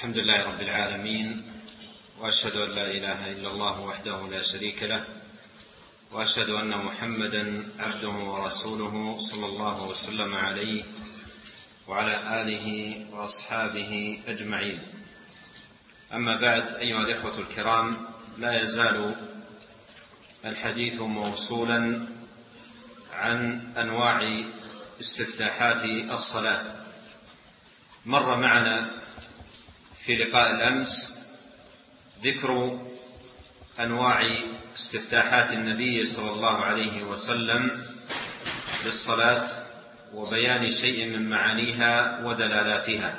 الحمد لله رب العالمين، وأشهد أن لا إله إلا الله وحده لا شريك له، وأشهد أن محمدا عبده ورسوله صلى الله وسلم عليه وعلى آله وأصحابه أجمعين. أما بعد، أيها الإخوة الكرام، لا يزال الحديث موصولا عن أنواع استفتاحات الصلاة. مر معنا في لقاء الأمس ذكر أنواع استفتاحات النبي صلى الله عليه وسلم للصلاة وبيان شيء من معانيها ودلالاتها،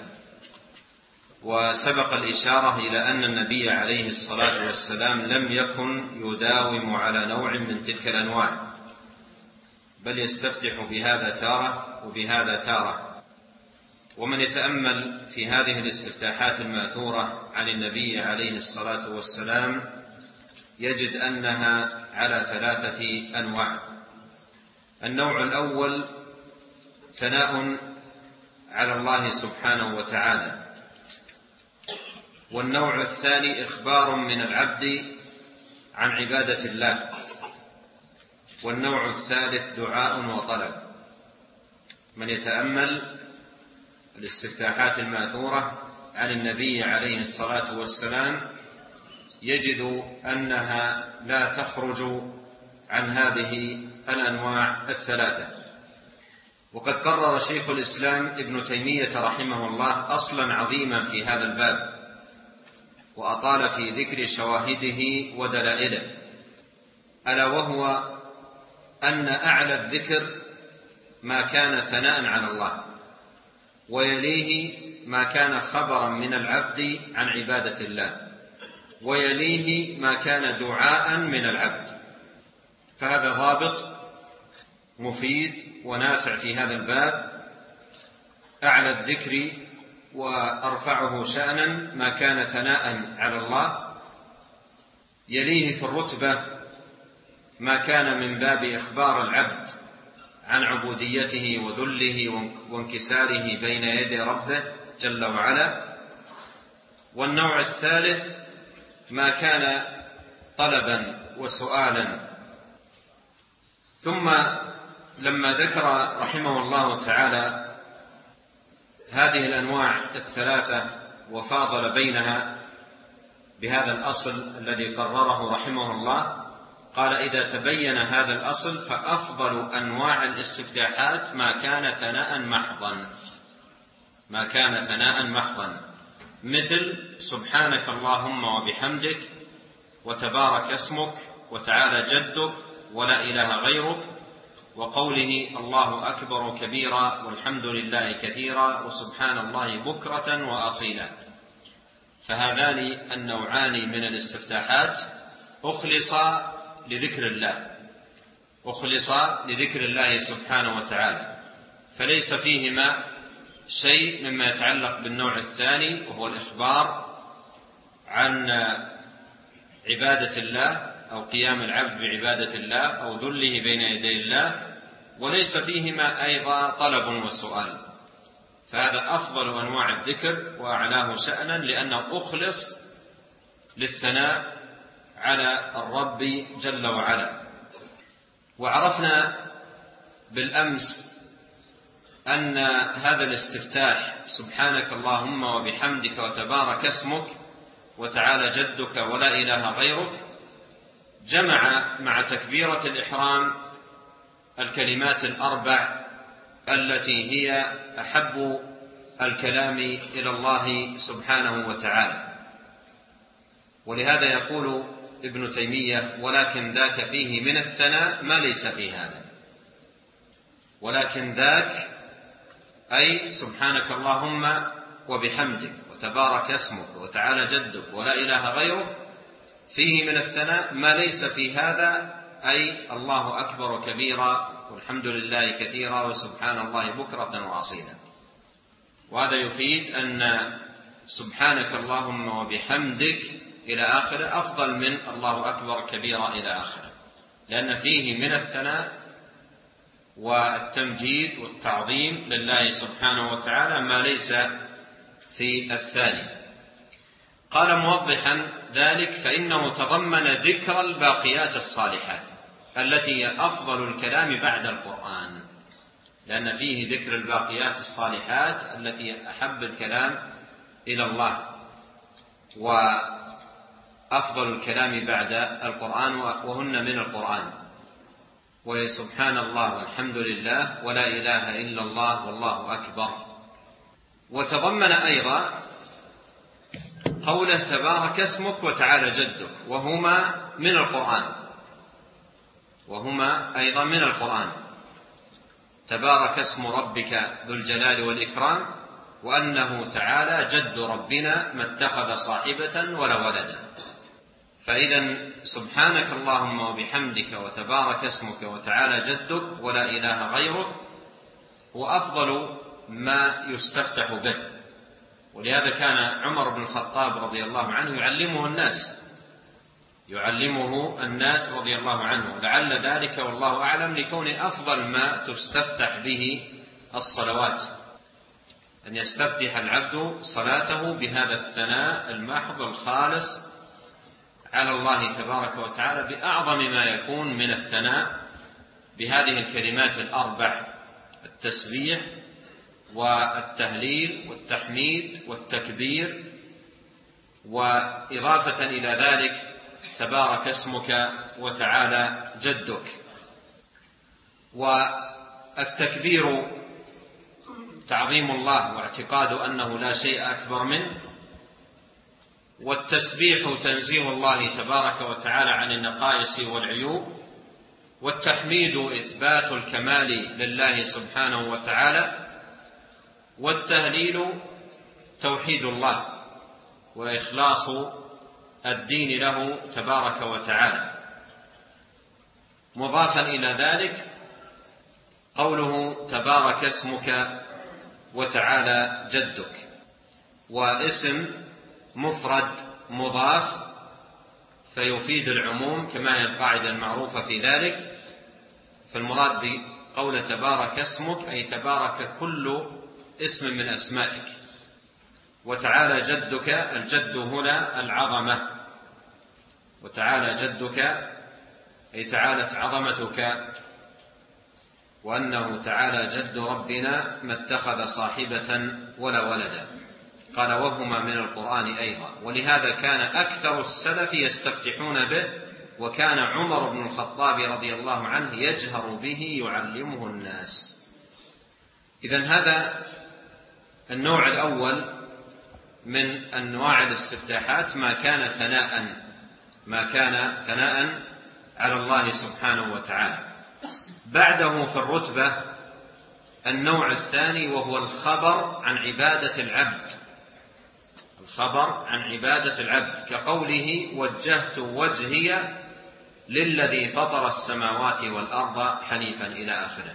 وسبق الإشارة إلى أن النبي عليه الصلاة والسلام لم يكن يداوم على نوع من تلك الأنواع، بل يستفتح بهذا تارة وبهذا تارة. ومن يتأمل في هذه الاستفتاحات الماثورة عن النبي عليه الصلاة والسلام يجد أنها على 3 أنواع. النوع الأول ثناء على الله سبحانه وتعالى، والنوع الثاني إخبار من العبد عن عبادة الله، والنوع الثالث دعاء وطلب. من يتأمل الاستفتاحات الماثورة عن النبي عليه الصلاة والسلام يجد أنها لا تخرج عن هذه الأنواع 3. وقد قرر شيخ الإسلام ابن تيمية رحمه الله أصلا عظيما في هذا الباب، وأطال في ذكر شواهده ودلائله، ألا وهو أن أعلى الذكر ما كان ثناء على الله، ويليه ما كان خبرا من العبد عن عبادة الله، ويليه ما كان دعاء من العبد. فهذا ضابط مفيد ونافع في هذا الباب. أعلى الذكر وأرفعه شأنا ما كان ثناء على الله، يليه في الرتبة ما كان من باب إخبار العبد عن عبوديته وذله وانكساره بين يدي ربه جل وعلا، والنوع الثالث ما كان طلبا وسؤالا. ثم لما ذكر رحمه الله تعالى هذه الأنواع 3 وفاضل بينها بهذا الأصل الذي قرره رحمه الله، قال: إذا تبين هذا الأصل فأفضل أنواع الاستفتاحات ما كان ثناء محضا، مثل سبحانك اللهم وبحمدك وتبارك اسمك وتعالى جدك ولا إله غيرك، وقوله الله أكبر كبيرا والحمد لله كثيرا وسبحان الله بكرة وأصيلا. فهذان النوعان من الاستفتاحات أخلصا لذكر الله سبحانه وتعالى، فليس فيهما شيء مما يتعلق بالنوع الثاني، وهو الإخبار عن عبادة الله أو قيام العبد بعبادة الله أو ذله بين يدي الله، وليس فيهما أيضا طلب وسؤال. فهذا أفضل أنواع الذكر وأعلاه شأنا، لأنه أخلص للثناء على الرب جل وعلا. وعرفنا بالأمس أن هذا الاستفتاح سبحانك اللهم وبحمدك وتبارك اسمك وتعالى جدك ولا إله غيرك جمع مع تكبيرة الإحرام الكلمات 4 التي هي أحب الكلام إلى الله سبحانه وتعالى. ولهذا يقول ابن تيمية: ولكن ذاك فيه من الثناء ما ليس في هذا. ولكن ذاك أي سبحانك اللهم وبحمدك وتبارك اسمك وتعالى جدك ولا إله غيرك فيه من الثناء ما ليس في هذا، أي الله أكبر كبيرا والحمد لله كثيرا وسبحان الله بكرة وأصيلا. وهذا يفيد أن سبحانك اللهم وبحمدك إلى آخره أفضل من الله أكبر كبيرا إلى آخره، لأن فيه من الثناء والتمجيد والتعظيم لله سبحانه وتعالى ما ليس في الثاني. قال موضحا ذلك: فإنه تضمن ذكر الباقيات الصالحات التي هي أفضل الكلام بعد القرآن، لأن فيه ذكر الباقيات الصالحات التي أحب الكلام إلى الله وأفضل الكلام بعد القرآن، وهن من القرآن، وهي سبحان الله والحمد لله ولا إله إلا الله والله أكبر. وتضمن أيضا قوله: تبارك اسمك وتعالى جدك، وهما من القرآن، وهما أيضا من القرآن. تبارك اسم ربك ذو الجلال والإكرام، وأنه تعالى جد ربنا ما اتخذ صاحبة ولا ولدا. فإذا سبحانك اللهم وبحمدك وتبارك اسمك وتعالى جدك ولا إله غيرك هو أفضل ما يستفتح به. ولهذا كان عمر بن الخطاب رضي الله عنه يعلمه الناس رضي الله عنه، لعل ذلك والله أعلم لكون أفضل ما تستفتح به الصلوات، أن يستفتح العبد صلاته بهذا الثناء المحض الخالص على الله تبارك وتعالى بأعظم ما يكون من الثناء بهذه الكلمات الأربع: التسبيح والتهليل والتحميد والتكبير، وإضافة إلى ذلك تبارك اسمك وتعالى جدك. والتكبير تعظيم الله واعتقاد أنه لا شيء أكبر منه، والتسبيح تنزيه الله تبارك وتعالى عن النقائص والعيوب، والتحميد إثبات الكمال لله سبحانه وتعالى، والتهليل توحيد الله وإخلاص الدين له تبارك وتعالى. مضافا إلى ذلك قوله: تبارك اسمك وتعالى جدك، والاسم مفرد مضاف فيفيد العموم كما هي القاعدة المعروفة في ذلك. فالمراد بقول تبارك اسمك أي تبارك كل اسم من أسمائك، وتعالى جدك، الجد هنا العظمة، وتعالى جدك أي تعالت عظمتك، وأنه تعالى جد ربنا ما اتخذ صاحبة ولا ولدا. قال: وهما من القرآن أيضا. ولهذا كان أكثر السلف يستفتحون به، وكان عمر بن الخطاب رضي الله عنه يجهر به يعلمه الناس. إذن هذا النوع الأول من أنواع الاستفتاحات، ما كان ثناء على الله سبحانه وتعالى. بعده في الرتبة النوع الثاني، وهو الخبر عن عبادة العبد، كقوله: وجهت وجهي للذي فطر السماوات والأرض حنيفا إلى آخره.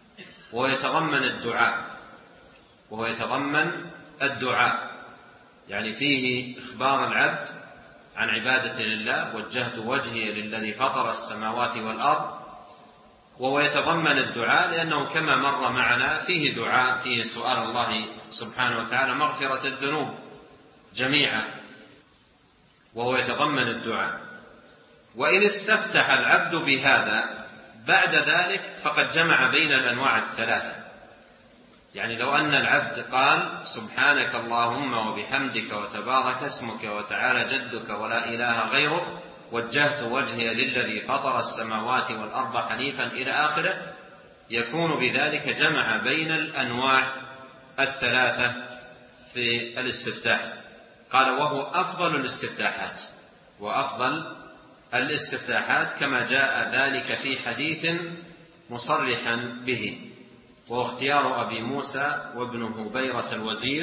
وهو يتضمن الدعاء، يعني فيه إخبار العبد عن عبادة لله: وجهت وجهي للذي فطر السماوات والأرض. وهو يتضمن الدعاء لأنه كما مر معنا فيه دعاء، فيه سؤال الله سبحانه وتعالى مغفرة الذنوب جميعا، وهو يتضمن الدعاء. وإن استفتح العبد بهذا بعد ذلك فقد جمع بين الأنواع الثلاثة. يعني لو أن العبد قال: سبحانك اللهم وبحمدك وتبارك اسمك وتعالى جدك ولا إله غيرك، وجهت وجهي للذي فطر السماوات والأرض حنيفا إلى آخره، يكون بذلك جمع بين الأنواع الثلاثة في الاستفتاح. قال: وهو أفضل الاستفتاحات كما جاء ذلك في حديث مصرحا به، وهو اختيار أبي موسى وابن هبيرة الوزير،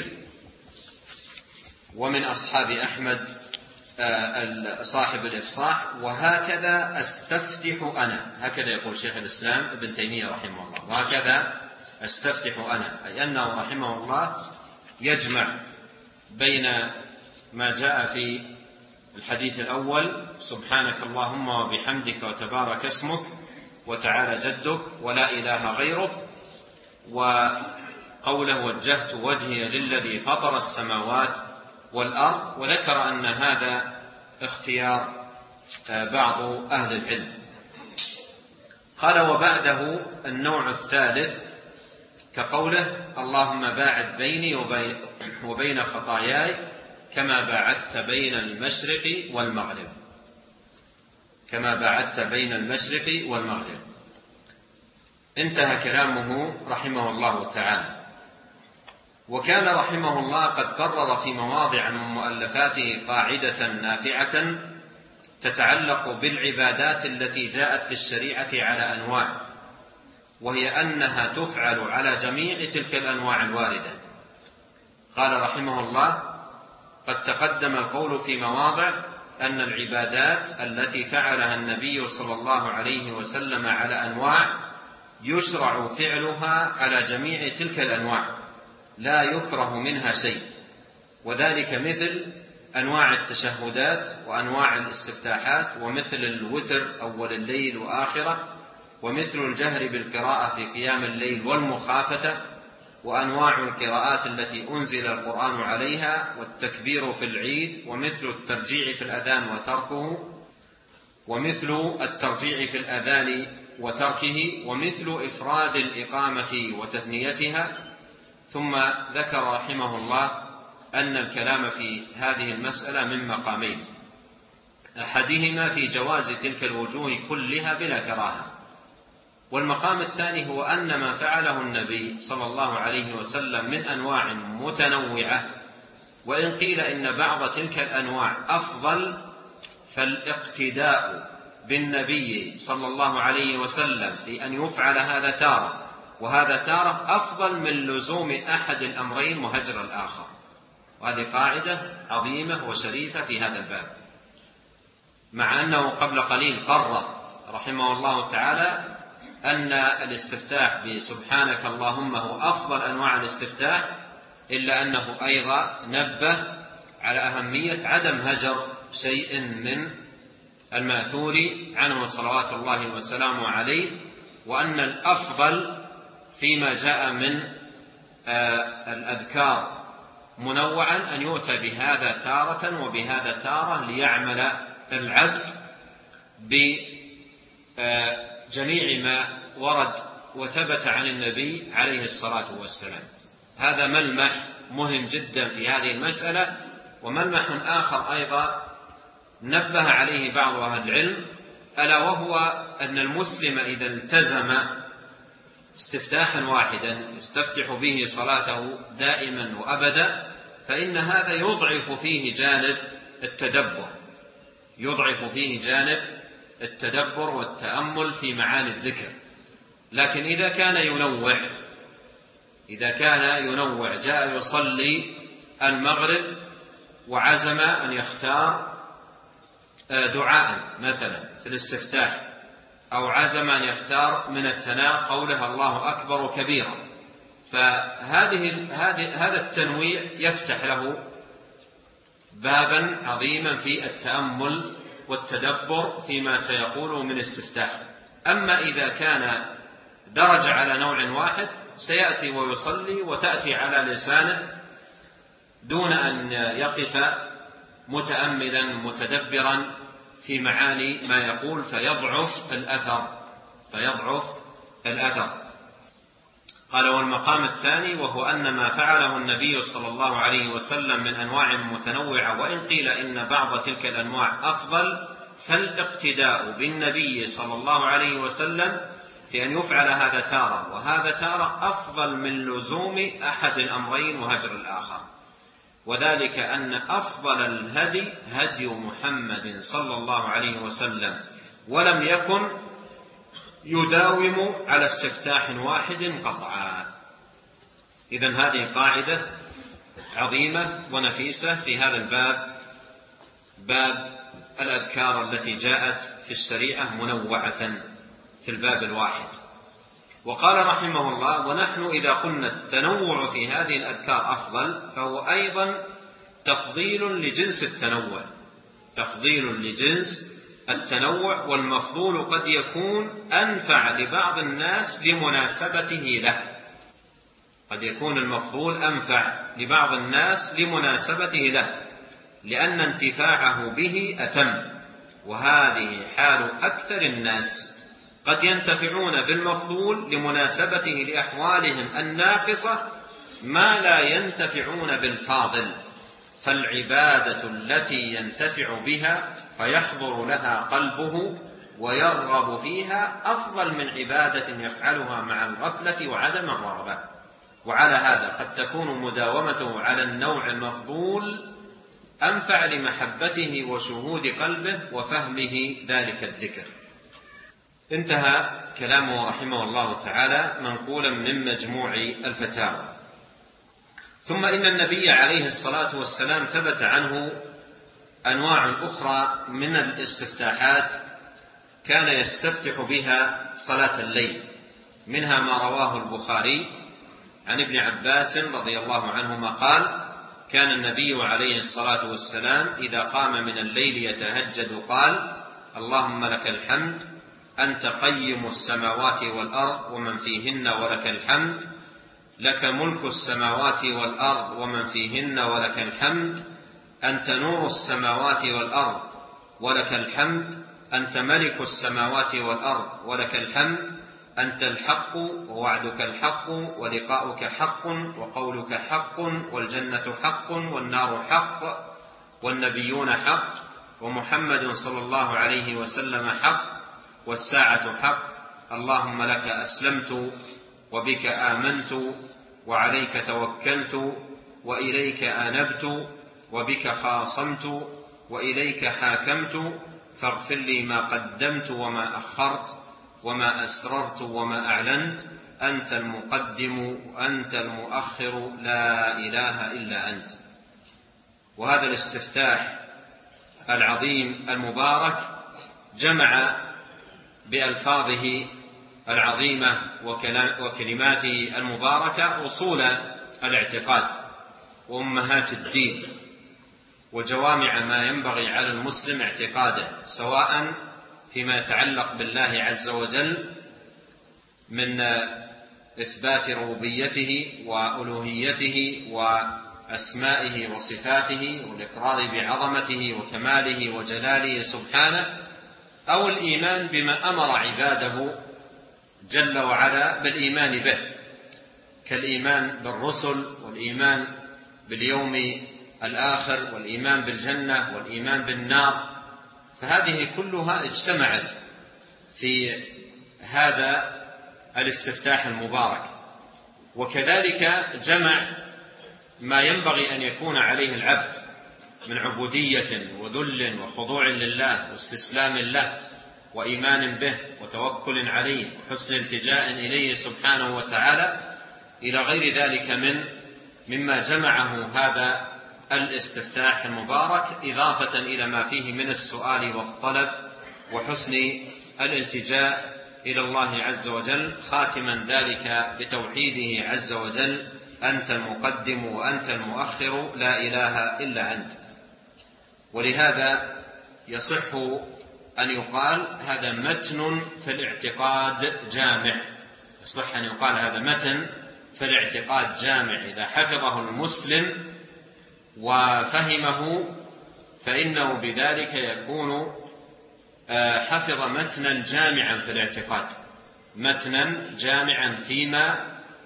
ومن أصحاب أحمد صاحب الإفصاح. وهكذا أستفتح أنا، هكذا يقول شيخ الإسلام ابن تيمية رحمه الله، وهكذا أستفتح أنا، أي أنه رحمه الله يجمع بين ما جاء في الحديث الأول: سبحانك اللهم وبحمدك وتبارك اسمك وتعالى جدك ولا إله غيرك، وقوله: وجهت وجهي للذي فطر السماوات والأرض، وذكر أن هذا اختيار بعض أهل العلم. قال: وبعده النوع الثالث كقوله: اللهم باعد بيني وبين خطاياي كما باعدت بين المشرق والمغرب. كما باعدت بين المشرق والمغرب. انتهى كلامه رحمه الله تعالى. وكان رحمه الله قد قرر في مواضع من مؤلفاته قاعدة نافعة تتعلق بالعبادات التي جاءت في الشريعة على أنواع، وهي أنها تفعل على جميع تلك الأنواع الواردة. قال رحمه الله: قد تقدم القول في مواضع أن العبادات التي فعلها النبي صلى الله عليه وسلم على أنواع يشرع فعلها على جميع تلك الأنواع، لا يكره منها شيء، وذلك مثل أنواع التشهدات وأنواع الاستفتاحات، ومثل الوتر أول الليل وآخرة، ومثل الجهر بالقراءة في قيام الليل والمخافتة، وأنواع القراءات التي أنزل القرآن عليها، والتكبير في العيد، ومثل الترجيع في الأذان وتركه، ومثل الترجيع في الأذان وتركه، ومثل إفراد الإقامة وتثنيتها. ثم ذكر رحمه الله أن الكلام في هذه المسألة من مقامين: أحدهما في جواز تلك الوجوه كلها بلا كراهة، والمقام الثاني هو أن ما فعله النبي صلى الله عليه وسلم من أنواع متنوعة، وإن قيل إن بعض تلك الأنواع أفضل، فالاقتداء بالنبي صلى الله عليه وسلم في أن يفعل هذا تارة وهذا تارة أفضل من لزوم أحد الأمرين وهجر الآخر. وهذه قاعدة عظيمة وشريفة في هذا الباب، مع أنه قبل قليل قرر رحمه الله تعالى أن الاستفتاح بسبحانك اللهم هو أفضل أنواع الاستفتاح، إلا أنه أيضا نبه على أهمية عدم هجر شيء من المأثور عنه صلوات الله وسلامه عليه، وأن الأفضل فيما جاء من الأذكار منوعا أن يؤتى بهذا تارة وبهذا تارة، ليعمل العبد بجميع ما ورد وثبت عن النبي عليه الصلاة والسلام. هذا ملمح مهم جدا في هذه المسألة. وملمح آخر أيضا نبه عليه بعض أهل العلم، ألا وهو أن المسلم إذا التزم استفتاحا واحدا يستفتح به صلاته دائما وأبدا، فإن هذا يضعف فيه جانب التدبر، يضعف فيه جانب التدبر والتأمل في معاني الذكر. لكن إذا كان ينوع جاء يصلي المغرب وعزم أن يختار دعاء مثلا في الاستفتاح، أو عزم أن يختار من الثناء قوله الله أكبر كبيرا، هذا التنويع يفتح له بابا عظيما في التأمل والتدبر فيما سيقوله من استفتاح. أما إذا كان درج على نوع واحد سيأتي ويصلي وتأتي على لسانه دون أن يقف متأملا متدبرا في معاني ما يقول، فيضعف الأثر. قال: والمقام الثاني وهو أن ما فعله النبي صلى الله عليه وسلم من أنواع متنوعة، وإن قيل إن بعض تلك الأنواع أفضل، فالاقتداء بالنبي صلى الله عليه وسلم في أن يفعل هذا تارة وهذا تارة أفضل من لزوم أحد الأمرين وهجر الآخر. وذلك أن أفضل الهدي هدي محمد صلى الله عليه وسلم، ولم يكن يداوم على استفتاح واحد قطعا. إذن هذه قاعدة عظيمة ونفيسة في هذا الباب، باب الأذكار التي جاءت في الشريعة منوعة في الباب الواحد. وقال رحمه الله: ونحن إذا قلنا التنوع في هذه الأذكار أفضل، فهو أيضا تفضيل لجنس التنوع، والمفضول قد يكون أنفع لبعض الناس لمناسبته له. قد يكون المفضول أنفع لبعض الناس لمناسبته له، لأن انتفاعه به أتم، وهذه حال أكثر الناس، قد ينتفعون بالمفضول لمناسبته لأحوالهم الناقصة ما لا ينتفعون بالفاضل، فالعبادة التي ينتفع بها فيحضر لها قلبه ويرغب فيها أفضل من عبادة يفعلها مع الغفلة وعدم الرغبة. وعلى هذا قد تكون مداومته على النوع المفضول أنفع لمحبته وشهود قلبه وفهمه ذلك الذكر. انتهى كلامه رحمه الله تعالى منقولا من مجموع الفتاوى. ثم إن النبي عليه الصلاة والسلام ثبت عنه أنواع أخرى من الاستفتاحات كان يستفتح بها صلاة الليل، منها ما رواه البخاري عن ابن عباس رضي الله عنهما قال: كان النبي عليه الصلاة والسلام إذا قام من الليل يتهجد قال: اللهم لك الحمد أنت قيم السماوات والأرض ومن فيهن ولك الحمد، لك ملك السماوات والأرض ومن فيهن ولك الحمد، أنت نور السماوات والأرض ولك الحمد، أنت ملك السماوات والأرض ولك الحمد، أنت الحق ووعدك الحق ولقاؤك حق وقولك حق والجنة حق والنار حق والنبيون حق ومحمد صلى الله عليه وسلم حق والساعة حق، اللهم لك أسلمت وبك آمنت وعليك توكلت وإليك آنبت وبك خاصمت وإليك حاكمت، فاغفر لي ما قدمت وما أخرت وما أسررت وما أعلنت، أنت المقدم وأنت المؤخر لا إله إلا أنت. وهذا الاستفتاح العظيم المبارك جمع بألفاظه العظيمة وكلماته المباركة أصول الاعتقاد وأمهات الدين وجوامع ما ينبغي على المسلم اعتقاده، سواء فيما يتعلق بالله عز وجل من إثبات ربوبيته وألوهيته وأسمائه وصفاته والإقرار بعظمته وكماله وجلاله سبحانه، أو الإيمان بما أمر عباده جل وعلا بالإيمان به، كالإيمان بالرسل والإيمان باليوم الآخر والإيمان بالجنة والإيمان بالنار. فهذه كلها اجتمعت في هذا الاستفتاح المبارك. وكذلك جمع ما ينبغي أن يكون عليه العبد من عبودية وذل وخضوع لله واستسلام له وإيمان به وتوكل عليه وحسن التجاء إليه سبحانه وتعالى إلى غير ذلك مما جمعه هذا الاستفتاح المبارك، إضافة إلى ما فيه من السؤال والطلب وحسن الالتجاء إلى الله عز وجل، خاتما ذلك بتوحيده عز وجل: أنت المقدم وأنت المؤخر لا إله إلا أنت. ولهذا يصح أن يقال هذا متن في الاعتقاد جامع، يصح أن يقال هذا متن في الاعتقاد جامع، إذا حفظه المسلم وفهمه فإنه بذلك يكون حفظ متنا جامعا في الاعتقاد، متنا جامعا فيما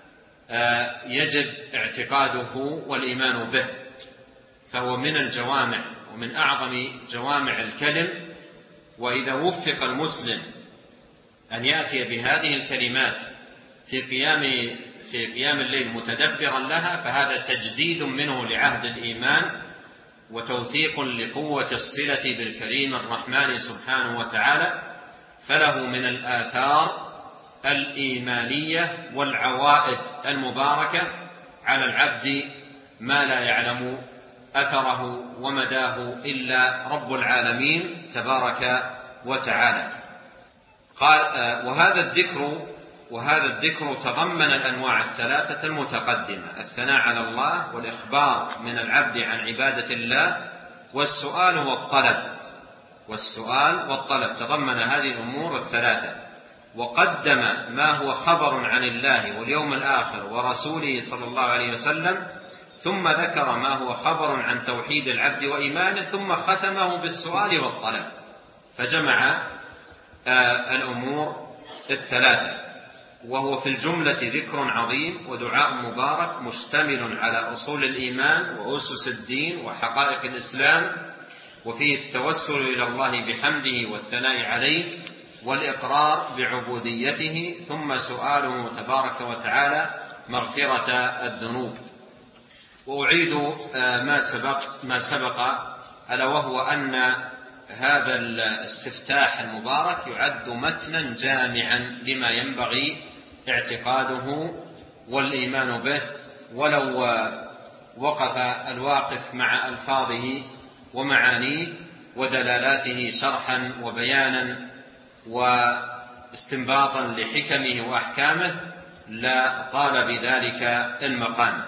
يجب اعتقاده والإيمان به، فهو من الجوامع ومن أعظم جوامع الكلم. وإذا وفق المسلم أن يأتي بهذه الكلمات في قيام الليل متدبرا لها، فهذا تجديد منه لعهد الإيمان وتوثيق لقوة الصلة بالكريم الرحمن سبحانه وتعالى، فله من الآثار الإيمانية والعوائد المباركة على العبد ما لا يعلم أثره ومداه إلا رب العالمين تبارك وتعالى. قال: وهذا الذكر تضمن الأنواع الثلاثة المتقدمة: الثناء على الله والإخبار من العبد عن عبادة الله والسؤال والطلب تضمن هذه الأمور الثلاثة. وقدم ما هو خبر عن الله واليوم الآخر ورسوله صلى الله عليه وسلم، ثم ذكر ما هو خبر عن توحيد العبد وإيمانه، ثم ختمه بالسؤال والطلب، فجمع الأمور الثلاثة، وهو في الجملة ذكر عظيم ودعاء مبارك مشتمل على أصول الإيمان وأسس الدين وحقائق الإسلام، وفيه التوسل إلى الله بحمده والثناء عليه والإقرار بعبوديته، ثم سؤاله تبارك وتعالى مغفرة الذنوب. وأعيد ما سبق ألا وهو أن هذا الاستفتاح المبارك يعد متنا جامعا لما ينبغي اعتقاده والإيمان به، ولو وقف الواقف مع ألفاظه ومعانيه ودلالاته شرحا وبيانا واستنباطا لحكمه وأحكامه لا طال بذلك المقام.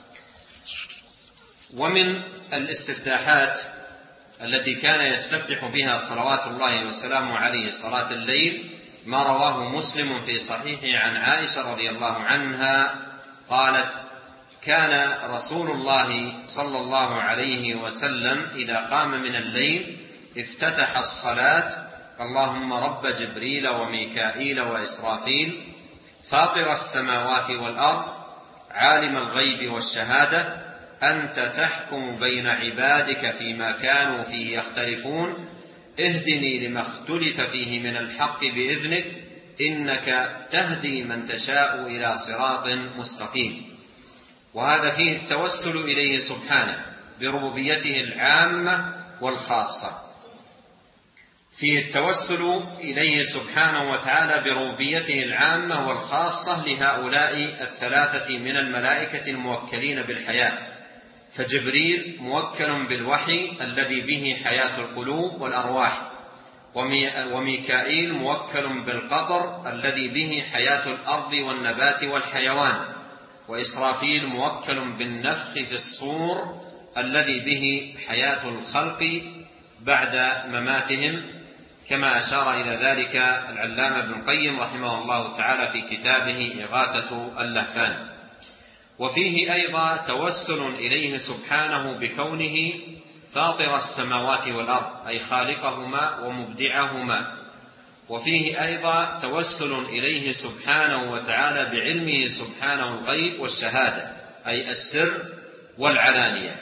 ومن الاستفتاحات التي كان يستفتح بها صلوات الله وسلامه عليه صلاة الليل ما رواه مسلم في صحيحه عن عائشة رضي الله عنها قالت: كان رسول الله صلى الله عليه وسلم إذا قام من الليل افتتح الصلاة: اللهم رب جبريل وميكائيل وإسرافيل فاطر السماوات والأرض عالم الغيب والشهادة أنت تحكم بين عبادك فيما كانوا فيه يختلفون اهدني لما اختلف فيه من الحق بإذنك إنك تهدي من تشاء إلى صراط مستقيم. وهذا فيه التوسل إليه سبحانه بربوبيته العامة والخاصة، فيه التوسل إليه سبحانه وتعالى بربوبيته العامة والخاصة لهؤلاء الثلاثة من الملائكة الموكلين بالحياة، فجبريل موكل بالوحي الذي به حياة القلوب والأرواح، وميكائيل موكل بالقطر الذي به حياة الأرض والنبات والحيوان، وإسرافيل موكل بالنفخ في الصور الذي به حياة الخلق بعد مماتهم، كما أشار إلى ذلك العلامة ابن القيم رحمه الله تعالى في كتابه إغاثة اللهفان. وفيه أيضا توسل إليه سبحانه بكونه فاطر السماوات والأرض أي خالقهما ومبدعهما، وفيه أيضا توسل إليه سبحانه وتعالى بعلمه سبحانه الغيب والشهادة أي السر والعلانية.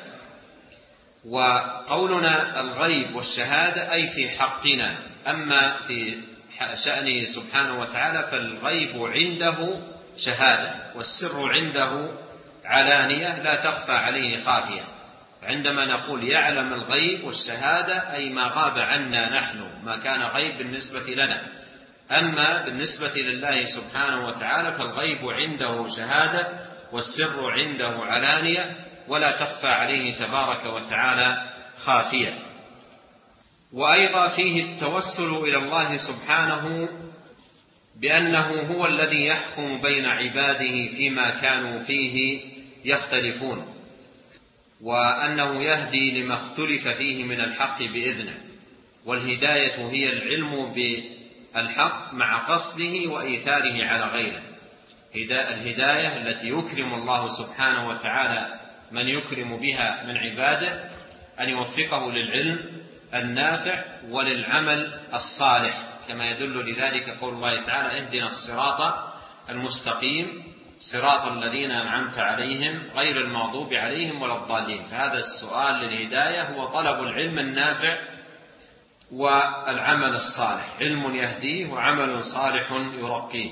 وقولنا الغيب والشهادة أي في حقنا، أما في شأنه سبحانه وتعالى فالغيب عنده شهادة والسر عنده علانية لا تخفى عليه خافية. عندما نقول يعلم الغيب والشهادة أي ما غاب عنا نحن، ما كان غيب بالنسبة لنا، أما بالنسبة لله سبحانه وتعالى فالغيب عنده شهادة والسر عنده علانية ولا تخفى عليه تبارك وتعالى خافية. وأيضا فيه التوسل إلى الله سبحانه بأنه هو الذي يحكم بين عباده فيما كانوا فيه يختلفون، وأنه يهدي لما اختلف فيه من الحق بإذنه، والهداية هي العلم بالحق مع قصده وإيثاره على غيره. الهداية التي يكرم الله سبحانه وتعالى من يكرم بها من عباده أن يوفقه للعلم النافع وللعمل الصالح، كما يدل لذلك قول الله تعالى: اهدنا الصراط المستقيم صراط الذين أنعمت عليهم غير المغضوب عليهم ولا الضالين. فهذا السؤال للهداية هو طلب العلم النافع والعمل الصالح، علم يهديه وعمل صالح يرقيه.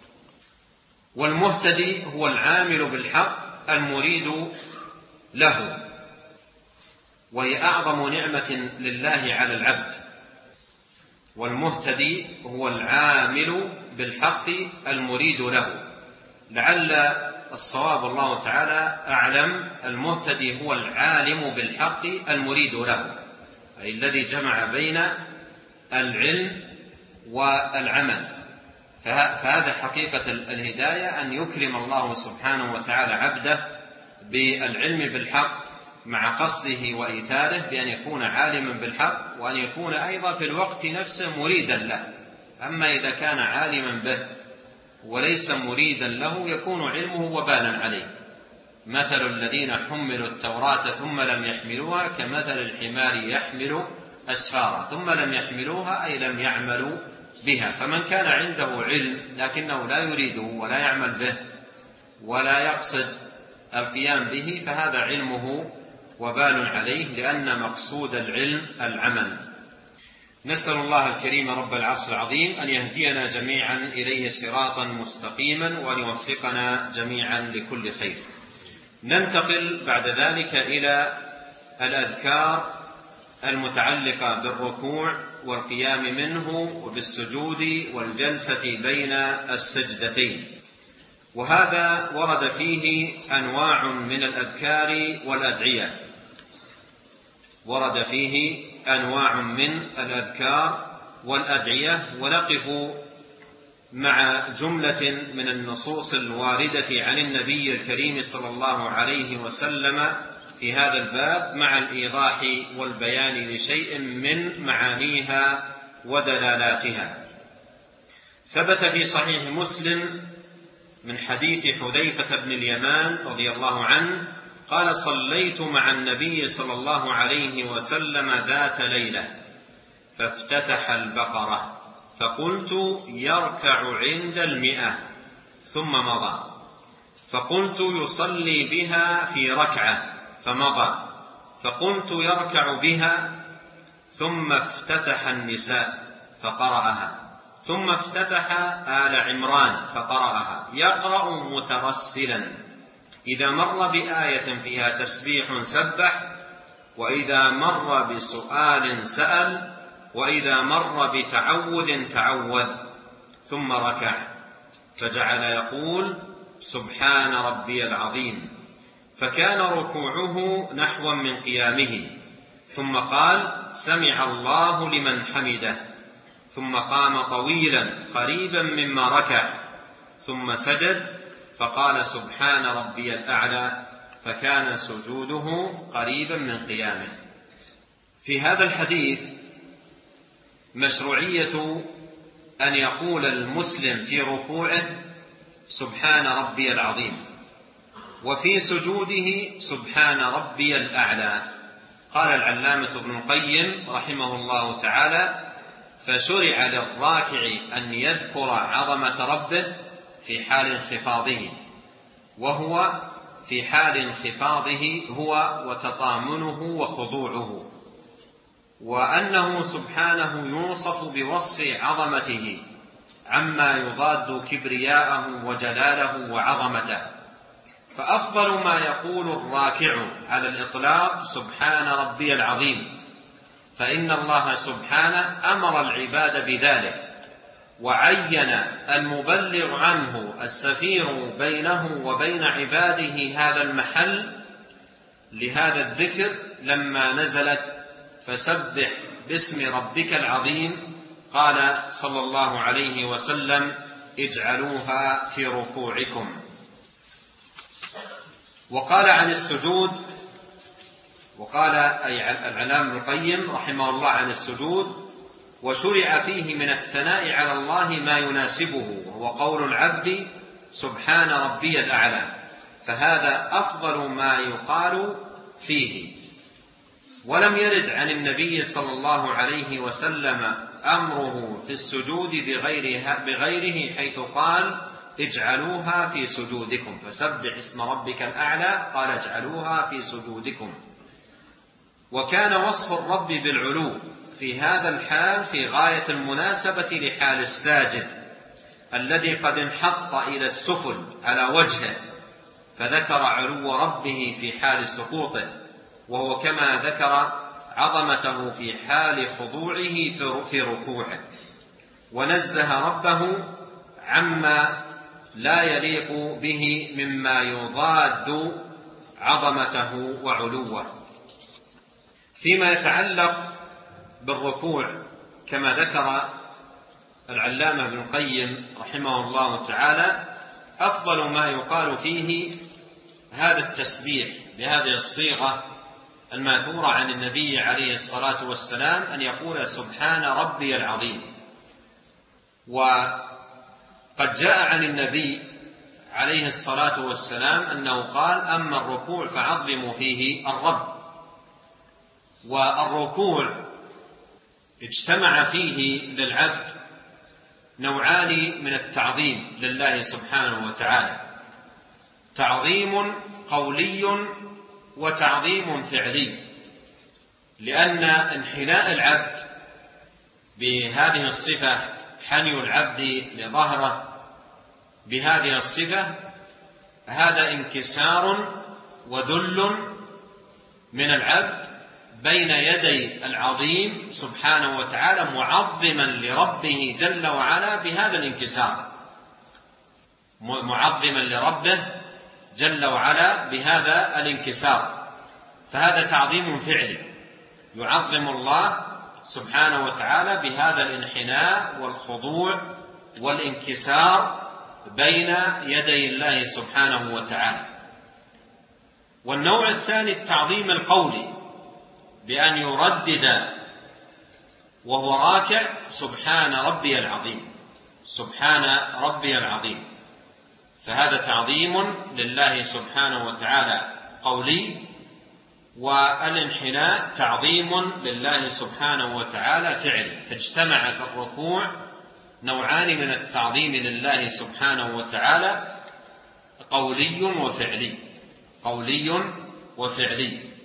والمهتدي هو العامل بالحق المريد له، وهي أعظم نعمة لله على العبد. والمهتدي هو العامل بالحق المريد له، لعل الصواب الله تعالى أعلم، المهتدي هو العالم بالحق المريد له، أي الذي جمع بين العلم والعمل. فهذا حقيقة الهداية، أن يكرم الله سبحانه وتعالى عبده بالعلم بالحق مع قصده وإيثاره، بأن يكون عالما بالحق وأن يكون أيضا في الوقت نفسه مريدا له، أما إذا كان عالما به وليس مريدا له يكون علمه وبالا عليه. مثل الذين حملوا التوراة ثم لم يحملوها كمثل الحمار يحمل أسفارا ثم لم يحملوها أي لم يعملوا بها. فمن كان عنده علم لكنه لا يريده ولا يعمل به ولا يقصد القيام به فهذا علمه وبال عليه، لأن مقصود العلم العمل. نسأل الله الكريم رب العرش العظيم أن يهدينا جميعا إليه صراطا مستقيما وأن يوفقنا جميعا لكل خير. ننتقل بعد ذلك إلى الأذكار المتعلقة بالركوع والقيام منه وبالسجود والجلسة بين السجدتين، وهذا ورد فيه أنواع من الأذكار والأدعية. ورد فيه أنواع من الأذكار والأدعية، ونقف مع جملة من النصوص الواردة عن النبي الكريم صلى الله عليه وسلم في هذا الباب مع الإيضاح والبيان لشيء من معانيها ودلالاتها. ثبت في صحيح مسلم من حديث حذيفة بن اليمان رضي الله عنه قال: صليت مع النبي صلى الله عليه وسلم ذات ليلة فافتتح البقرة فقلت يركع عند 100 ثم مضى، فقلت يصلي بها في ركعة فمضى، فقلت يركع بها، ثم افتتح النساء فقرأها، ثم افتتح آل عمران فقرأها، يقرأ مترسلا، إذا مر بآية فيها تسبيح سبح، وإذا مر بسؤال سأل، وإذا مر بتعوذ تعوذ، ثم ركع فجعل يقول سبحان ربي العظيم، فكان ركوعه نحوا من قيامه، ثم قال سمع الله لمن حمده، ثم قام طويلا قريبا مما ركع، ثم سجد فقال سبحان ربي الأعلى، فكان سجوده قريبا من قيامه. في هذا الحديث مشروعية أن يقول المسلم في ركوعه سبحان ربي العظيم، وفي سجوده سبحان ربي الأعلى. قال العلامة ابن القيم رحمه الله تعالى: فشرع للراكع أن يذكر عظمة ربه في حال انخفاضه، وهو في حال انخفاضه هو وتطامنه وخضوعه، وأنه سبحانه يوصف بوصف عظمته عما يضاد كبرياءه وجلاله وعظمته. فأفضل ما يقول الراكع على الإطلاق سبحان ربي العظيم، فإن الله سبحانه أمر العباد بذلك، وعين المبلغ عنه السفير بينه وبين عباده هذا المحل لهذا الذكر لما نزلت فسبح باسم ربك العظيم. قال صلى الله عليه وسلم اجعلوها في ركوعكم. وقال عن السجود، وقال أي العلامة ابن القيم رحمه الله عن السجود: وشرع فيه من الثناء على الله ما يناسبه، وهو قول العبد سبحان ربي الأعلى، فهذا أفضل ما يقال فيه. ولم يرد عن النبي صلى الله عليه وسلم أمره في السجود بغيره حيث قال اجعلوها في سجودكم، فسبح اسم ربك الأعلى قال اجعلوها في سجودكم. وكان وصف الرب بالعلو في هذا الحال في غاية المناسبة لحال الساجد الذي قد انحط إلى السفل على وجهه، فذكر علو ربه في حال سقوطه، وهو كما ذكر عظمته في حال خضوعه في ركوعه، ونزه ربه عما لا يليق به مما يضاد عظمته وعلوه. فيما يتعلق بالركوع كما ذكر العلامة ابن القيم رحمه الله تعالى أفضل ما يقال فيه هذا التسبيح بهذه الصيغة الماثورة عن النبي عليه الصلاة والسلام، أن يقول سبحان ربي العظيم. وقد جاء عن النبي عليه الصلاة والسلام أنه قال: أما الركوع فعظموا فيه الرب. والركوع اجتمع فيه للعبد نوعان من التعظيم لله سبحانه وتعالى: تعظيم قولي وتعظيم فعلي، لأن انحناء العبد بهذه الصفة، حني العبد لظهره بهذه الصفة، هذا انكسار وذل من العبد بين يدي العظيم سبحانه وتعالى، معظما لربه جل وعلا بهذا الانكسار، معظما لربه جل وعلا بهذا الانكسار. فهذا تعظيم فعلي، يعظم الله سبحانه وتعالى بهذا الانحناء والخضوع والانكسار بين يدي الله سبحانه وتعالى. والنوع الثاني التعظيم القولي، بأن يردد وهو راكع: سبحان ربي العظيم، سبحان ربي العظيم. فهذا تعظيم لله سبحانه وتعالى قولي، والانحناء تعظيم لله سبحانه وتعالى فعلي. فاجتمع في الركوع نوعان من التعظيم لله سبحانه وتعالى: قولي وفعلي، قولي وفعلي.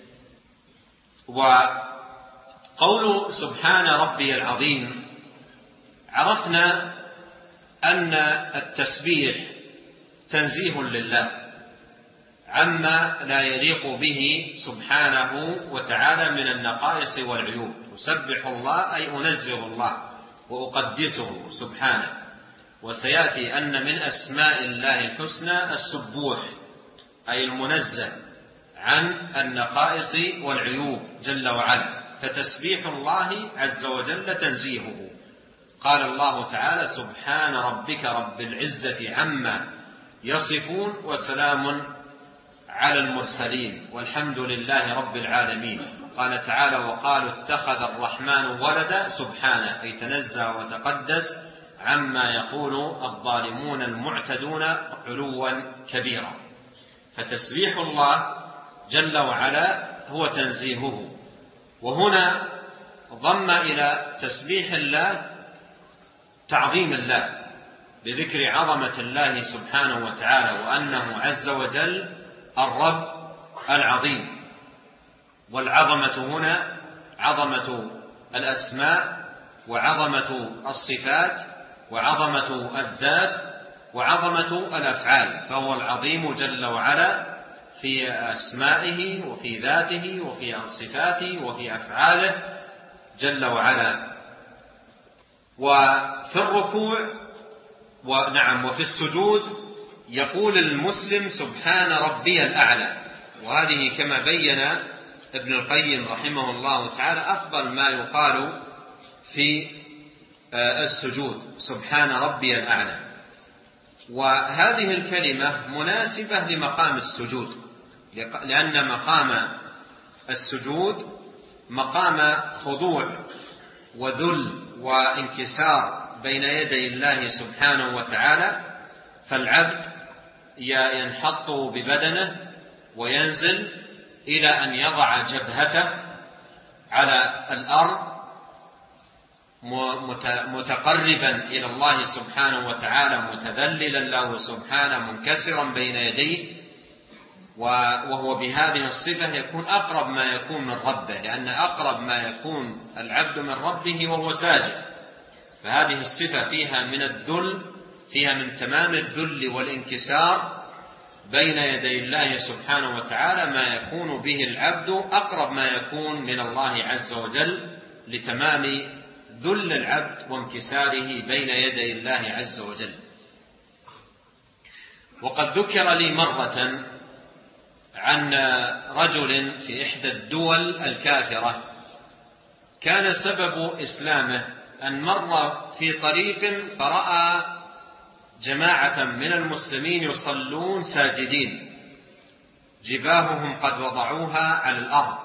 وقول سبحان ربي العظيم، عرفنا أن التسبيح تنزيه لله عما لا يليق به سبحانه وتعالى من النقائص والعيوب. أسبح الله أي أنزه الله وأقدسه سبحانه. وسيأتي أن من أسماء الله الحسنى السبوح، أي المنزه عن النقائص والعيوب جل وعلا. فتسبيح الله عز وجل تنزيهه. قال الله تعالى: سبحان ربك رب العزة عما يصفون وسلام على المرسلين والحمد لله رب العالمين. قال تعالى: وقالوا اتخذ الرحمن ولدا، سبحانه أي تنزه وتقدس عما يقول الظالمون المعتدون علوا كبيرا. فتسبيح الله جل وعلا هو تنزيهه. وهنا ضم إلى تسبيح الله تعظيم الله بذكر عظمة الله سبحانه وتعالى، وأنه عز وجل الرب العظيم. والعظمة هنا عظمة الأسماء، وعظمة الصفات، وعظمة الذات، وعظمة الأفعال. فهو العظيم جل وعلا في أسمائه وفي ذاته وفي صفاته وفي أفعاله جل وعلا. وفي الركوع وفي السجود يقول المسلم: سبحان ربي الأعلى. وهذه كما بين ابن القيم رحمه الله تعالى أفضل ما يقال في السجود: سبحان ربي الأعلى. وهذه الكلمة مناسبة لمقام السجود، لأن مقام السجود مقام خضوع وذل وانكسار بين يدي الله سبحانه وتعالى. فالعبد ينحط ببدنه وينزل إلى أن يضع جبهته على الأرض متقربا إلى الله سبحانه وتعالى، متذللا له سبحانه، منكسرا بين يديه. وهو بهذه الصفة يكون أقرب ما يكون من ربه، لأن أقرب ما يكون العبد من ربه وهو ساجد. فهذه الصفة فيها من الذل، فيها من تمام الذل والانكسار بين يدي الله سبحانه وتعالى، ما يكون به العبد أقرب ما يكون من الله عز وجل، لتمام ذل العبد وانكساره بين يدي الله عز وجل. وقد ذكر لي مرة عن رجل في إحدى الدول الكافرة كان سبب إسلامه أن مر في طريق فرأى جماعة من المسلمين يصلون ساجدين، جباههم قد وضعوها على الأرض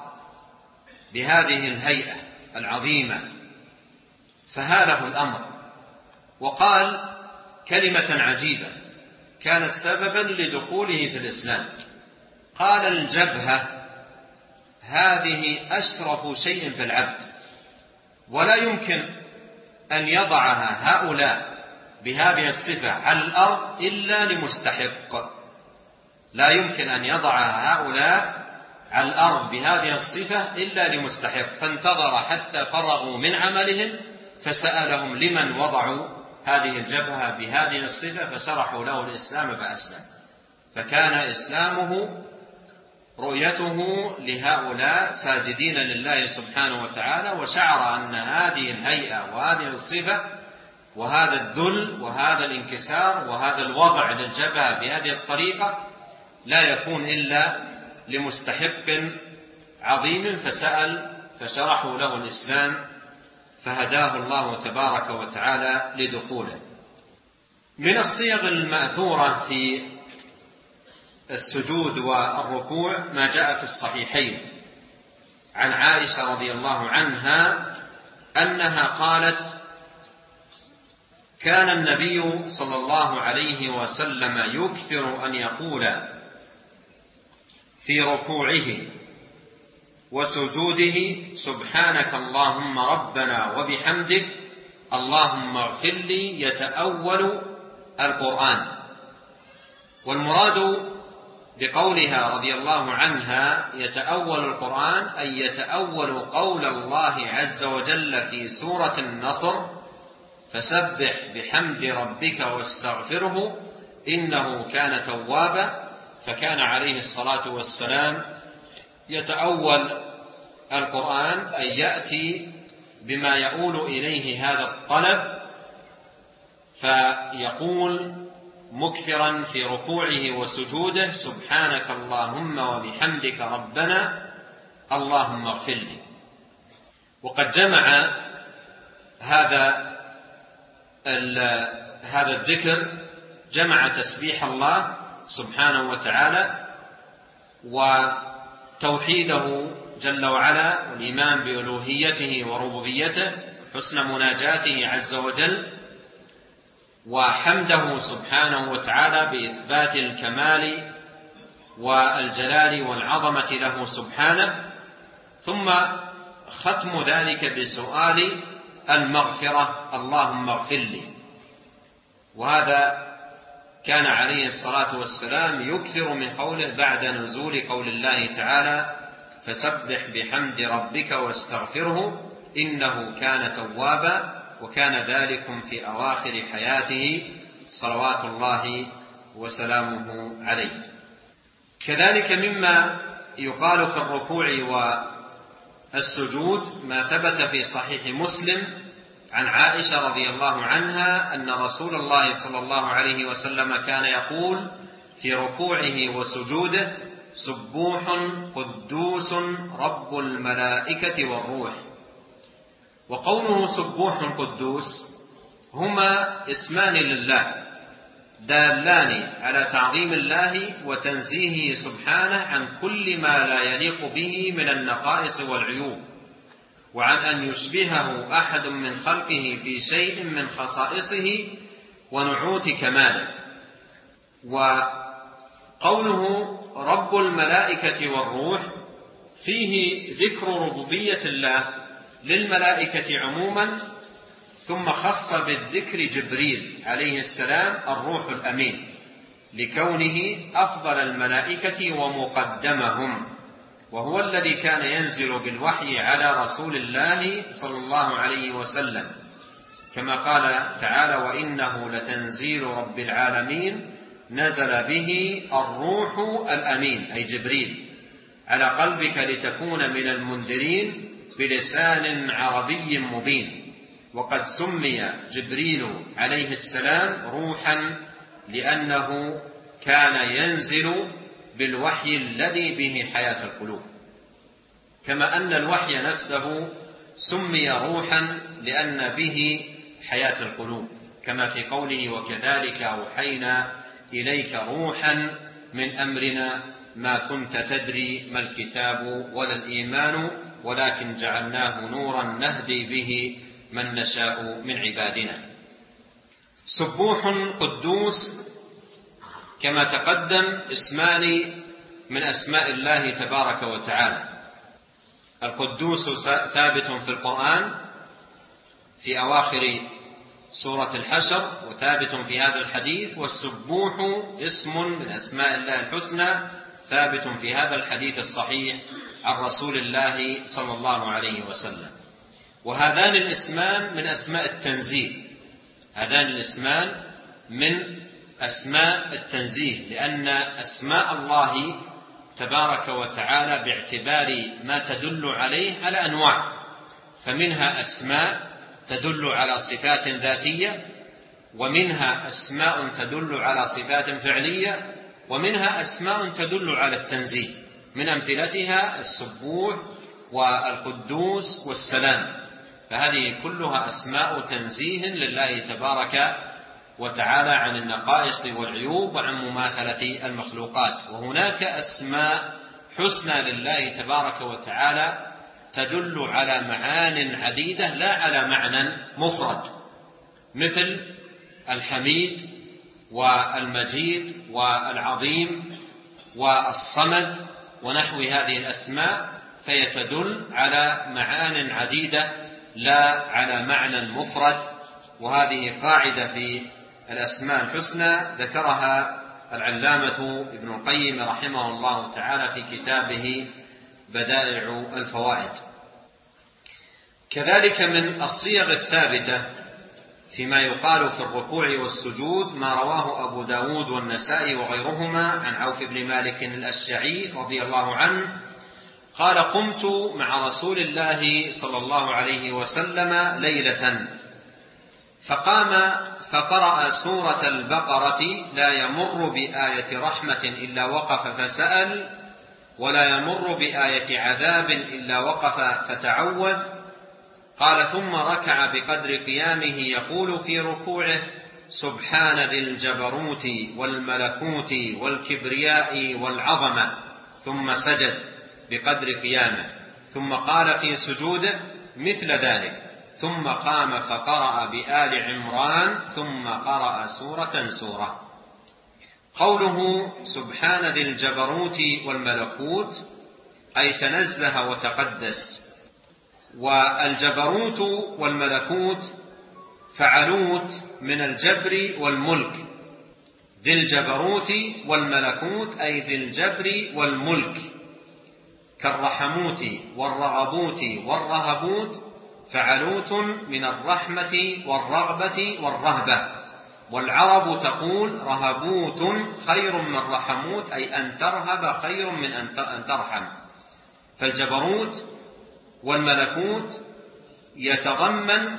بهذه الهيئة العظيمة. فهاله الأمر، وقال كلمة عجيبة كانت سببا لدخوله في الإسلام. قال الجبهة هذه أشرف شيء في العبد، ولا يمكن أن يضعها هؤلاء بهذه الصفة على الأرض إلا لمستحق. لا يمكن أن يضعها هؤلاء على الأرض بهذه الصفة إلا لمستحق. فانتظر حتى فرغوا من عملهم فسألهم لمن وضعوا هذه الجبهة بهذه الصفة، فشرحوا له الإسلام فأسلم. فكان إسلامه رؤيته لهؤلاء ساجدين لله سبحانه وتعالى، وشعر أن هذه الهيئة وهذه الصفة وهذا الذل وهذا الانكسار وهذا الوضع للجبهة بهذه الطريقة لا يكون إلا لمستحق عظيم، فسأل فشرحوا له الإسلام فهداه الله تبارك وتعالى لدخوله. من الصيغ المأثورة في السجود والركوع ما جاء في الصحيحين عن عائشة رضي الله عنها أنها قالت: كان النبي صلى الله عليه وسلم يكثر أن يقول في ركوعه وسجوده: سبحانك اللهم ربنا وبحمدك اللهم اغفر لي. يتأول القرآن. والمراد بقولها رضي الله عنها يتأول القرآن أي يتأول قول الله عز وجل في سورة النصر: فسبح بحمد ربك واستغفره إنه كان توابا. فكان عليه الصلاة والسلام يتأول القرآن أي يأتي بما يؤول إليه هذا الطلب، فيقول مكثرا في ركوعه وسجوده: سبحانك اللهم وبحمدك ربنا اللهم اغفر لي. وقد جمع هذا الذكر، جمع تسبيح الله سبحانه وتعالى وتوحيده جل وعلا والإيمان بألوهيته وربوبيته، حسن مناجاته عز وجل، وحمده سبحانه وتعالى بإثبات الكمال والجلال والعظمة له سبحانه، ثم ختم ذلك بسؤال المغفرة: اللهم اغفر لي. وهذا كان عليه الصلاة والسلام يكثر من قوله بعد نزول قول الله تعالى: فسبح بحمد ربك واستغفره إنه كان توابا. وكان ذلكم في أواخر حياته صلوات الله وسلامه عليه. كذلك مما يقال في الركوع والسجود ما ثبت في صحيح مسلم عن عائشة رضي الله عنها أن رسول الله صلى الله عليه وسلم كان يقول في ركوعه وسجوده: سبوح قدوس رب الملائكة والروح. وقوله سبوح قدوس هما اسمان لله دالان على تعظيم الله وتنزيهه سبحانه عن كل ما لا يليق به من النقائص والعيوب، وعن أن يشبهه أحد من خلقه في شيء من خصائصه ونعوت كماله. وقوله رب الملائكة والروح فيه ذكر ربوبية الله للملائكة عموما، ثم خص بالذكر جبريل عليه السلام الروح الأمين لكونه أفضل الملائكة ومقدمهم، وهو الذي كان ينزل بالوحي على رسول الله صلى الله عليه وسلم، كما قال تعالى: وإنه لتنزيل رب العالمين نزل به الروح الأمين أي جبريل على قلبك لتكون من المنذرين بلسان عربي مبين. وقد سمي جبريل عليه السلام روحا لأنه كان ينزل بالوحي الذي به حياة القلوب، كما أن الوحي نفسه سمي روحا لأن به حياة القلوب، كما في قوله: وكذلك أوحينا إليك روحا من أمرنا ما كنت تدري ما الكتاب ولا الإيمان ولكن جعلناه نورا نهدي به من نشاء من عبادنا. سبوح قدوس كما تقدم اسمان من أسماء الله تبارك وتعالى. القدوس ثابت في القرآن في أواخر سورة الحشر وثابت في هذا الحديث، والسبوح اسم من أسماء الله الحسنى ثابت في هذا الحديث الصحيح عن رسول الله صلى الله عليه وسلم. وهذان الاسمان من أسماء التنزيه، هذان الاسمان من أسماء التنزيه، لأن أسماء الله تبارك وتعالى باعتبار ما تدل عليه على أنواع، فمنها أسماء تدل على صفات ذاتية، ومنها أسماء تدل على صفات فعلية، ومنها أسماء تدل على التنزيه، من أمثلتها السبوح والقدوس والسلام، فهذه كلها أسماء تنزيه لله تبارك وتعالى عن النقائص والعيوب وعن مماثلة المخلوقات. وهناك أسماء حسنى لله تبارك وتعالى تدل على معان عديدة لا على معنى مفرد، مثل الحميد والمجيد والعظيم والصمد ونحو هذه الأسماء، فهي تدل على معان عديدة لا على معنى مفرد. وهذه قاعدة في الأسماء الحسنى ذكرها العلامة ابن القيم رحمه الله تعالى في كتابه بدائع الفوائد. كذلك من الصيغ الثابتة فيما يقال في الركوع والسجود ما رواه أبو داود والنسائي وغيرهما عن عوف بن مالك الأشجعي رضي الله عنه قال: قمت مع رسول الله صلى الله عليه وسلم ليلة فقام فقرأ سورة البقرة: لا يمر بآية رحمة إلا وقف فسأل، ولا يمر بآية عذاب إلا وقف فتعوذ. قال: ثم ركع بقدر قيامه يقول في ركوعه: سبحان ذي الجبروت والملكوت والكبرياء والعظمة، ثم سجد بقدر قيامه، ثم قال في سجوده مثل ذلك، ثم قام فقرأ بآل عمران، ثم قرأ سورة سورة. قوله سبحان ذي الجبروت والملكوت أي تنزه وتقدس، والجبروت والملكوت فعلوت من الجبر والملك. ذي الجبروت والملكوت أي ذي الجبر والملك، كالرحموت والرغبوت والرهبوت فعلوت من الرحمة والرغبة والرهبة. والعرب تقول: رهبوت خير من رحموت، أي أن ترهب خير من أن ترحم. فالجبروت والملكوت يتضمن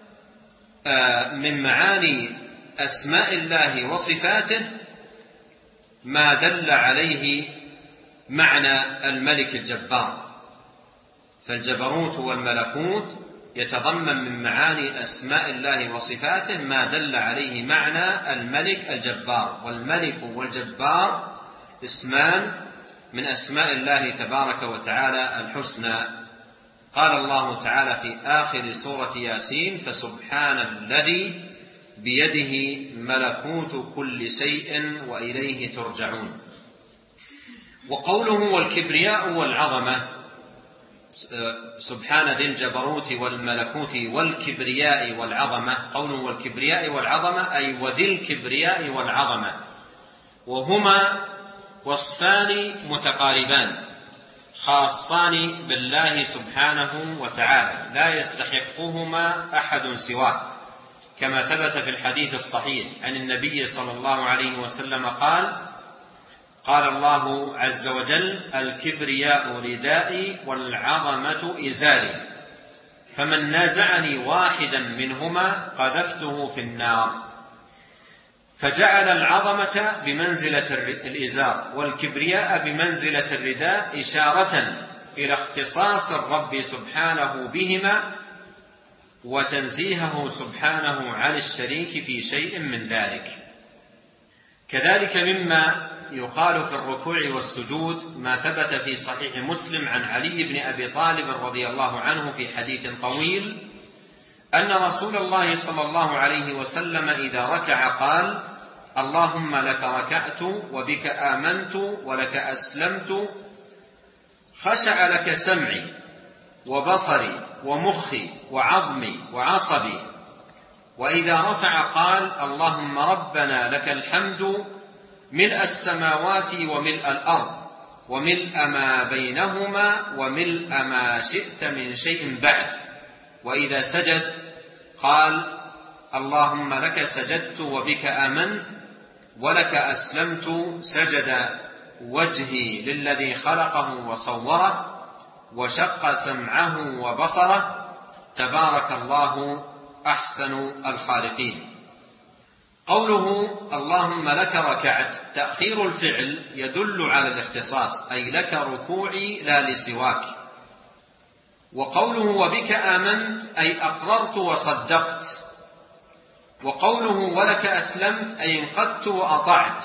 من معاني أسماء الله وصفاته ما دل عليه معنى الملك الجبار. فالجبروت والملكوت يتضمن من معاني أسماء الله وصفاته ما دل عليه معنى الملك الجبار. والملك والجبار اسمان من أسماء الله تبارك وتعالى الحسنى. قال الله تعالى في آخر سورة ياسين: فسبحان الذي بيده ملكوت كل شيء وإليه ترجعون. وقوله والكبرياء والعظمة، سبحان ذي الجبروت والملكوت والكبرياء والعظمة، قوله والكبرياء والعظمة أي وذي الكبرياء والعظمة، وهما وصفان متقاربان خاصان بالله سبحانه وتعالى لا يستحقهما أحد سواه، كما ثبت في الحديث الصحيح عن النبي صلى الله عليه وسلم قال: قال الله عز وجل: الكبرياء ردائي والعظمة إزاري، فمن نازعني واحدا منهما قذفته في النار. فجعل العظمة بمنزلة الإزار والكبرياء بمنزلة الرداء، إشارة إلى اختصاص الرب سبحانه بهما وتنزيهه سبحانه عن الشريك في شيء من ذلك. كذلك مما يقال في الركوع والسجود ما ثبت في صحيح مسلم عن علي بن أبي طالب رضي الله عنه في حديث طويل: أن رسول الله صلى الله عليه وسلم إذا ركع قال: اللهم لك ركعت وبك آمنت ولك أسلمت، خشع لك سمعي وبصري ومخي وعظمي وعصبي. وإذا رفع قال: اللهم ربنا لك الحمد ملء السماوات وملء الأرض وملء ما بينهما وملء ما شئت من شيء بعد. وإذا سجد قال: اللهم لك سجدت وبك آمنت ولك أسلمت، سجد وجهي للذي خلقه وصوره وشق سمعه وبصره، تبارك الله أحسن الخالقين. قوله اللهم لك ركعت، تأخير الفعل يدل على الاختصاص، أي لك ركوعي لا لسواك. وقوله وبك آمنت أي أقررت وصدقت. وقوله ولك أسلمت أي انقدت وأطعت.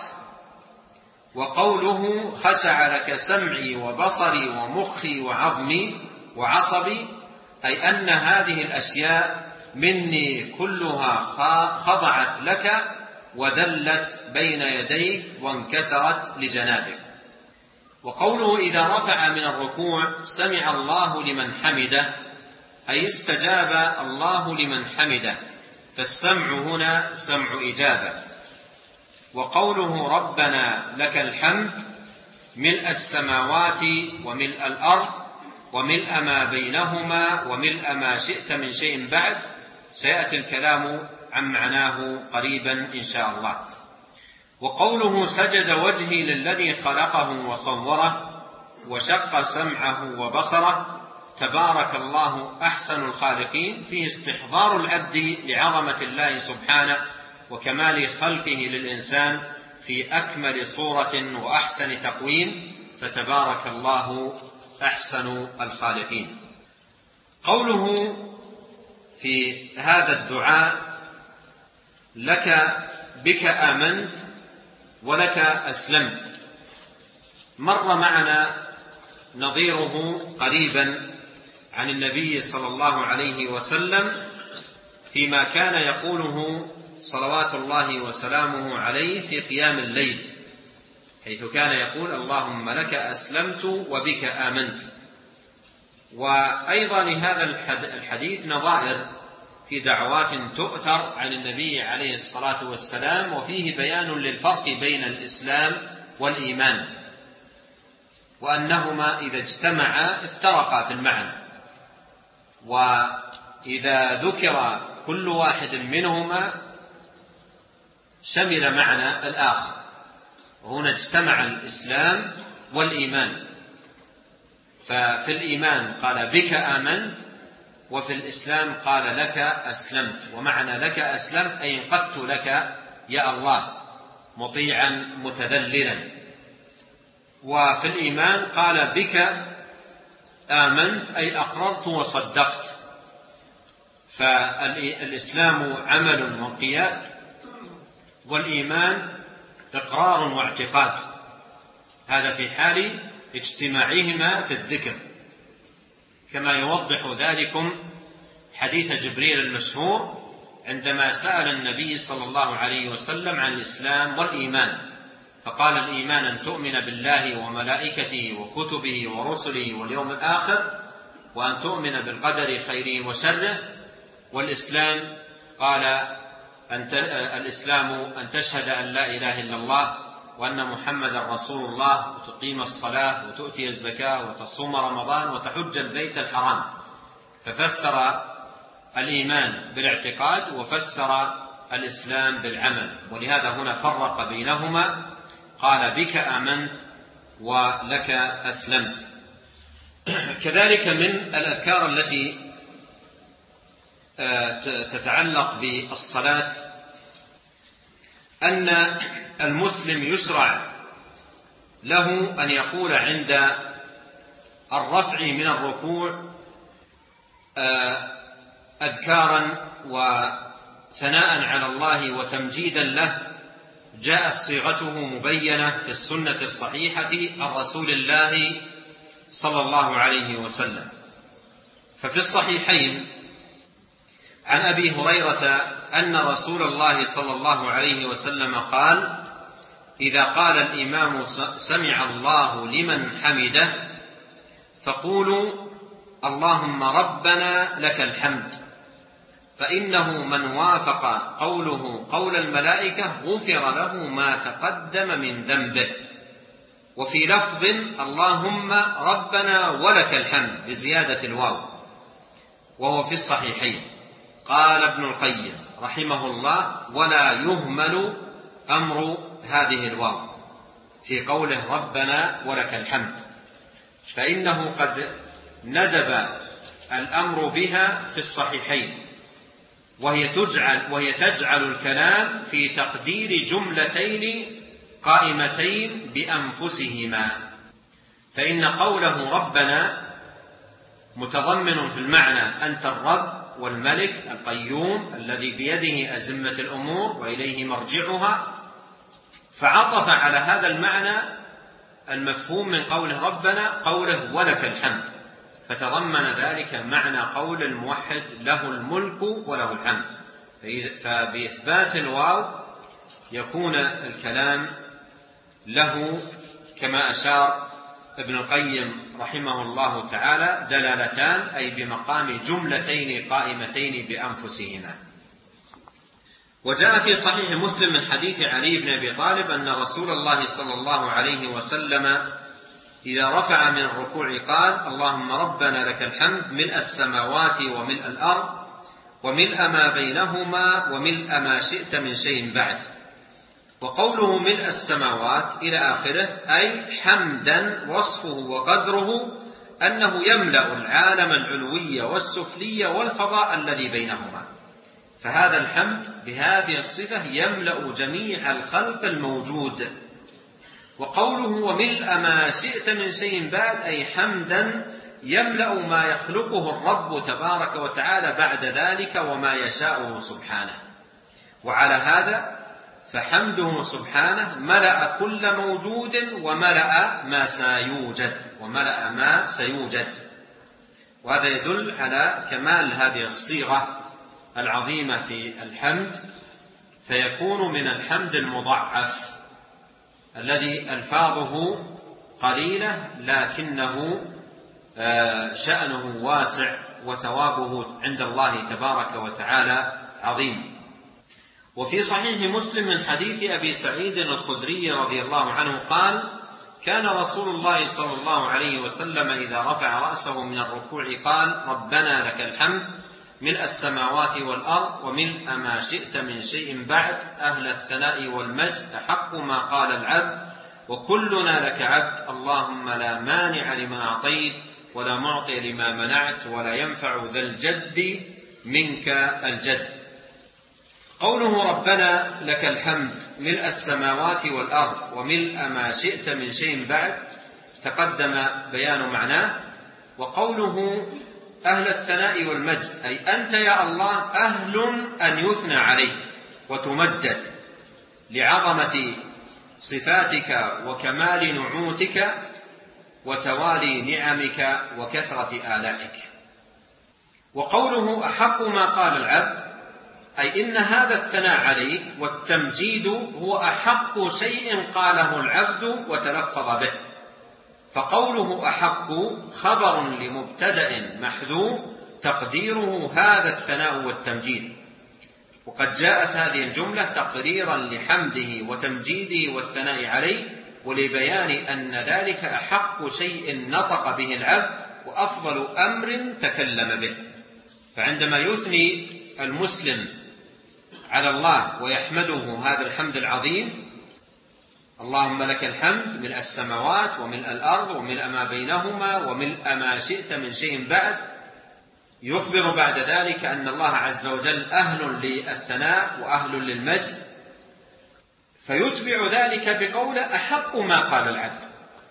وقوله خشع لك سمعي وبصري ومخي وعظمي وعصبي أي أن هذه الأشياء مني كلها خضعت لك وذلت بين يديك وانكسرت لجنابك. وقوله إذا رفع من الركوع سمع الله لمن حمده أي استجاب الله لمن حمده، فالسمع هنا سمع إجابة. وقوله ربنا لك الحمد ملء السماوات وملء الأرض وملء ما بينهما وملء ما شئت من شيء بعد، سيأتي الكلام عن معناه قريبا إن شاء الله. وقوله سجد وجهي للذي خلقه وصوره وشق سمعه وبصره، تبارك الله أحسن الخالقين، فيه استحضار العبد لعظمة الله سبحانه وكمال خلقه للإنسان في أكمل صورة وأحسن تقويم، فتبارك الله أحسن الخالقين. قوله في هذا الدعاء لك بك آمنت ولك أسلمت، مر معنا نظيره قريبا عن النبي صلى الله عليه وسلم فيما كان يقوله صلوات الله وسلامه عليه في قيام الليل، حيث كان يقول اللهم لك أسلمت وبك آمنت. وأيضا لهذا الحديث نظائر في دعوات تؤثر عن النبي عليه الصلاة والسلام، وفيه بيان للفرق بين الإسلام والإيمان، وأنهما إذا اجتمعا افترقا في المعنى، وإذا ذكر كل واحد منهما شمل معنى الآخر. وهنا اجتمع الإسلام والإيمان، ففي الإيمان قال بك آمنت، وفي الإسلام قال لك أسلمت. ومعنى لك أسلمت أي انقدت لك يا الله مطيعا متذللا. وفي الإيمان قال بك آمنت أي أقررت وصدقت. فالإسلام عمل وانقياد، والإيمان إقرار واعتقاد، هذا في حال اجتماعهما في الذكر، كما يوضح ذلكم حديث جبريل المشهور عندما سأل النبي صلى الله عليه وسلم عن الإسلام والإيمان، فقال الإيمان أن تؤمن بالله وملائكته وكتبه ورسله واليوم الآخر، وأن تؤمن بالقدر خيره وشره. والإسلام قال الإسلام أن تشهد أن لا إله إلا الله وأن محمدا رسول الله، وتقيم الصلاة وتؤتي الزكاة وتصوم رمضان وتحج البيت الحرام. ففسر الإيمان بالاعتقاد وفسر الإسلام بالعمل، ولهذا هنا فرق بينهما، قال بك آمنت ولك أسلمت. كذلك من الأذكار التي تتعلق بالصلاة أن المسلم يشرع له أن يقول عند الرفع من الركوع أذكارا وثناء على الله وتمجيدا له، جاءت صيغته مبينة في السنة الصحيحة عن رسول الله صلى الله عليه وسلم. ففي الصحيحين عن أبي هريرة أن رسول الله صلى الله عليه وسلم قال: إذا قال الإمام سمع الله لمن حمده فقولوا اللهم ربنا لك الحمد، فإنه من وافق قوله قول الملائكة غفر له ما تقدم من ذنبه. وفي لفظ اللهم ربنا ولك الحمد بزيادة الواو، وهو في الصحيحين. قال ابن القيم رحمه الله: ولا يهمل أمر هذه الواو في قوله ربنا ولك الحمد، فإنه قد ندب الأمر بها في الصحيحين، وهي تجعل الكلام في تقدير جملتين قائمتين بأنفسهما، فإن قوله ربنا متضمن في المعنى أنت الرب والملك القيوم الذي بيده أزمة الأمور وإليه مرجعها، فعطف على هذا المعنى المفهوم من قوله ربنا قوله ولك الحمد، فتضمن ذلك معنى قول الموحد له الملك وله الحمد. فبإثبات الواو يكون الكلام له كما أشار ابن القيم رحمه الله تعالى دلالتان، أي بمقام جملتين قائمتين بأنفسهما. وجاء في صحيح مسلم من حديث علي بن أبي طالب أن رسول الله صلى الله عليه وسلم إذا رفع من الركوع قال: اللهم ربنا لك الحمد ملء السماوات وملء الأرض وملء ما بينهما وملء ما شئت من شيء بعد. وقوله ملء السماوات إلى آخره أي حمدا وصفه وقدره أنه يملأ العالم العلوي والسفلي والفضاء الذي بينهما، فهذا الحمد بهذه الصفة يملأ جميع الخلق الموجود. وقوله وملء ما شئت من شيء بعد أي حمدا يملأ ما يخلقه الرب تبارك وتعالى بعد ذلك وما يشاءه سبحانه. وعلى هذا فحمده سبحانه ملأ كل موجود وملأ ما سيوجد، وهذا يدل على كمال هذه الصيغة العظيمة في الحمد، فيكون من الحمد المضاعف الذي ألفاظه قليلة لكنه شأنه واسع وثوابه عند الله تبارك وتعالى عظيم. وفي صحيح مسلم من حديث أبي سعيد الخدري رضي الله عنه قال: كان رسول الله صلى الله عليه وسلم إذا رفع رأسه من الركوع قال: ربنا لك الحمد ملء السماوات والأرض وملء ما شئت من شيء بعد، أهل الثناء والمجد، أحق ما قال العبد وكلنا لك عبد، اللهم لا مانع لما أعطيت ولا معطي لما منعت ولا ينفع ذا الجد منك الجد. قوله ربنا لك الحمد ملء السماوات والأرض وملء ما شئت من شيء بعد تقدم بيان معناه. وقوله أهل الثناء والمجد أي أنت يا الله أهل أن يثنى عليك وتمجد لعظمة صفاتك وكمال نعوتك وتوالي نعمك وكثرة آلائك. وقوله أحق ما قال العبد أي إن هذا الثناء عليك والتمجيد هو أحق شيء قاله العبد وتلفظ به، فقوله أحق خبر لمبتدأ محذوف تقديره هذا الثناء والتمجيد، وقد جاءت هذه الجملة تقريرا لحمده وتمجيده والثناء عليه ولبيان أن ذلك أحق شيء نطق به العبد وأفضل أمر تكلم به. فعندما يثني المسلم على الله ويحمده هذا الحمد العظيم، اللهم لك الحمد ملء السماوات وملء الأرض وملء ما بينهما وملء ما شئت من شيء بعد، يخبر بعد ذلك أن الله عز وجل أهل للثناء وأهل للمجد، فيتبع ذلك بقوله أحق ما قال العبد.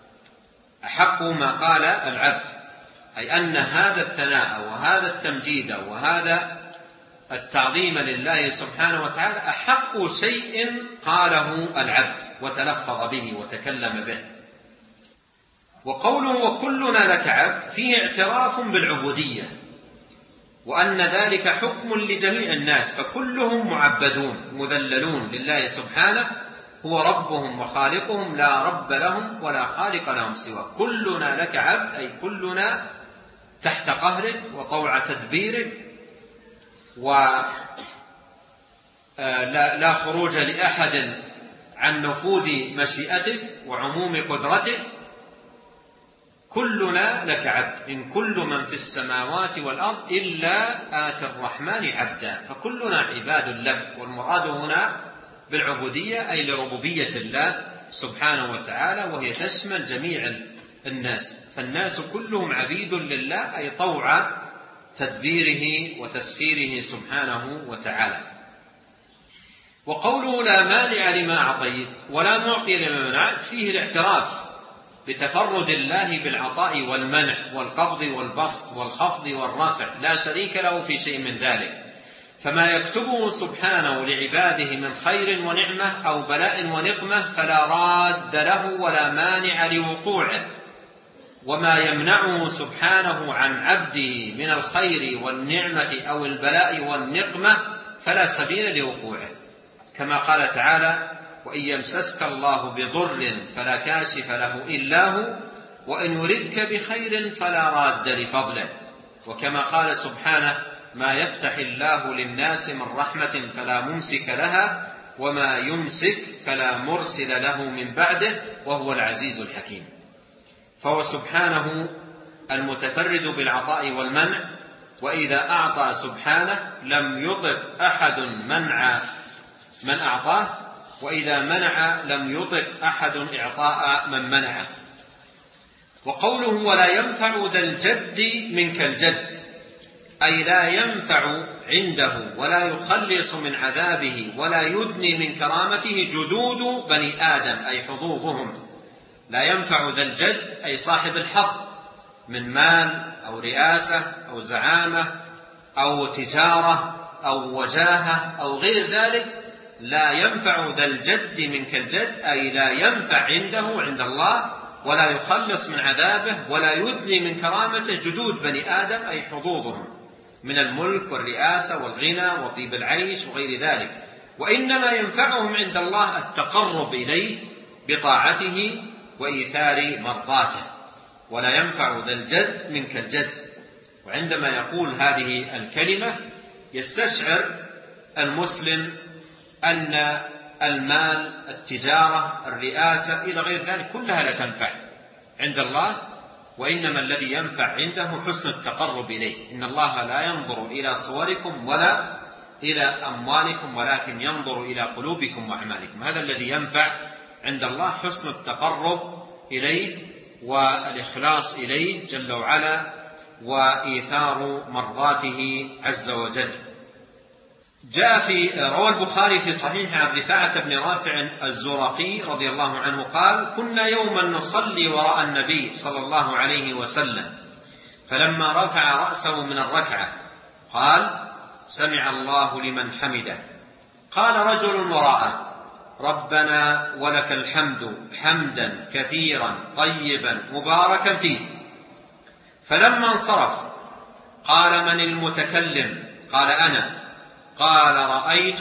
أحق ما قال العبد أي أن هذا الثناء وهذا التمجيد وهذا التعظيم لله سبحانه وتعالى أحق شيء قاله العبد وتلفظ به وتكلم به. وقوله وكلنا لك عبد فيه اعتراف بالعبودية، وأن ذلك حكم لجميع الناس، فكلهم معبدون مذللون لله سبحانه، هو ربهم وخالقهم، لا رب لهم ولا خالق لهم سواه. كلنا لك عبد، أي كلنا تحت قهرك وطوع تدبيرك، ولا خروج لأحد عن نفوذ مشيئتك وعموم قدرتك. كلنا لك عبد، إن كل من في السماوات والأرض إلا آتي الرحمن عبدا، فكلنا عباد لك. والمراد هنا بالعبودية أي لربوبية الله سبحانه وتعالى، وهي تشمل جميع الناس، فالناس كلهم عبيد لله، أي طوع تدبيره وتسخيره سبحانه وتعالى. وقوله لا مانع لما أعطيت ولا معطي لما منعت فيه الاعتراف بتفرد الله بالعطاء والمنع والقبض والبسط والخفض والرفع، لا شريك له في شيء من ذلك. فما يكتبه سبحانه لعباده من خير ونعمة أو بلاء ونقمة فلا راد له ولا مانع لوقوعه، وما يمنعه سبحانه عن عبده من الخير والنعمة أو البلاء والنقمة فلا سبيل لوقوعه، كما قال تعالى: وإن يمسسك الله بضر فلا كاشف له إلا هو وإن يردك بخير فلا راد لفضله، وكما قال سبحانه: ما يفتح الله للناس من رحمة فلا ممسك لها وما يمسك فلا مرسل له من بعده وهو العزيز الحكيم. فهو سبحانه المتفرد بالعطاء والمنع، وإذا أعطى سبحانه لم يطق أحد منع من أعطاه، وإذا منع لم يطق أحد إعطاء من منعه. وقوله ولا ينفع ذا الجد منك الجد، أي لا ينفع عنده ولا يخلص من عذابه ولا يدني من كرامته جدود بني آدم، أي حظوظهم. لا ينفع ذا الجد أي صاحب الحظ من مال أو رئاسة أو زعامة أو تجارة أو وجاهة أو غير ذلك. لا ينفع ذا الجد منك الجد، أي لا ينفع عنده عند الله ولا يخلص من عذابه ولا يدني من كرامته جدود بني آدم، أي حظوظهم من الملك والرئاسة والغنى وطيب العيش وغير ذلك، وإنما ينفعهم عند الله التقرب إليه بطاعته وإيثار مرضاته. ولا ينفع ذا الجد منك الجد. وعندما يقول هذه الكلمة يستشعر المسلم أن المال، التجارة، الرئاسة إلى غير ذلك كلها لا تنفع عند الله، وإنما الذي ينفع عنده حسن التقرب إليه. إن الله لا ينظر إلى صوركم ولا إلى أموالكم ولكن ينظر إلى قلوبكم وأعمالكم. هذا الذي ينفع عند الله، حسن التقرب إليه والإخلاص إليه جل وعلا وإيثار مرضاته عز وجل. روى البخاري في صحيح عن رفاعة بن رافع الزرقي رضي الله عنه قال: كنا يوما نصلي وراء النبي صلى الله عليه وسلم، فلما رفع رأسه من الركعة قال: سمع الله لمن حمده. قال رجل وراءه: ربنا ولك الحمد حمدا كثيرا طيبا مباركا فيه. فلما انصرف قال: من المتكلم؟ قال: أنا. قال: رأيت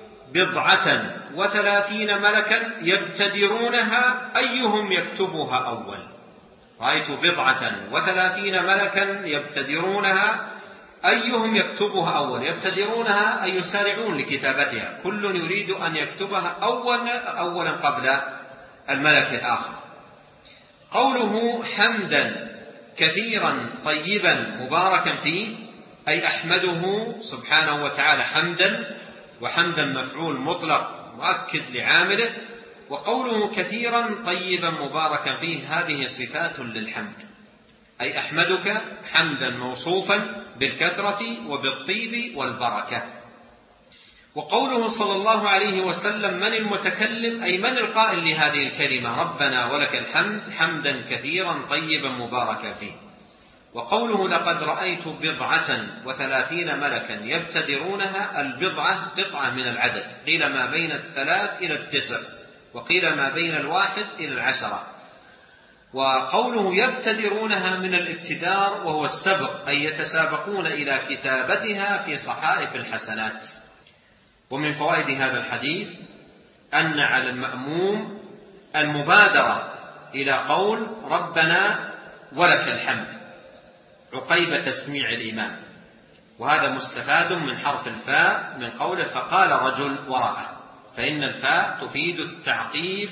37 ملكا يبتدرونها أيهم يكتبها أول. رأيت 37 ملكا يبتدرونها أيهم يكتبها أول. يبتدرونها أي يسارعون لكتابتها، كل يريد أن يكتبها أولا قبل الملك الآخر. قوله حمدا كثيرا طيبا مباركا فيه، أي أحمده سبحانه وتعالى حمدا، وحمدا مفعول مطلق مؤكد لعامله. وقوله كثيرا طيبا مباركا فيه هذه صفات للحمد، أي أحمدك حمدا موصوفا بالكثرة وبالطيب والبركة. وقوله صلى الله عليه وسلم من المتكلم، أي من القائل لهذه الكلمة ربنا ولك الحمد حمدا كثيرا طيبا مباركا فيه. وقوله لقد رأيت 37 ملكا يبتدرونها، البضعة قطعة من العدد، قيل ما بين 3 إلى 9، وقيل ما بين 1 إلى 10. وقوله يبتدرونها من الابتدار وهو السبق، أي يتسابقون إلى كتابتها في صحائف الحسنات. ومن فوائد هذا الحديث أن على المأموم المبادرة إلى قول ربنا ولك الحمد عقيب تسميع الإمام، وهذا مستفاد من حرف الفاء من قوله فقال رجل وراءه، فإن الفاء تفيد التعقيب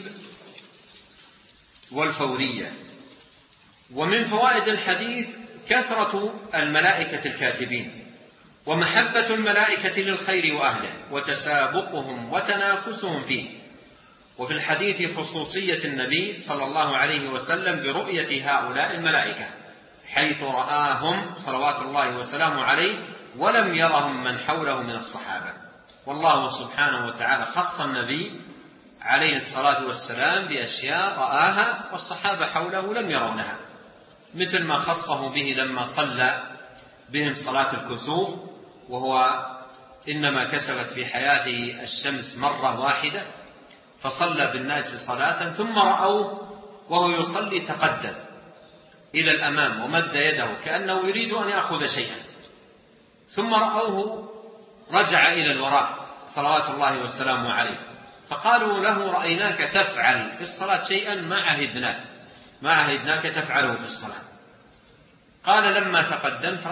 والفورية. ومن فوائد الحديث كثرة الملائكة الكاتبين، ومحبة الملائكة للخير وأهله، وتسابقهم وتنافسهم فيه. وفي الحديث خصوصية النبي صلى الله عليه وسلم برؤية هؤلاء الملائكة، حيث رآهم صلوات الله وسلامه عليه ولم يرهم من حوله من الصحابة. والله سبحانه وتعالى خص النبي عليه الصلاة والسلام بأشياء رآها والصحابة حوله لم يرونها، مثل ما خصه به لما صلى بهم صلاة الكسوف، وهو إنما كسبت في حياته الشمس مرة واحدة، فصلى بالناس صلاة ثم رأوه وهو يصلي تقدم إلى الأمام ومد يده كأنه يريد أن يأخذ شيئا، ثم رأوه رجع إلى الوراء صلوات الله والسلام عليه، فقالوا له رأيناك تفعل في الصلاة شيئا ما عهدناك تفعله في الصلاة. قال لما تقدمت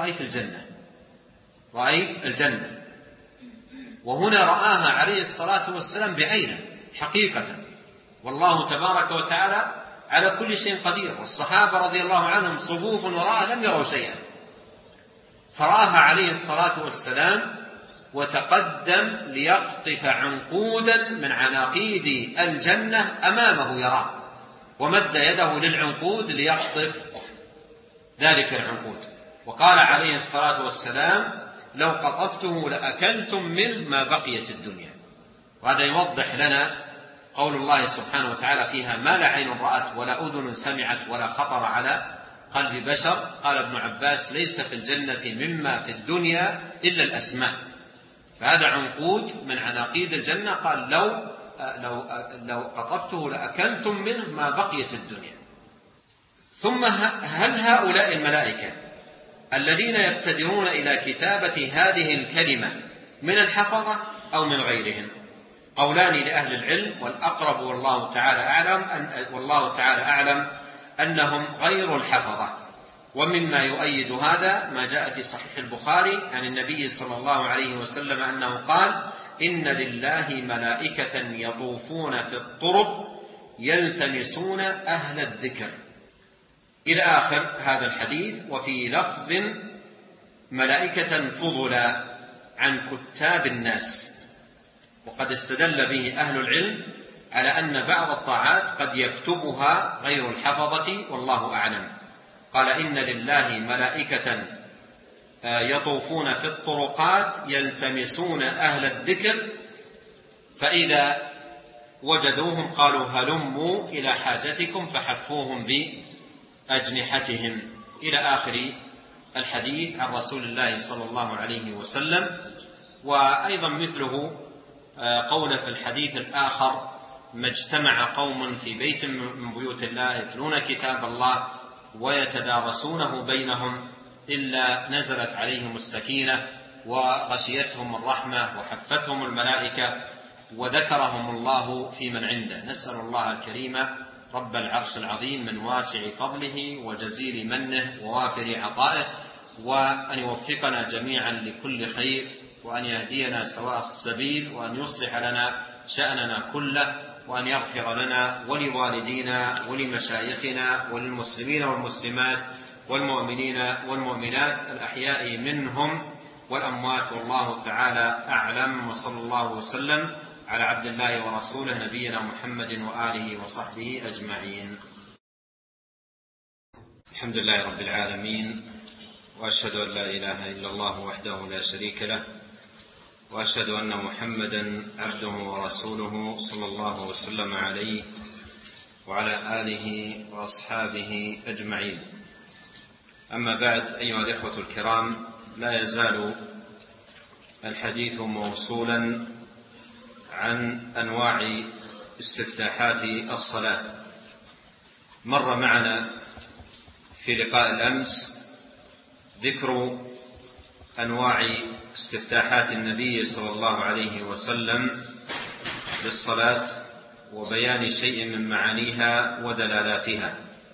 رأيت الجنة، وهنا رآها عليه الصلاة والسلام بعينه حقيقة، والله تبارك وتعالى على كل شيء قدير، والصحابة رضي الله عنهم صفوف وراءه لم يروا شيئا، فرآها عليه الصلاة والسلام وتقدم ليقطف عنقودا من عناقيد الجنة أمامه يراه، ومد يده للعنقود ليقطف ذلك العنقود، وقال عليه الصلاة والسلام لو قطفته لأكلتم منه ما بقيت الدنيا. وهذا يوضح لنا قول الله سبحانه وتعالى فيها ما لا عين رأت ولا أذن سمعت ولا خطر على قلب بشر. قال ابن عباس ليس في الجنة مما في الدنيا إلا الأسماء، فهذا عنقود من عناقيد الجنة، قال لو قطفته لأكلتم منه ما بقيت الدنيا. ثم هل هؤلاء الملائكة الذين يبتدرون إلى كتابة هذه الكلمة من الحفظة أو من غيرهم؟ قولان لأهل العلم، والأقرب والله تعالى أعلم أنهم غير الحفظة. ومما يؤيد هذا ما جاء في صحيح البخاري عن النبي صلى الله عليه وسلم أنه قال إن لله ملائكة يطوفون في الطرق يلتمسون أهل الذكر، إلى آخر هذا الحديث. وفي لفظ ملائكة فضلا عن كتاب الناس. وقد استدل به أهل العلم على أن بعض الطاعات قد يكتبها غير الحفظة والله أعلم. قال إن لله ملائكة يطوفون في الطرقات يلتمسون أهل الذكر فإذا وجدوهم قالوا هلموا إلى حاجتكم فحفوهم بأجنحتهم، إلى آخر الحديث عن رسول الله صلى الله عليه وسلم. وأيضا مثله قول في الحديث الآخر ما اجتمع قوم في بيت من بيوت الله يتلون كتاب الله ويتدارسونه بينهم إلا نزلت عليهم السكينة وغشيتهم الرحمة وحفتهم الملائكة وذكرهم الله في من عنده. نسأل الله الكريم رب العرش العظيم من واسع فضله وجزيل منه ووافر عطائه وأن يوفقنا جميعا لكل خير، وأن يهدينا سواء السبيل، وأن يصلح لنا شأننا كله، وأن يغفر لنا ولوالدينا ولمشايخنا وللمسلمين والمسلمات والمؤمنين والمؤمنات الأحياء منهم والأموات، والله تعالى أعلم. وصلى الله وسلم على عبد الله ورسوله نبينا محمد وآله وصحبه أجمعين. الحمد لله رب العالمين، وأشهد أن لا إله إلا الله وحده لا شريك له، وأشهد أن محمدا عبده ورسوله صلى الله وسلم عليه وعلى آله وأصحابه أجمعين. أما بعد، أيها الإخوة الكرام، لا يزال الحديث موصولا عن أنواع استفتاحات الصلاة، مر معنا في لقاء الأمس ذكر أنواع استفتاحات النبي صلى الله عليه وسلم للصلاة وبيان شيء من معانيها ودلالاتها.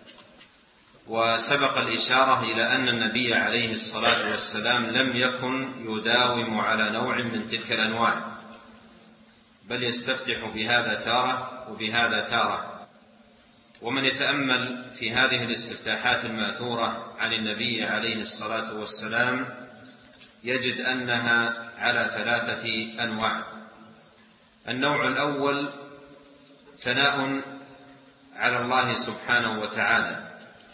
وسبق الإشارة إلى أن النبي عليه الصلاة والسلام لم يكن يداوم على نوع من تلك الأنواع، بل يستفتح بهذا تارة وبهذا تارة. ومن يتأمل في هذه الاستفتاحات الماثورة عن النبي عليه الصلاة والسلام يجد أنها على 3 أنواع. النوع الأول ثناء على الله سبحانه وتعالى،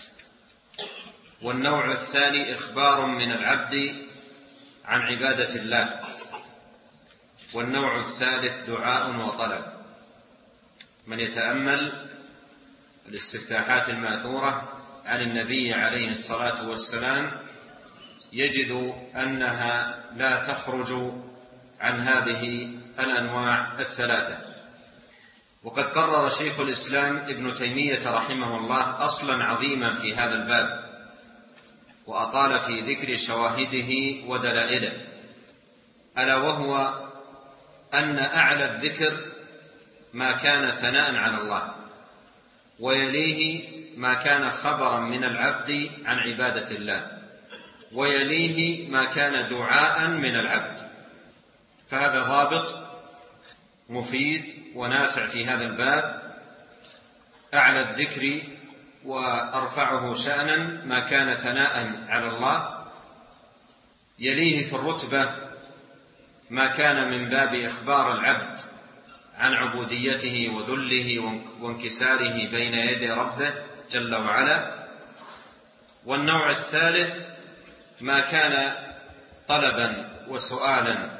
والنوع الثاني إخبار من العبد عن عبادة الله، والنوع الثالث دعاء وطلب. من يتأمل الاستفتاحات الماثورة عن النبي عليه الصلاة والسلام يجد أنها لا تخرج عن هذه الأنواع ال3. وقد قرر شيخ الإسلام ابن تيمية رحمه الله أصلا عظيما في هذا الباب، وأطال في ذكر شواهده ودلائله، ألا وهو أن أعلى الذكر ما كان ثناء على الله، ويليه ما كان خبرا من العبد عن عبادة الله، ويليه ما كان دعاء من العبد. فهذا ضابط مفيد ونافع في هذا الباب. أعلى الذكر وأرفعه شأنا ما كان ثناء على الله، يليه في الرتبة ما كان من باب إخبار العبد عن عبوديته وذله وانكساره بين يدي ربه جل وعلا، والنوع الثالث ما كان طلبا وسؤالا.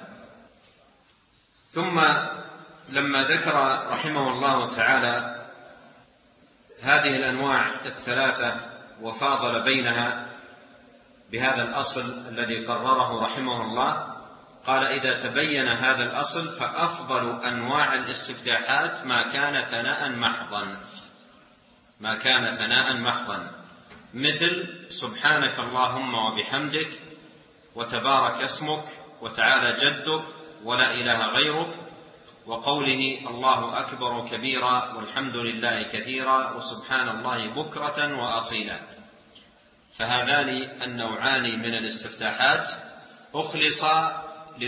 ثم لما ذكر رحمه الله تعالى هذه الأنواع ال3 وفاضل بينها بهذا الأصل الذي قرره رحمه الله، قال: إذا تبين هذا الأصل فأفضل أنواع الاستفتاحات ما كان ثناء محضا، مثل سبحانك اللهم وبحمدك وتبارك اسمك وتعالى جدك ولا إله غيرك، وقوله الله أكبر كبيرا والحمد لله كثيرا وسبحان الله بكرة وأصيلا. فهذان النوعان من الاستفتاحات أخلصا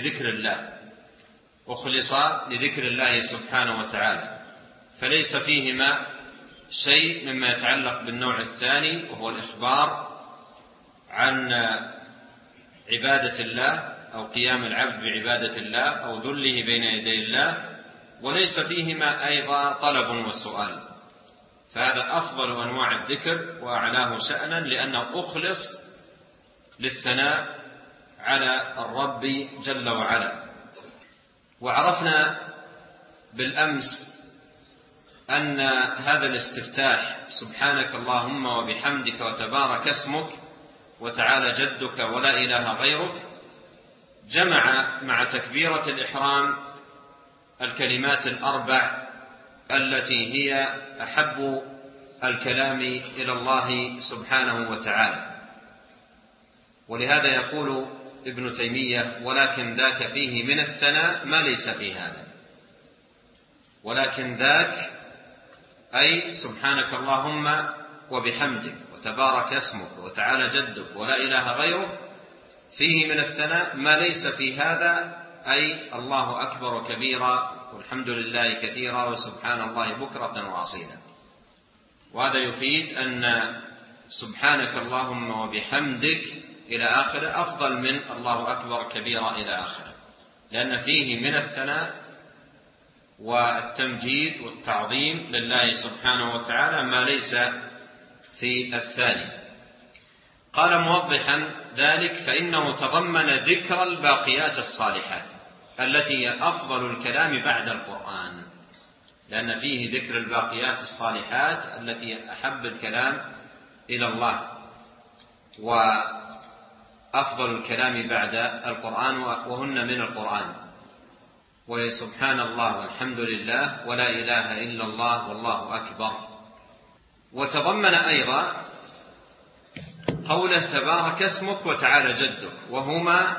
لذكر الله سبحانه وتعالى، فليس فيهما شيء مما يتعلق بالنوع الثاني وهو الإخبار عن عبادة الله أو قيام العبد بعبادة الله أو ذله بين يدي الله، وليس فيهما أيضا طلب وسؤال. فهذا أفضل أنواع الذكر وأعلاه شأنا، لأنه أخلص للثناء على الرب جل وعلا. وعرفنا بالأمس أن هذا الاستفتاح سبحانك اللهم وبحمدك وتبارك اسمك وتعالى جدك ولا إله غيرك جمع مع تكبيرة الإحرام الكلمات ال4 التي هي أحب الكلام إلى الله سبحانه وتعالى. ولهذا يقول ابن تيمية: ولكن ذاك فيه من الثناء ما ليس في هذا. ولكن ذاك أي سبحانك اللهم وبحمدك وتبارك اسمك وتعالى جدك ولا إله غيرك فيه من الثناء ما ليس في هذا، أي الله أكبر كبيرا والحمد لله كثيرا وسبحان الله بكرة وأصيلا. وهذا يفيد أن سبحانك اللهم وبحمدك إلى آخره أفضل من الله أكبر كبيرا إلى آخره، لأن فيه من الثناء والتمجيد والتعظيم لله سبحانه وتعالى ما ليس في الثاني. قال موضحا ذلك: فإنه تضمن ذكر الباقيات الصالحات التي هي أفضل الكلام بعد القرآن، لأن فيه ذكر الباقيات الصالحات التي أحب الكلام إلى الله وأفضل الكلام بعد القرآن، وهن من القرآن، وهي سبحان الله والحمد لله ولا إله إلا الله والله أكبر. وتضمن أيضا قوله تبارك اسمك وتعالى جدك، وهما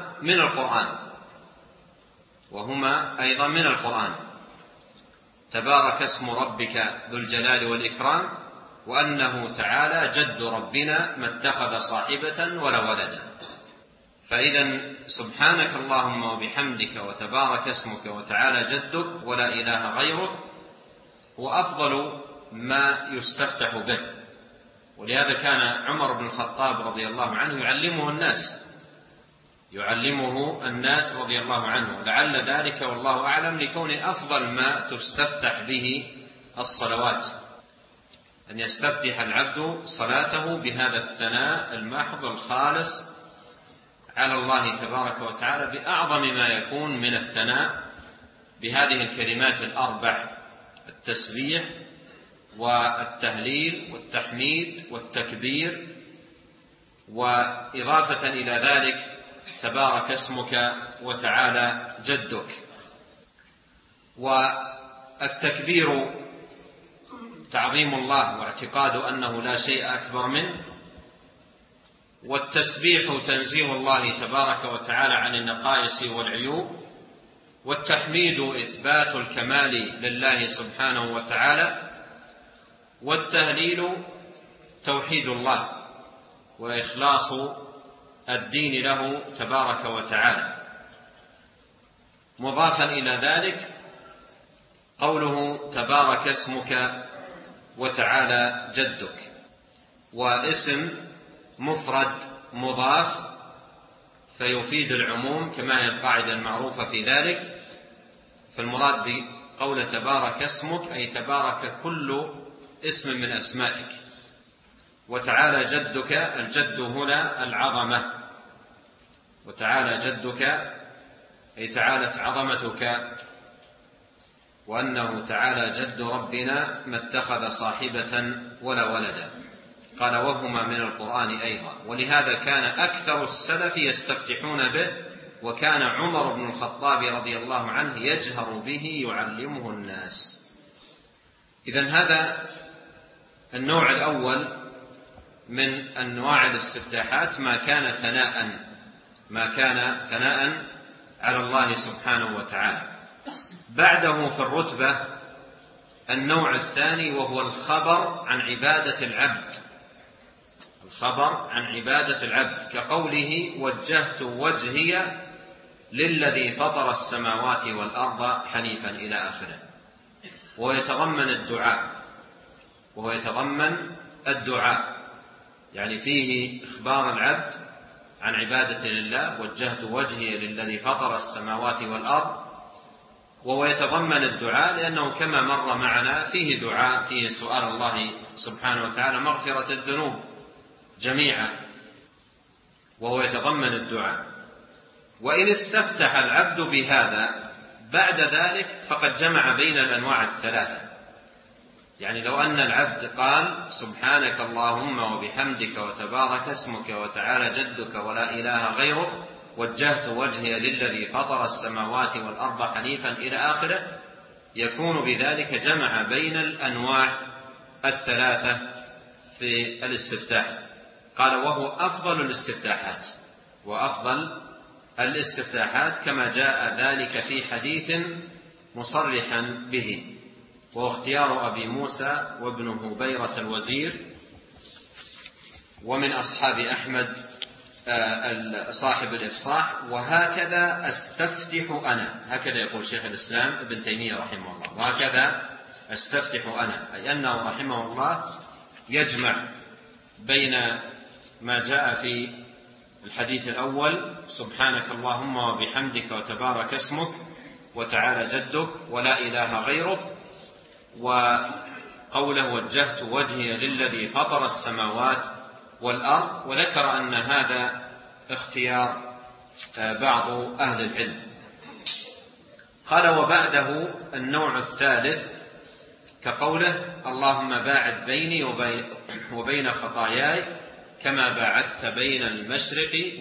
أيضا من القرآن. تبارك اسم ربك ذو الجلال والإكرام، وأنه تعالى جد ربنا ما اتخذ صاحبة ولا ولدا. فإذا سبحانك اللهم وبحمدك وتبارك اسمك وتعالى جدك ولا إله غيرك هو أفضل ما يستفتح به. ولهذا كان عمر بن الخطاب رضي الله عنه يعلمه الناس رضي الله عنه، لعل ذلك والله أعلم لكون أفضل ما تستفتح به الصلوات، أن يستفتح العبد صلاته بهذا الثناء المحض الخالص على الله تبارك وتعالى بأعظم ما يكون من الثناء بهذه الكلمات الأربع: التسبيح والتهليل والتحميد والتكبير، وإضافة إلى ذلك تبارك اسمك وتعالى جدك. والتكبير تعظيم الله واعتقاد أنه لا شيء أكبر منه، والتسبيح تنزيه الله تبارك وتعالى عن النقائص والعيوب، والتحميد إثبات الكمال لله سبحانه وتعالى، والتهليل توحيد الله وإخلاص الدين له تبارك وتعالى. مضافا إلى ذلك قوله تبارك اسمك وتعالى جدك، والاسم مفرد مضاف فيفيد العموم كما هي القاعدة المعروفة في ذلك. فالمراد بقول تبارك اسمك أي تبارك كل اسم من أسمائك، وتعالى جدك الجد هنا العظمة، وتعالى جدك أي تعالت عظمتك، وأنه تعالى جد ربنا ما اتخذ صاحبة ولا ولدا. قال وهما من القرآن أيضا، ولهذا كان أكثر السلف يستفتحون به، وكان عمر بن الخطاب رضي الله عنه يجهر به يعلمه الناس. إذن هذا النوع الأول من أنواع الاستفتاحات ما كان ثناء على الله سبحانه وتعالى. بعده في الرتبة النوع الثاني، وهو الخبر عن عبادة العبد، كقوله وجهت وجهي للذي فطر السماوات والأرض حنيفا إلى آخره. وهو يتضمن الدعاء، يعني فيه إخبار العبد عن عبادة لله، وجهت وجهي للذي فطر السماوات والأرض، وهو يتضمن الدعاء لأنه كما مر معنا فيه دعاء، فيه سؤال الله سبحانه وتعالى مغفرة الذنوب جميعا، وهو يتضمن الدعاء. وإن استفتح العبد بهذا بعد ذلك فقد جمع بين الأنواع الثلاثة. يعني لو أن العبد قال سبحانك اللهم وبحمدك وتبارك اسمك وتعالى جدك ولا إله غيرك وجهت وجهي للذي فطر السماوات والأرض حنيفا إلى آخره، يكون بذلك جمع بين الأنواع الثلاثة في الاستفتاح. قال وهو أفضل الاستفتاحات كما جاء ذلك في حديث مصرحا به، وهو اختيار أبي موسى وابن هبيرة الوزير ومن أصحاب أحمد صاحب الإفصاح. وهكذا أستفتح أنا، هكذا يقول شيخ الإسلام ابن تيمية رحمه الله، وهكذا أستفتح أنا، أي أنه رحمه الله يجمع بين ما جاء في الحديث الأول سبحانك اللهم وبحمدك وتبارك اسمك وتعالى جدك ولا إله غيرك، وقوله وجهت وجهي للذي فطر السماوات والأرض، وذكر أن هذا اختيار بعض أهل العلم. قال وبعده النوع الثالث كقوله اللهم باعد بيني وبين خطاياي كما باعدت بين المشرق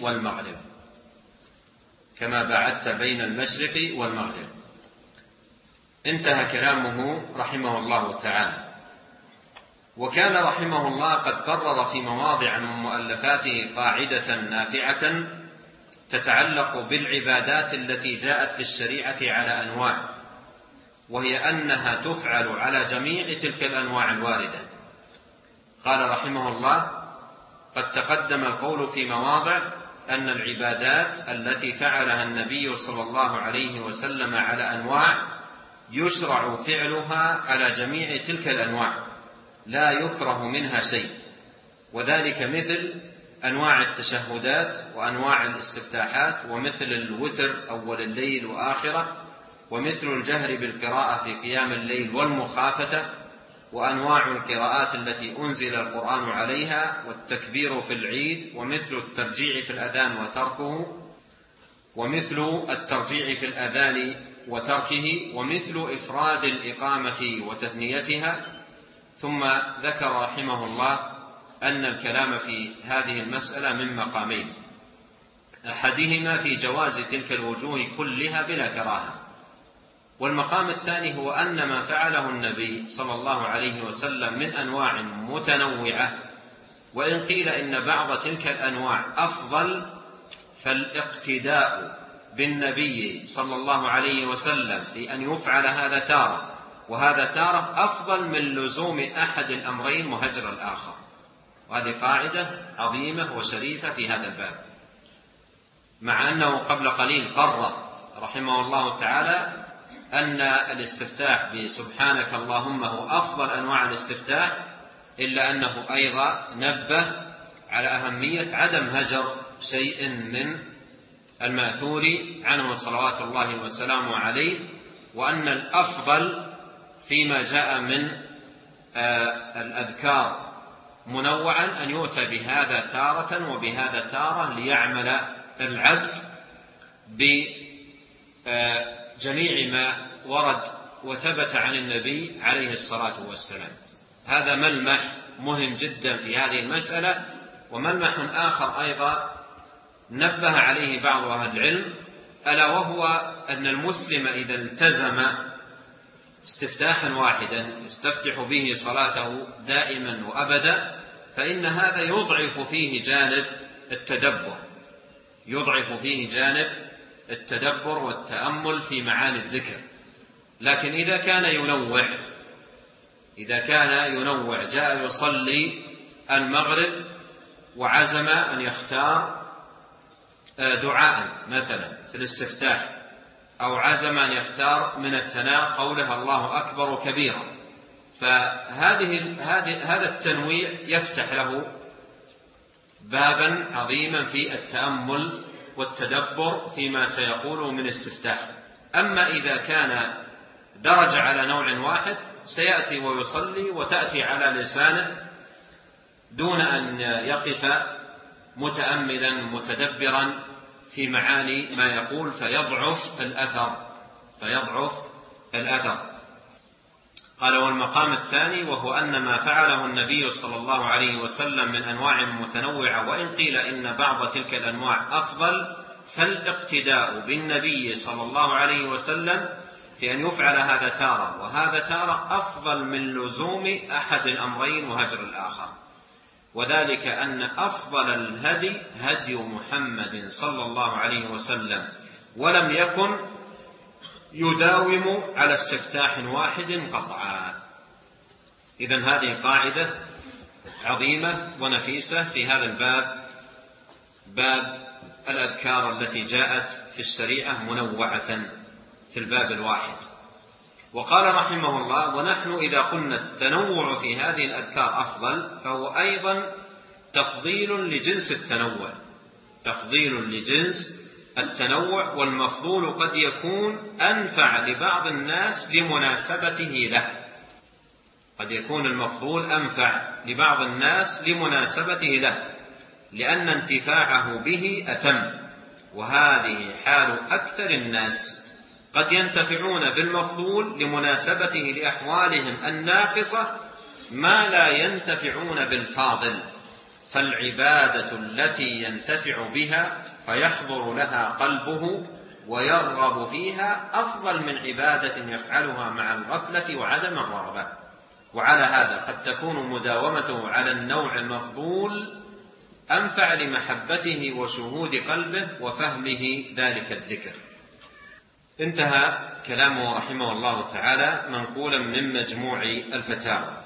والمغرب. انتهى كلامه رحمه الله تعالى. وكان رحمه الله قد قرر في مواضع من مؤلفاته قاعدة نافعة تتعلق بالعبادات التي جاءت في الشريعة على أنواع، وهي أنها تفعل على جميع تلك الأنواع الواردة. قال رحمه الله: قد تقدم القول في مواضع أن العبادات التي فعلها النبي صلى الله عليه وسلم على أنواع يشرع فعلها على جميع تلك الأنواع، لا يكره منها شيء، وذلك مثل أنواع التشهدات وأنواع الاستفتاحات، ومثل الوتر أول الليل وآخره، ومثل الجهر بالقراءة في قيام الليل والمخافتة، وأنواع القراءات التي أنزل القرآن عليها، والتكبير في العيد، ومثل الترجيع في الأذان وتركه، ومثل الترجيع في الأذان وتركه، ومثل إفراد الإقامة وتثنيتها. ثم ذكر رحمه الله أن الكلام في هذه المسألة من مقامين: أحدهما في جواز تلك الوجوه كلها بلا كراهة، والمقام الثاني هو أن ما فعله النبي صلى الله عليه وسلم من أنواع متنوعة، وإن قيل إن بعض تلك الأنواع أفضل، فالاقتداء بالنبي صلى الله عليه وسلم في أن يفعل هذا تارة وهذا تارة أفضل من لزوم أحد الأمرين وهجر الآخر. وهذه قاعدة عظيمة وشريفة في هذا الباب، مع أنه قبل قليل قرر رحمه الله تعالى أن الاستفتاح بسبحانك اللهم هو أفضل أنواع الاستفتاح، إلا أنه أيضا نبه على أهمية عدم هجر شيء من المأثور عنه صلوات الله وسلامه عليه، وأن الأفضل فيما جاء من الأذكار منوعا أن يؤتى بهذا تارة وبهذا تارة، ليعمل العبد بجميع ما ورد وثبت عن النبي عليه الصلاة والسلام. هذا ملمح مهم جدا في هذه المسألة. وملمح آخر أيضا نبه عليه بعض أهل العلم، ألا وهو أن المسلم إذا التزم استفتاحا واحدا يستفتح به صلاته دائما وأبدا، فإن هذا يضعف فيه جانب التدبر والتأمل في معاني الذكر. لكن إذا كان ينوع جاء يصلي المغرب وعزم أن يختار دعاء مثلا في الاستفتاح، أو عزم أن يختار من الثناء قوله الله أكبر كبيرا، هذا التنويع يفتح له بابا عظيما في التأمل والتدبر فيما سيقوله من استفتاح. أما إذا كان درج على نوع واحد سيأتي ويصلي وتأتي على لسانه دون أن يقف متأملا متدبرا في معاني ما يقول، فيضعف الأثر. قال: والمقام الثاني وهو أن ما فعله النبي صلى الله عليه وسلم من أنواع متنوعة، وإن قيل إن بعض تلك الأنواع أفضل، فالاقتداء بالنبي صلى الله عليه وسلم في أن يفعل هذا تارة وهذا تارة أفضل من لزوم أحد الأمرين وهجر الآخر. وذلك أن أفضل الهدي هدي محمد صلى الله عليه وسلم، ولم يكن يداوم على استفتاح واحد قطعا. إذن هذه قاعدة عظيمة ونفيسة في هذا الباب، باب الأذكار التي جاءت في الشريعة منوعة في الباب الواحد. وقال رحمه الله: ونحن إذا قلنا التنوع في هذه الأذكار أفضل، فهو أيضا تفضيل لجنس التنوع، والمفضول قد يكون أنفع لبعض الناس لمناسبته له. قد يكون المفضول أنفع لبعض الناس لمناسبته له، لأن انتفاعه به أتم. وهذه حال أكثر الناس، قد ينتفعون بالمفضول لمناسبته لأحوالهم الناقصة ما لا ينتفعون بالفاضل، فالعبادة التي ينتفع بها فيحضر لها قلبه ويرغب فيها أفضل من عبادة يفعلها مع الغفلة وعدم الرغبة. وعلى هذا قد تكون مداومته على النوع المفضول أنفع لمحبته وشهود قلبه وفهمه ذلك الذكر. انتهى كلامه رحمه الله تعالى منقولا من مجموع الفتاوى.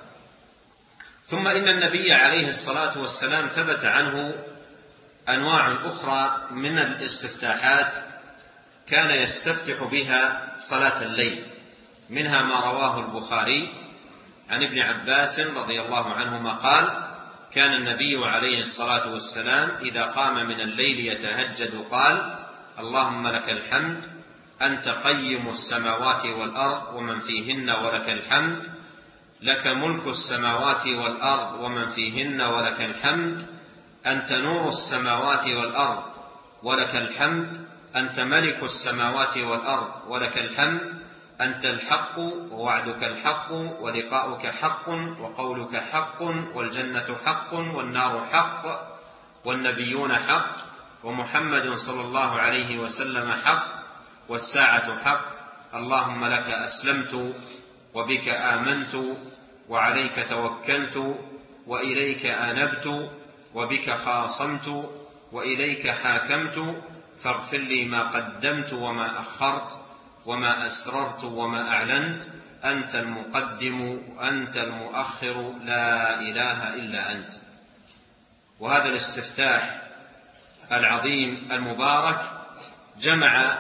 ثم إن النبي عليه الصلاة والسلام ثبت عنه أنواع أخرى من الاستفتاحات كان يستفتح بها صلاة الليل، منها ما رواه البخاري عن ابن عباس رضي الله عنهما قال: كان النبي عليه الصلاة والسلام إذا قام من الليل يتهجد قال: اللهم لك الحمد أنت قيم السماوات والأرض ومن فيهن ولك الحمد، لك ملك السماوات والأرض ومن فيهن ولك الحمد، أنت نور السماوات والأرض ولك الحمد، أنت ملك السماوات والأرض ولك الحمد، أنت الحق ووعدك الحق ولقاؤك حق وقولك حق والجنة حق والنار حق والنبيون حق ومحمد صلى الله عليه وسلم حق والساعة حق، اللهم لك أسلمت وبك آمنت وعليك توكلت وإليك آنبت وبك خاصمت وإليك حاكمت، فاغفر لي ما قدمت وما أخرت وما أسررت وما أعلنت، أنت المقدم وأنت المؤخر لا إله إلا أنت. وهذا الاستفتاح العظيم المبارك جمع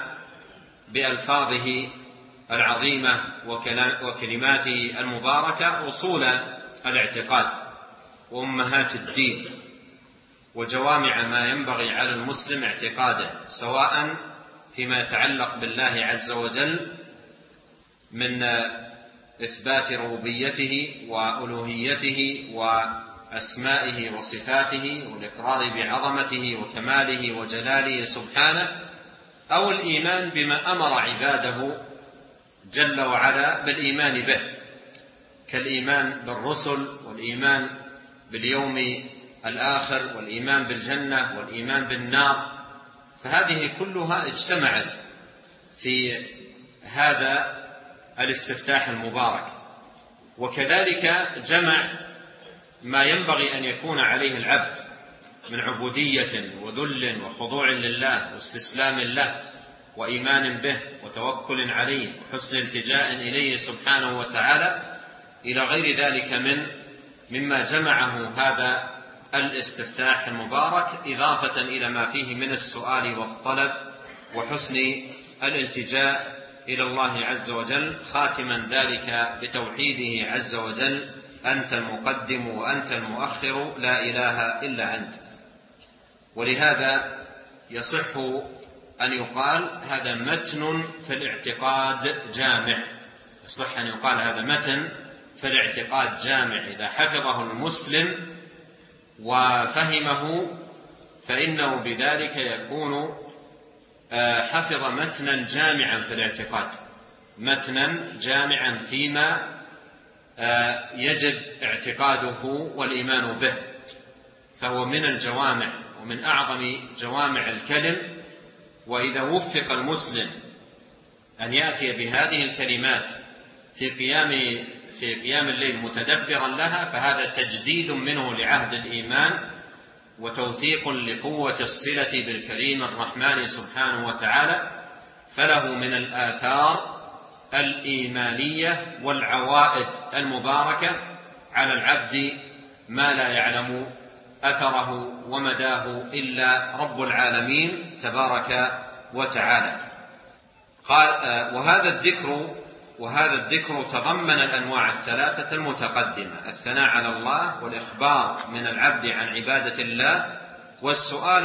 بألفاظه العظيمة وكلماته المباركة أصول الاعتقاد وأمهات الدين وجوامع ما ينبغي على المسلم اعتقاده، سواء فيما يتعلق بالله عز وجل من إثبات ربوبيته وألوهيته وأسمائه وصفاته والإقرار بعظمته وكماله وجلاله سبحانه، أو الإيمان بما أمر عباده جل وعلا بالإيمان به، كالإيمان بالرسل والإيمان باليوم الآخر والإيمان بالجنة والإيمان بالنار. فهذه كلها اجتمعت في هذا الاستفتاح المبارك. وكذلك جمع ما ينبغي أن يكون عليه العبد من عبودية وذل وخضوع لله واستسلام له وإيمان به وتوكل عليه وحسن التجاء إليه سبحانه وتعالى إلى غير ذلك مما جمعه هذا الاستفتاح المبارك، إضافة إلى ما فيه من السؤال والطلب وحسن الالتجاء إلى الله عز وجل، خاتما ذلك بتوحيده عز وجل: أنت المقدم وأنت المؤخر لا إله إلا أنت. ولهذا يصح أن يقال هذا متن في الاعتقاد جامع، يصح أن يقال هذا متن في الاعتقاد جامع. إذا حفظه المسلم وفهمه فإنه بذلك يكون حفظ متنا جامعا في الاعتقاد، متنا جامعا فيما يجب اعتقاده والإيمان به، فهو من الجوامع ومن أعظم جوامع الكلم. وإذا وفق المسلم أن يأتي بهذه الكلمات في قيام الليل متدبرا لها، فهذا تجديد منه لعهد الإيمان وتوثيق لقوة الصلة بالكريم الرحمن سبحانه وتعالى، فله من الآثار الإيمانية والعوائد المباركة على العبد ما لا يعلم أثره ومداه إلا رب العالمين تبارك وتعالى. قال: وهذا الذكر تضمن الأنواع الثلاثة المتقدمة: الثناء على الله والإخبار من العبد عن عبادة الله والسؤال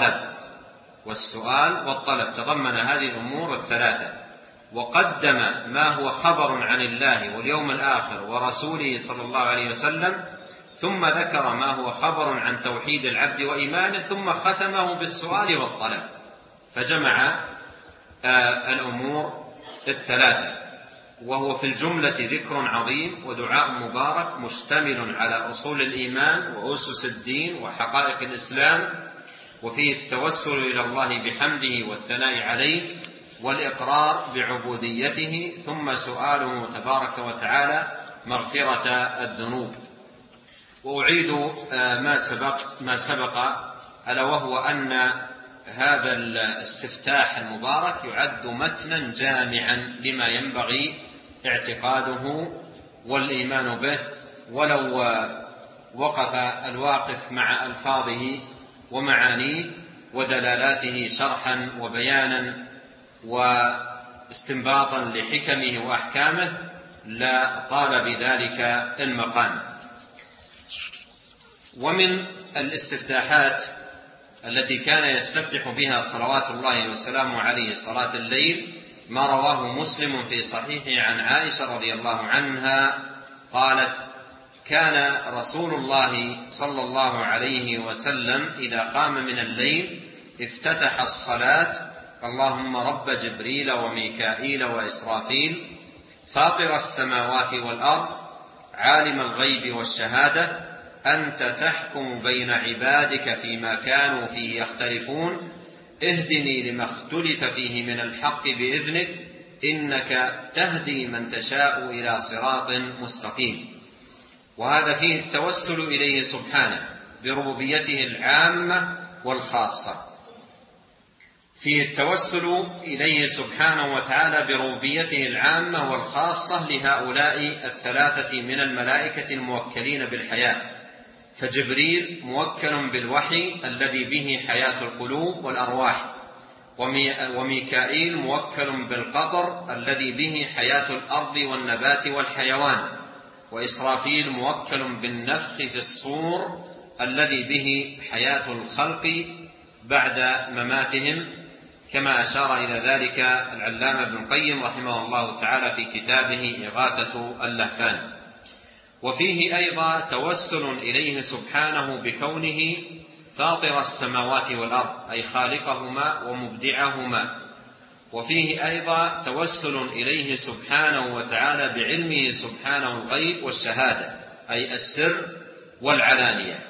والطلب تضمن هذه الأمور الثلاثة، وقدم ما هو خبر عن الله واليوم الآخر ورسوله صلى الله عليه وسلم، ثم ذكر ما هو خبر عن توحيد العبد وإيمانه، ثم ختمه بالسؤال والطلب، فجمع الأمور الثلاثة. وهو في الجملة ذكر عظيم ودعاء مبارك مشتمل على أصول الإيمان وأسس الدين وحقائق الإسلام، وفيه التوسل إلى الله بحمده والثناء عليه والإقرار بعبوديته، ثم سؤاله تبارك وتعالى مغفرة الذنوب. وأعيد ما سبق ألا وهو أن هذا الاستفتاح المبارك يعد متنا جامعا لما ينبغي اعتقاده والإيمان به، ولو وقف الواقف مع ألفاظه ومعانيه ودلالاته شرحا وبيانا واستنباطا لحكمه وأحكامه لا طال بذلك المقام. ومن الاستفتاحات التي كان يستفتح بها صلوات الله وسلامه عليه صلاة الليل ما رواه مسلم في صحيحه عن عائشة رضي الله عنها قالت: كان رسول الله صلى الله عليه وسلم إذا قام من الليل افتتح الصلاة: اللهم رب جبريل وميكائيل وإسرافيل فاطر السماوات والأرض عالم الغيب والشهادة أنت تحكم بين عبادك فيما كانوا فيه يختلفون اهدني لما اختلف فيه من الحق بإذنك إنك تهدي من تشاء إلى صراط مستقيم. وهذا فيه التوسل إليه سبحانه بربوبيته العامة والخاصة، فيه التوسل إليه سبحانه وتعالى بربوبيته العامة والخاصة لهؤلاء الثلاثة من الملائكة الموكلين بالحياة، فجبريل موكل بالوحي الذي به حياة القلوب والأرواح، وميكائيل موكل بالقطر الذي به حياة الأرض والنبات والحيوان، وإسرافيل موكل بالنفخ في الصور الذي به حياة الخلق بعد مماتهم، كما أشار إلى ذلك العلامة ابن القيم رحمه الله تعالى في كتابه إغاثة اللهفان. وفيه أيضا توسل إليه سبحانه بكونه فاطر السماوات والأرض أي خالقهما ومبدعهما. وفيه أيضا توسل إليه سبحانه وتعالى بعلمه سبحانه الغيب والشهادة أي السر والعلانية.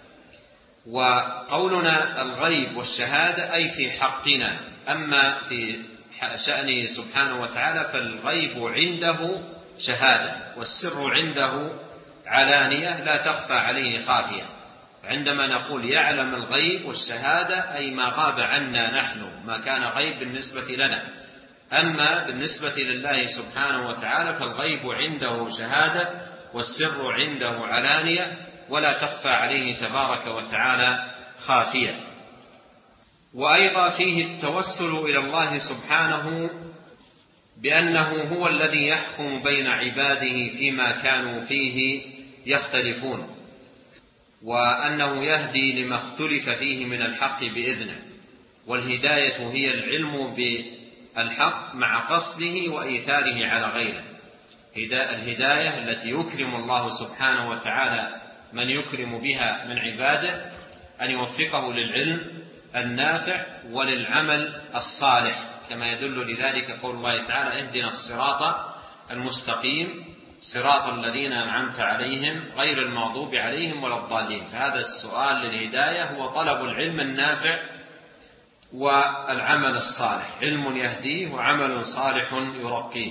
وقولنا الغيب والشهادة أي في حقنا، أما في شأنه سبحانه وتعالى فالغيب عنده شهادة والسر عنده علانية لا تخفى عليه خافية. عندما نقول يعلم الغيب والشهادة أي ما غاب عنا نحن، ما كان غيب بالنسبة لنا. أما بالنسبة لله سبحانه وتعالى فالغيب عنده شهادة والسر عنده علانية ولا تخفى عليه تبارك وتعالى خافية. وأيضا فيه التوسل إلى الله سبحانه بأنه هو الذي يحكم بين عباده فيما كانوا فيه يختلفون، وأنه يهدي لما اختلف فيه من الحق بإذنه. والهداية هي العلم بالحق مع قصده وإيثاره على غيره. الهداية التي يكرم الله سبحانه وتعالى من يكرم بها من عباده أن يوفقه للعلم النافع وللعمل الصالح، كما يدل لذلك قول الله تعالى: اهدنا الصراط المستقيم صراط الذين أنعمت عليهم غير المغضوب عليهم ولا الضالين. فهذا السؤال للهداية هو طلب العلم النافع والعمل الصالح، علم يهديه وعمل صالح يرقيه.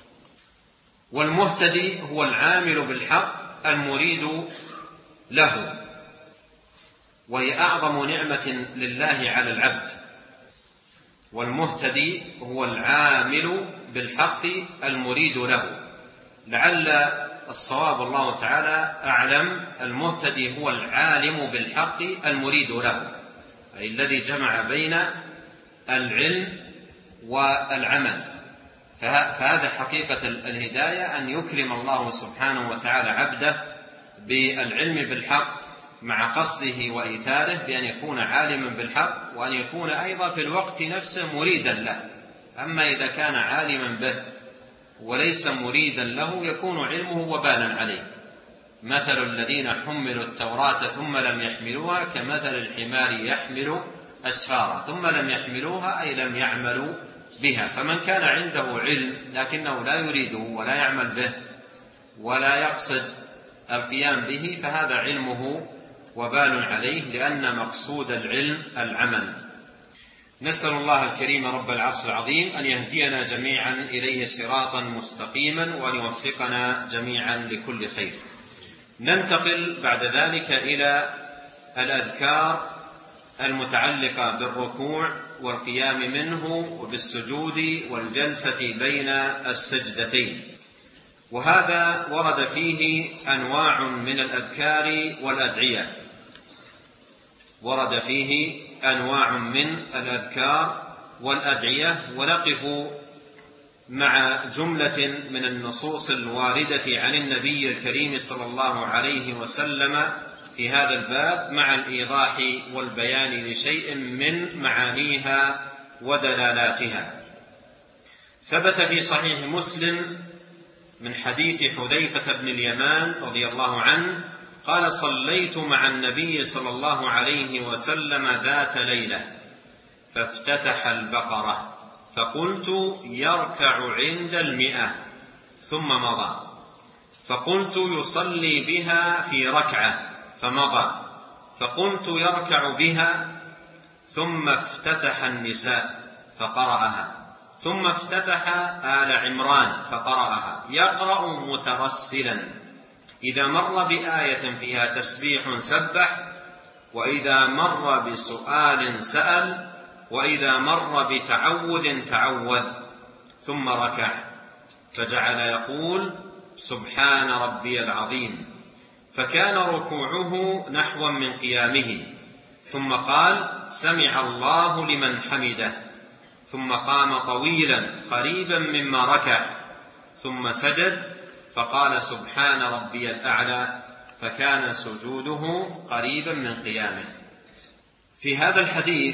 والمهتدي هو العامل بالحق المريد له، وهي أعظم نعمة لله على العبد. والمهتدي هو العامل بالحق المريد له، لعل الصواب الله تعالى أعلم. المهتدي هو العالم بالحق المريد له، أي الذي جمع بين العلم والعمل. فهذا حقيقة الهداية، أن يكرم الله سبحانه وتعالى عبده بالعلم بالحق مع قصده وإيثاره، بأن يكون عالما بالحق وأن يكون أيضا في الوقت نفسه مريدا له. أما إذا كان عالما به وليس مريدا له يكون علمه وبالا عليه. مثل الذين حملوا التوراة ثم لم يحملوها كمثل الحمار يحمل أسفارا ثم لم يحملوها أي لم يعملوا بها. فمن كان عنده علم لكنه لا يريده ولا يعمل به ولا يقصد القيام به فهذا علمه وبال عليه، لأن مقصود العلم العمل. نسأل الله الكريم رب العرش العظيم أن يهدينا جميعا إليه صراطا مستقيما وأن يوفقنا جميعا لكل خير. ننتقل بعد ذلك إلى الأذكار المتعلقة بالركوع والقيام منه وبالسجود والجلسة بين السجدتين، وهذا ورد فيه أنواع من الأذكار والأدعية. ورد فيه أنواع من الأذكار والأدعية، ونقف مع جملة من النصوص الواردة عن النبي الكريم صلى الله عليه وسلم في هذا الباب مع الإيضاح والبيان لشيء من معانيها ودلالاتها. ثبت في صحيح مسلم من حديث حذيفة بن اليمان رضي الله عنه قال: صليت مع النبي صلى الله عليه وسلم ذات ليلة فافتتح البقرة فقلت يركع عند 100 ثم مضى، فقلت يصلي بها في ركعة فمضى، فقلت يركع بها، ثم افتتح النساء فقرأها، ثم افتتح آل عمران فقرأها، يقرأ مترسلا، إذا مر بآية فيها تسبيح سبح، وإذا مر بسؤال سأل، وإذا مر بتعوذ تعوذ، ثم ركع فجعل يقول سبحان ربي العظيم، فكان ركوعه نحوا من قيامه، ثم قال سمع الله لمن حمده، ثم قام طويلا قريبا مما ركع، ثم سجد فقال سبحان ربي الأعلى، فكان سجوده قريبا من قيامه. في هذا الحديث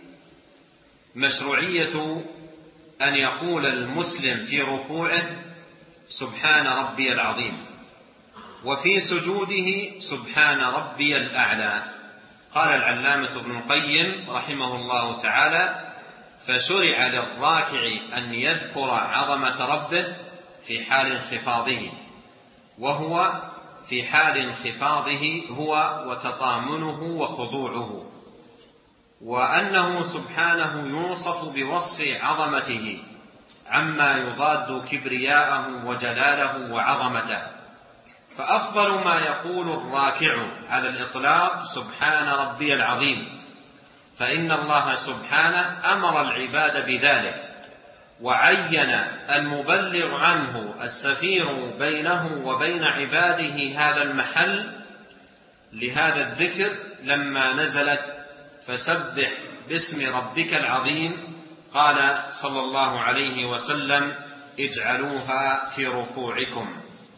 مشروعية أن يقول المسلم في ركوعه سبحان ربي العظيم، وفي سجوده سبحان ربي الأعلى. قال العلامة ابن القيم رحمه الله تعالى: فشرع للراكع أن يذكر عظمة ربه في حال انخفاضه، وهو في حال انخفاضه هو وتطامنه وخضوعه، وأنه سبحانه يوصف بوصف عظمته عما يضاد كبرياءه وجلاله وعظمته. فأفضل ما يقول الراكع على الإطلاق سبحان ربي العظيم، فإن الله سبحانه أمر العباد بذلك، وعين المبلغ عنه السفير بينه وبين عباده هذا المحل لهذا الذكر لما نزلت فسبح باسم ربك العظيم. قال صلى الله عليه وسلم اجعلوها في ركوعكم.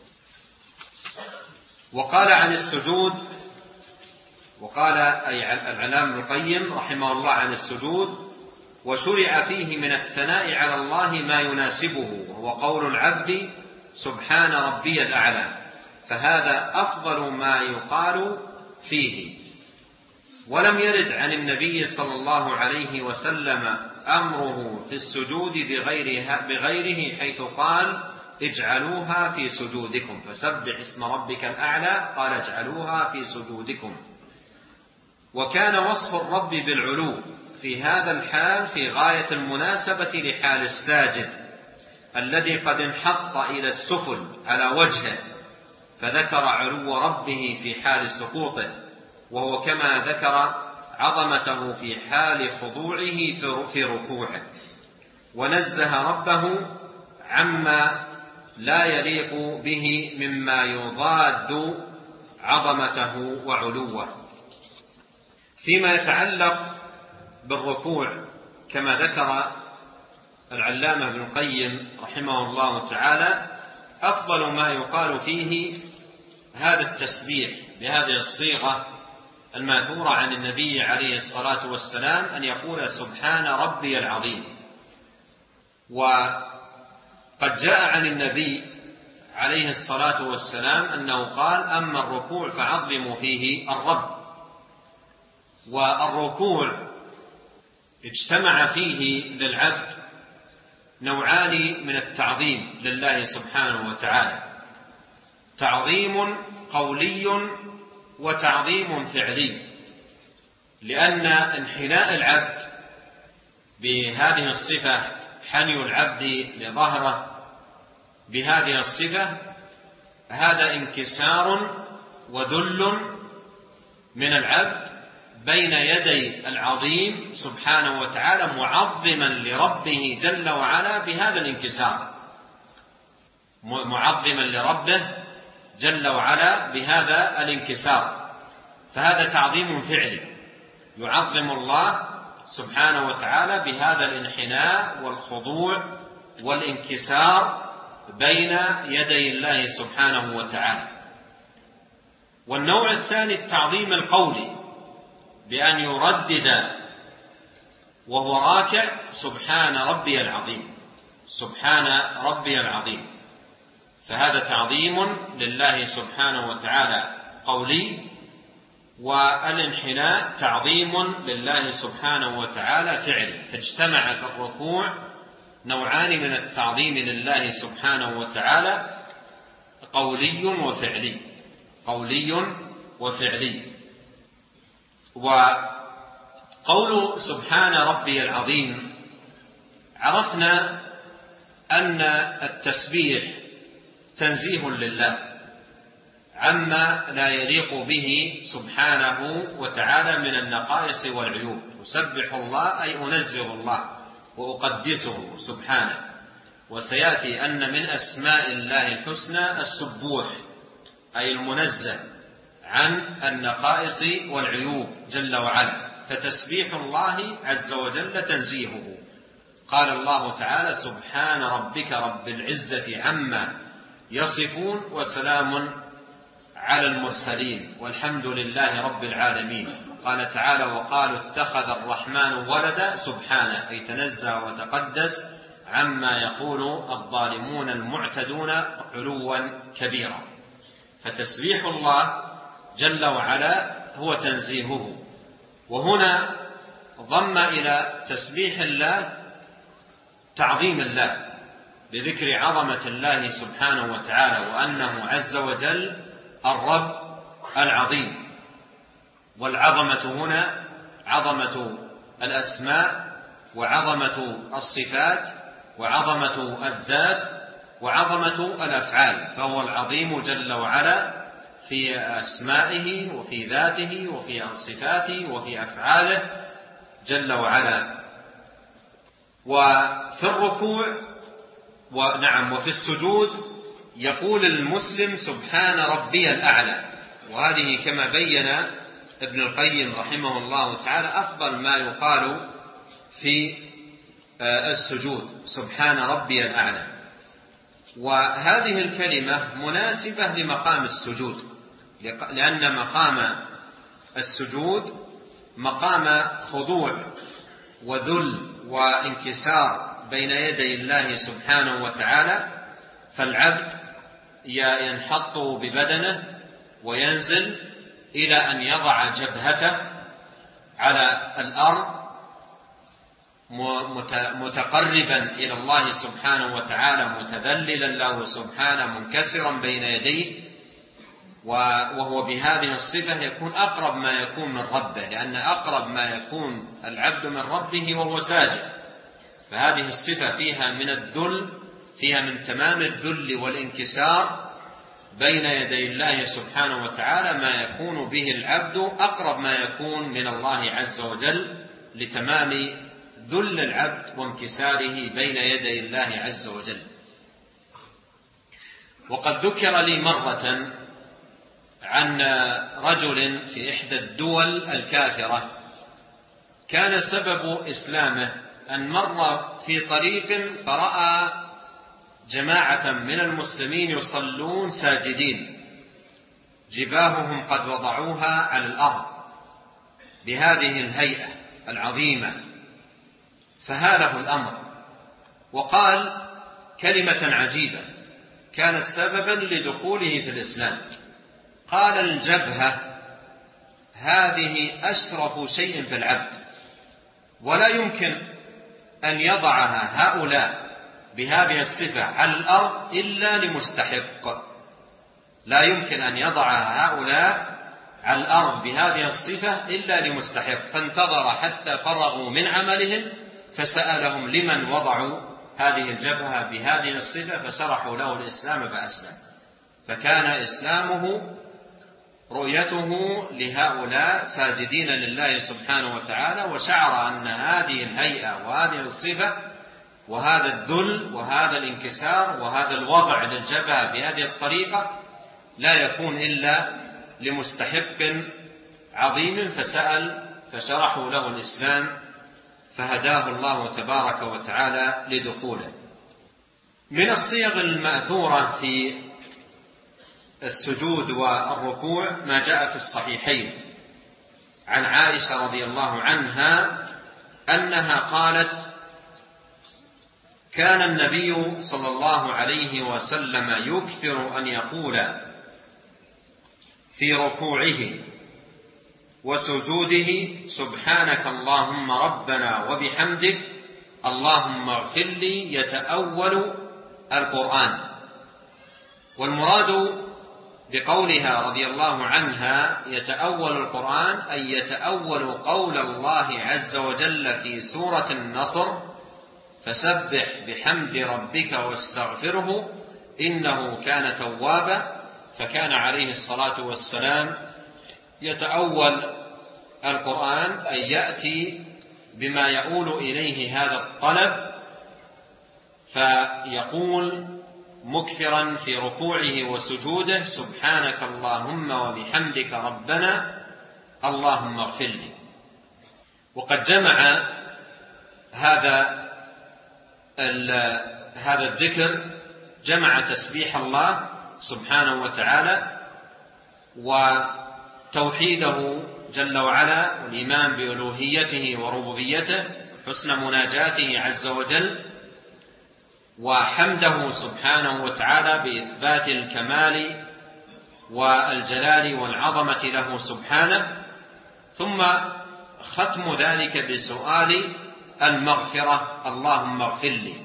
وقال عن السجود، وقال أي العلامة ابن القيم رحمه الله عن السجود: وشرع فيه من الثناء على الله ما يناسبه، وهو قول العبد سبحان ربي الأعلى، فهذا أفضل ما يقال فيه. ولم يرد عن النبي صلى الله عليه وسلم أمره في السجود بغيره حيث قال اجعلوها في سجودكم، فسبح اسم ربك الأعلى قال اجعلوها في سجودكم. وكان وصف الرب بالعلو في هذا الحال في غاية المناسبة لحال الساجد الذي قد انحط إلى السفل على وجهه، فذكر علو ربه في حال سقوطه، وهو كما ذكر عظمته في حال خضوعه في ركوعه، ونزه ربه عما لا يليق به مما يضاد عظمته وعلوه. فيما يتعلق بالركوع كما ذكر العلامة ابن القيم رحمه الله تعالى أفضل ما يقال فيه هذا التسبيح بهذه الصيغة الماثورة عن النبي عليه الصلاة والسلام، أن يقول سبحان ربي العظيم. وقد جاء عن النبي عليه الصلاة والسلام أنه قال أما الركوع فعظموا فيه الرب. والركوع اجتمع فيه للعبد نوعان من التعظيم لله سبحانه وتعالى: تعظيم قولي وتعظيم فعلي، لأن انحناء العبد بهذه الصفة حني العبد لظهره بهذه الصفة، هذا انكسار وذل من العبد بين يدي العظيم سبحانه وتعالى، معظما لربه جل وعلا بهذا الانكسار، معظما لربه جل وعلا بهذا الانكسار. فهذا تعظيم فعلي، يعظم الله سبحانه وتعالى بهذا الانحناء والخضوع والانكسار بين يدي الله سبحانه وتعالى. والنوع الثاني التعظيم القولي، بأن يردد وهو راكع سبحان ربي العظيم، سبحان ربي العظيم. فهذا تعظيم لله سبحانه وتعالى قولي، والانحناء تعظيم لله سبحانه وتعالى فعلي. فاجتمع في الركوع نوعان من التعظيم لله سبحانه وتعالى، قولي وفعلي، قولي وفعلي. وقول سبحان ربي العظيم، عرفنا أن التسبيح تنزيه لله عما لا يليق به سبحانه وتعالى من النقائص والعيوب. أسبح الله أي أنزه الله وأقدسه سبحانه. وسيأتي أن من أسماء الله الحسنى السبوح، أي المنزه عن النقائص والعيوب جل وعلا. فتسبيح الله عز وجل تنزيهه. قال الله تعالى: سبحان ربك رب العزة عما يصفون وسلام على المرسلين والحمد لله رب العالمين. قال تعالى: وقالوا اتخذ الرحمن ولدا، سبحانه أي تنزه وتقدس عما يقول الظالمون المعتدون علوا كبيرا. فتسبيح الله جل وعلا هو تنزيهه. وهنا ضم إلى تسبيح الله تعظيم الله بذكر عظمة الله سبحانه وتعالى، وأنه عز وجل الرب العظيم. والعظمة هنا عظمة الأسماء، وعظمة الصفات، وعظمة الذات، وعظمة الأفعال. فهو العظيم جل وعلا في أسمائه وفي ذاته وفي صفاته وفي أفعاله جل وعلا. وفي الركوع وفي السجود يقول المسلم: سبحان ربي الأعلى. وهذه كما بين ابن القيم رحمه الله تعالى أفضل ما يقال في السجود، سبحان ربي الأعلى. وهذه الكلمة مناسبة لمقام السجود، لأن مقام السجود مقام خضوع وذل وانكسار بين يدي الله سبحانه وتعالى. فالعبد ينحط ببدنه وينزل إلى أن يضع جبهته على الأرض متقربا إلى الله سبحانه وتعالى، متذللا له سبحانه، منكسرا بين يديه. وهو بهذه الصفة يكون أقرب ما يكون من ربه، لأن أقرب ما يكون العبد من ربه وهو ساجد. فهذه الصفة فيها من الذل، فيها من تمام الذل والانكسار بين يدي الله سبحانه وتعالى، ما يكون به العبد أقرب ما يكون من الله عز وجل، لتمام ذل العبد وانكساره بين يدي الله عز وجل. وقد ذكر لي مرة عن رجل في إحدى الدول الكافرة كان سبب إسلامه أن مر في طريق فرأى جماعة من المسلمين يصلون ساجدين، جباههم قد وضعوها على الأرض بهذه الهيئة العظيمة. فهاله الأمر وقال كلمة عجيبة كانت سببا لدخوله في الإسلام. قال: الجبهة هذه أشرف شيء في العبد، ولا يمكن أن يضعها هؤلاء بهذه الصفة على الأرض إلا لمستحق. لا يمكن أن يضعها هؤلاء على الأرض بهذه الصفة إلا لمستحق. فانتظر حتى فرغوا من عملهم فسألهم لمن وضعوا هذه الجبهة بهذه الصفة، فشرحوا له الإسلام فأسلم. فكان إسلامه رؤيته لهؤلاء ساجدين لله سبحانه وتعالى، وشعر أن هذه الهيئة وهذه الصفة وهذا الذل وهذا الانكسار وهذا الوضع للجبهة بهذه الطريقة لا يكون إلا لمستحق عظيم، فسأل فشرحوا له الإسلام فهداه الله تبارك وتعالى لدخوله. من الصيغ المأثورة في السجود والركوع ما جاء في الصحيحين عن عائشة رضي الله عنها أنها قالت: كان النبي صلى الله عليه وسلم يكثر أن يقول في ركوعه وسجوده: سبحانك اللهم ربنا وبحمدك اللهم اغفر لي، يتأول القرآن. والمراد بقولها رضي الله عنها يتأول القرآن أي يتأول قول الله عز وجل في سورة النصر: فسبح بحمد ربك واستغفره إنه كان توابا. فكان عليه الصلاة والسلام يتأول القرآن أي يأتي بما يؤول إليه هذا الطلب، فيقول مكثرا في ركوعه وسجوده: سبحانك اللهم وبحمدك ربنا اللهم اغفر لي. وقد جمع هذا الذكر، جمع تسبيح الله سبحانه وتعالى وتوحيده جل وعلا والإيمان بألوهيته وربوبيته، حسن مناجاته عز وجل، وحمده سبحانه وتعالى بإثبات الكمال والجلال والعظمة له سبحانه، ثم ختم ذلك بسؤال المغفرة: اللهم اغفر لي.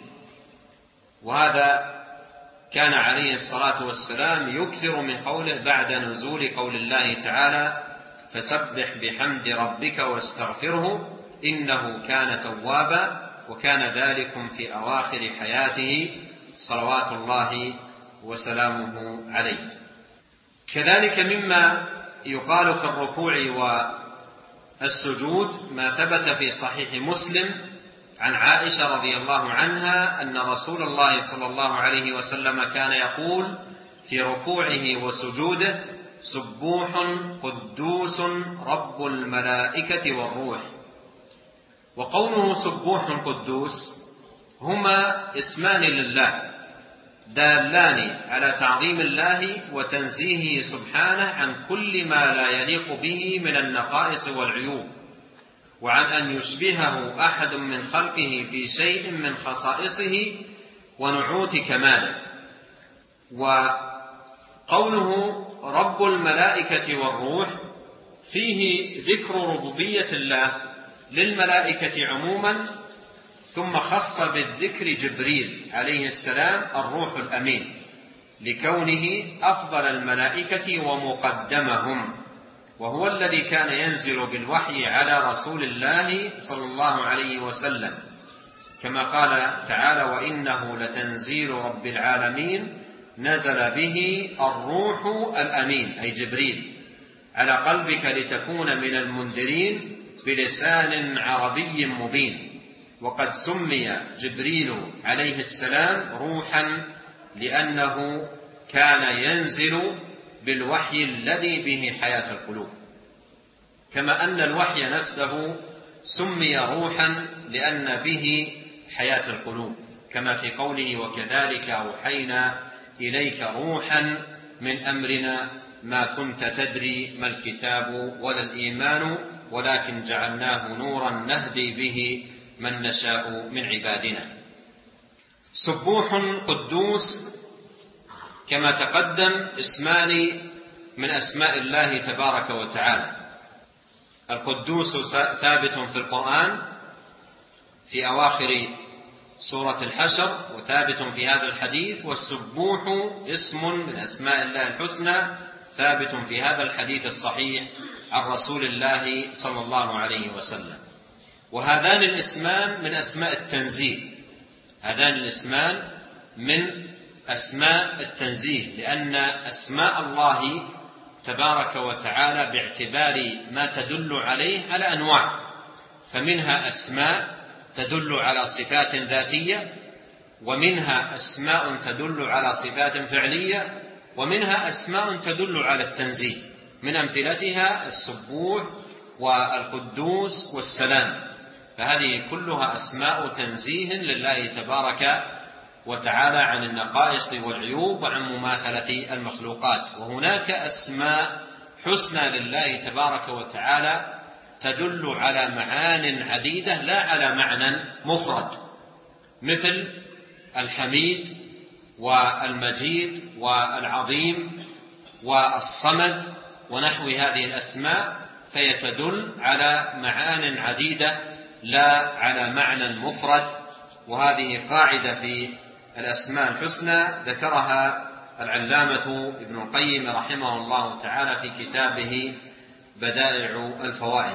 وهذا كان عليه الصلاة والسلام يكثر من قوله بعد نزول قول الله تعالى: فسبح بحمد ربك واستغفره إنه كان توابا. وكان ذلكم في أواخر حياته صلوات الله وسلامه عليه. كذلك مما يقال في الركوع والسجود ما ثبت في صحيح مسلم عن عائشة رضي الله عنها أن رسول الله صلى الله عليه وسلم كان يقول في ركوعه وسجوده: سبوح قدوس رب الملائكة والروح. وقوله سبوح قدوس هما اسمان لله دالان على تعظيم الله وتنزيهه سبحانه عن كل ما لا يليق به من النقائص والعيوب، وعن أن يشبهه أحد من خلقه في شيء من خصائصه ونعوت كماله. وقوله رب الملائكة والروح فيه ذكر ربوبية الله للملائكة عموما، ثم خص بالذكر جبريل عليه السلام الروح الأمين لكونه أفضل الملائكة ومقدمهم، وهو الذي كان ينزل بالوحي على رسول الله صلى الله عليه وسلم، كما قال تعالى: وإنه لتنزيل رب العالمين نزل به الروح الأمين أي جبريل على قلبك لتكون من المنذرين بلسان عربي مبين. وقد سمي جبريل عليه السلام روحا لأنه كان ينزل بالوحي الذي به حياة القلوب، كما أن الوحي نفسه سمي روحا لأن به حياة القلوب، كما في قوله: وكذلك أوحينا إليك روحا من أمرنا ما كنت تدري ما الكتاب ولا الإيمان ولكن جعلناه نورا نهدي به من نشاء من عبادنا. سبوح قدوس كما تقدم اسمان من أسماء الله تبارك وتعالى. القدوس ثابت في القرآن في أواخر سورة الحشر وثابت في هذا الحديث، والسبوح اسم من أسماء الله الحسنى ثابت في هذا الحديث الصحيح عن رسول الله صلى الله عليه وسلم. وهذان الاسمان من أسماء التنزيه، هذان الاسمان من أسماء التنزيه، لأن أسماء الله تبارك وتعالى باعتبار ما تدل عليه على أنواع، فمنها أسماء تدل على صفات ذاتية، ومنها أسماء تدل على صفات فعلية، ومنها أسماء تدل على التنزيه، من أمثلتها السبوح والقدوس والسلام، فهذه كلها أسماء تنزيه لله تبارك وتعالى عن النقائص والعيوب وعن مماثلة المخلوقات. وهناك أسماء حسنى لله تبارك وتعالى تدل على معان عديدة لا على معنى مفرد، مثل الحميد والمجيد والعظيم والصمد ونحو هذه الأسماء، فهي تدل على معان عديدة لا على معنى مفرد. وهذه قاعدة في الأسماء الحسنى ذكرها العلامة ابن القيم رحمه الله تعالى في كتابه بدائع الفوائد.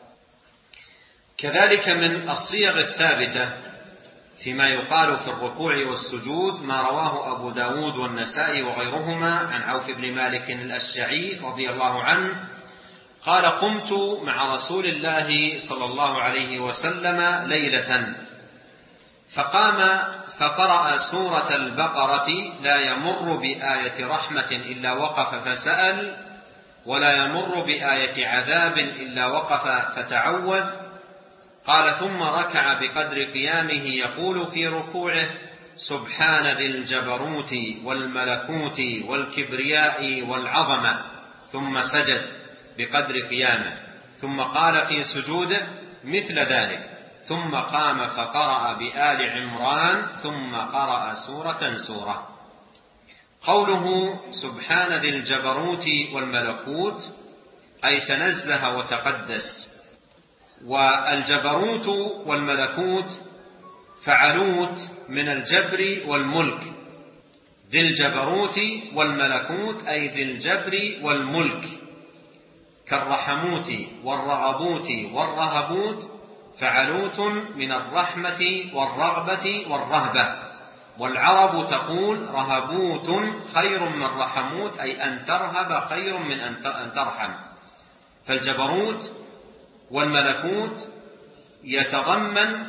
كذلك من الصيغ الثابتة فيما يقال في الركوع والسجود ما رواه أبو داود والنسائي وغيرهما عن عوف بن مالك الأشجعي رضي الله عنه قال: قمت مع رسول الله صلى الله عليه وسلم ليلة فقام فقرأ سورة البقرة: لا يمر بآية رحمة إلا وقف فسأل، ولا يمر بآية عذاب إلا وقف فتعوذ. قال: ثم ركع بقدر قيامه يقول في ركوعه: سبحان ذي الجبروت والملكوت والكبرياء والعظمة، ثم سجد بقدر قيامه، ثم قال في سجوده مثل ذلك، ثم قام فقرأ بآل عمران، ثم قرأ سورة سورة. قوله سبحان ذي الجبروت والملكوت أي تنزه وتقدس، والجبروت والملكوت فعلوت من الجبر والملك، ذي الجبروت والملكوت أي ذي الجبر والملك، كالرحموت والرغبوت والرهبوت فعلوت من الرحمة والرغبة والرهبة. والعرب تقول: رهبوت خير من رحموت، أي أن ترهب خير من أن ترحم. فالجبروت والملكوت يتضمن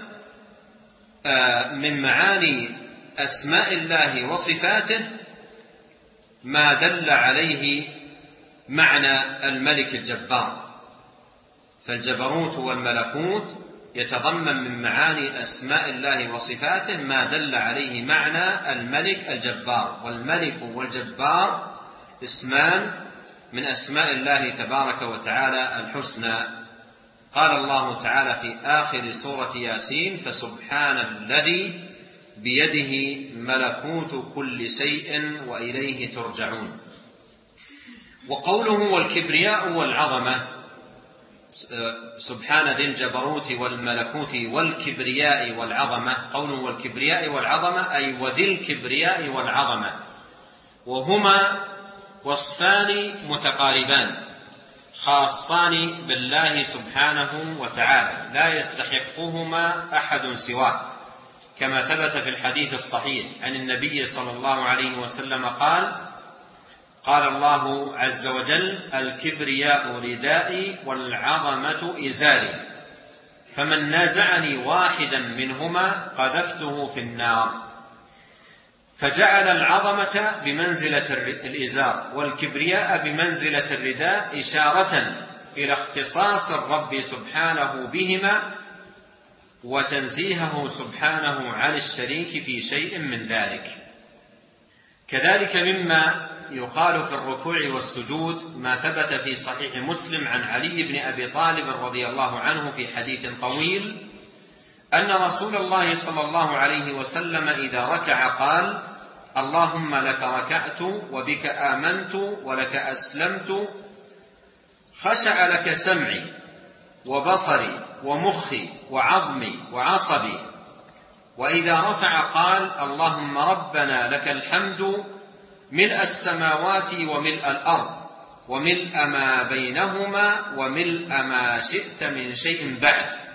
من معاني أسماء الله وصفاته ما دل عليه معنى الملك الجبار. فالجبروت والملكوت يتضمن من معاني أسماء الله وصفاته ما دل عليه معنى الملك الجبار. والملك والجبار اسمان من أسماء الله تبارك وتعالى الحسنى. قال الله تعالى في آخر سورة ياسين: فسبحان الذي بيده ملكوت كل شيء وإليه ترجعون. وقوله والكبرياء والعظمة، سبحان ذي الجبروت والملكوت والكبرياء والعظمة، قوله والكبرياء والعظمة أي وذي الكبرياء والعظمة، وهما وصفان متقاربان خاصان بالله سبحانه وتعالى لا يستحقهما أحد سواه، كما ثبت في الحديث الصحيح عن النبي صلى الله عليه وسلم قال: قال الله عز وجل: الكبرياء ردائي والعظمة إزاري، فمن نازعني واحدا منهما قذفته في النار. فجعل العظمة بمنزلة الإزار والكبرياء بمنزلة الرداء، إشارة إلى اختصاص الرب سبحانه بهما وتنزيهه سبحانه عن الشريك في شيء من ذلك. كذلك مما يقال في الركوع والسجود ما ثبت في صحيح مسلم عن علي بن أبي طالب رضي الله عنه في حديث طويل أن رسول الله صلى الله عليه وسلم إذا ركع قال: اللهم لك ركعت وبك آمنت ولك أسلمت، خشع لك سمعي وبصري ومخي وعظمي وعصبي. وإذا رفع قال: اللهم ربنا لك الحمد ملء السماوات وملء الأرض وملء ما بينهما وملء ما شئت من شيء بعد.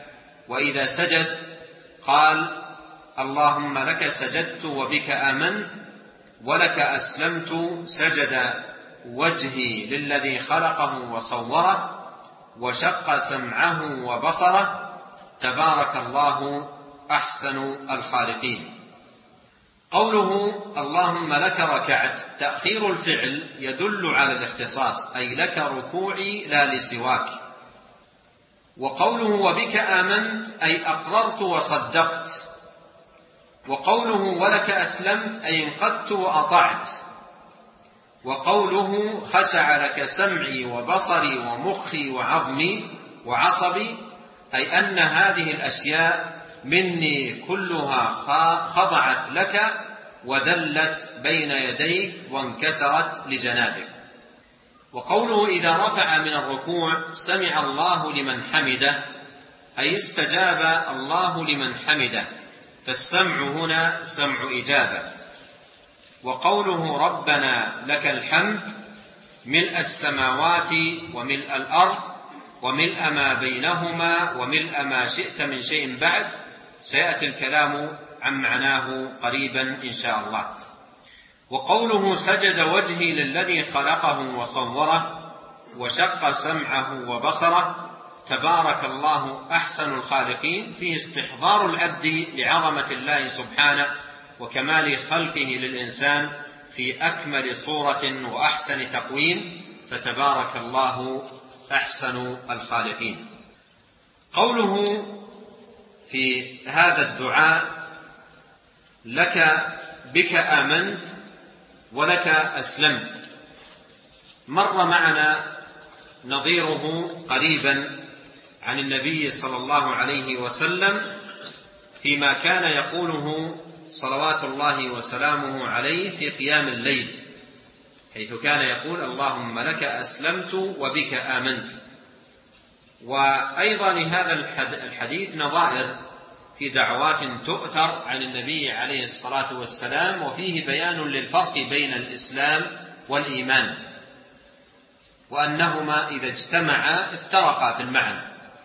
وإذا سجد قال اللهم لك سجدت وبك آمنت ولك أسلمت، سجد وجهي للذي خلقه وصوره وشق سمعه وبصره، تبارك الله أحسن الخالقين. قوله اللهم لك ركعت، تأخير الفعل يدل على الاختصاص، أي لك ركوعي لا لسواك. وقوله وبك آمنت أي أقررت وصدقت. وقوله ولك أسلمت أي انقدت وأطعت. وقوله خشع لك سمعي وبصري ومخي وعظمي وعصبي أي أن هذه الأشياء مني كلها خضعت لك وذلت بين يديك وانكسرت لجنابك. وقوله إذا رفع من الركوع سمع الله لمن حمده أي استجاب الله لمن حمده، فالسمع هنا سمع إجابة. وقوله ربنا لك الحمد ملء السماوات وملء الأرض وملء ما بينهما وملء ما شئت من شيء بعد، سيأتي الكلام عن معناه قريبا إن شاء الله. وقوله سجد وجهي للذي خلقه وصوره وشق سمعه وبصره، تبارك الله أحسن الخالقين، فيه استحضار العبد لعظمة الله سبحانه وكمال خلقه للإنسان في أكمل صورة وأحسن تقويم، فتبارك الله أحسن الخالقين. قوله في هذا الدعاء لك بك آمنت ولك أسلمت، مر معنا نظيره قريبا عن النبي صلى الله عليه وسلم فيما كان يقوله صلوات الله وسلامه عليه في قيام الليل، حيث كان يقول اللهم لك أسلمت وبك آمنت. وأيضا لهذا الحديث نظائر في دعوات تؤثر عن النبي عليه الصلاة والسلام، وفيه بيان للفرق بين الإسلام والإيمان، وأنهما إذا اجتمعا افترقا في المعنى،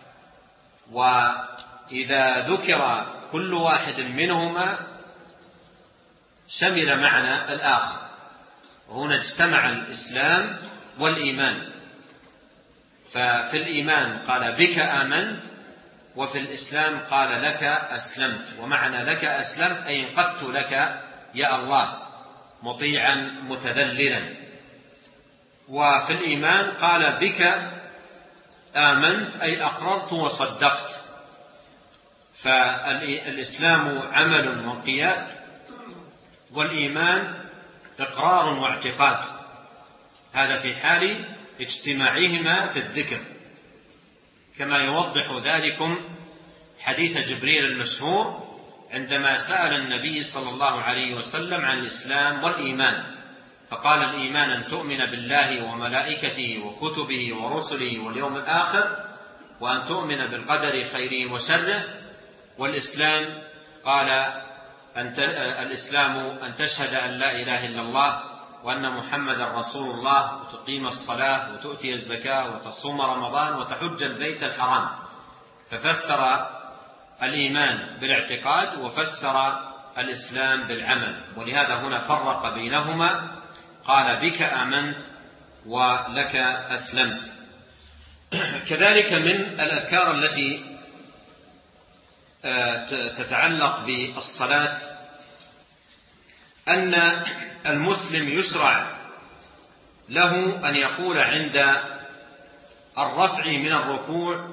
وإذا ذكر كل واحد منهما شمل معنى الآخر. وهنا اجتمع الإسلام والإيمان، ففي الإيمان قال بك آمنت، وفي الإسلام قال لك أسلمت. ومعنى لك أسلمت أي انقدت لك يا الله مطيعا متذللا. وفي الإيمان قال بك آمنت أي أقررت وصدقت. فالإسلام عمل وانقياد، والإيمان إقرار واعتقاد، هذا في حال اجتماعهما في الذكر، كما يوضح ذلكم حديث جبريل المشهور عندما سأل النبي صلى الله عليه وسلم عن الإسلام والإيمان، فقال الإيمان أن تؤمن بالله وملائكته وكتبه ورسله واليوم الآخر، وأن تؤمن بالقدر خيره وشره. والإسلام قال الإسلام أن تشهد أن لا إله إلا الله وأن محمدا رسول الله، وتقيم الصلاة وتؤتي الزكاة وتصوم رمضان وتحج البيت الحرام. ففسر الإيمان بالاعتقاد وفسر الإسلام بالعمل، ولهذا هنا فرق بينهما، قال بك آمنت ولك أسلمت. كذلك من الأذكار التي تتعلق بالصلاة أن المسلم يشرع له أن يقول عند الرفع من الركوع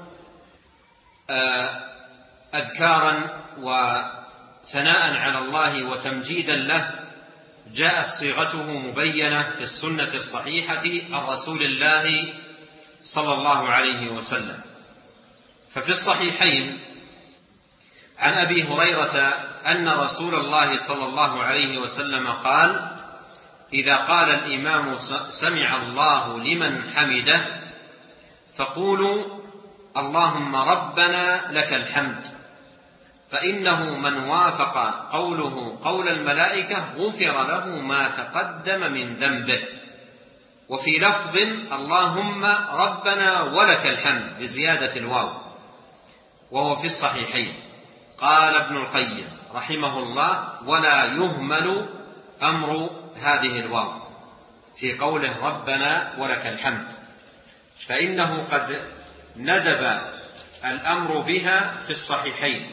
أذكارا وثناء على الله وتمجيدا له، جاءت صيغته مبينة في السنة الصحيحة عن رسول الله صلى الله عليه وسلم. ففي الصحيحين عن أبي هريرة أن رسول الله صلى الله عليه وسلم قال: إذا قال الإمام سمع الله لمن حمده فقولوا اللهم ربنا لك الحمد، فإنه من وافق قوله قول الملائكة غفر له ما تقدم من ذنبه. وفي لفظ اللهم ربنا ولك الحمد بزيادة الواو. وهو في الصحيحين. قال ابن القيم رحمه الله: ولا يهمل أمر هذه الواو في قوله ربنا ولك الحمد، فإنه قد ندب الأمر بها في الصحيحين،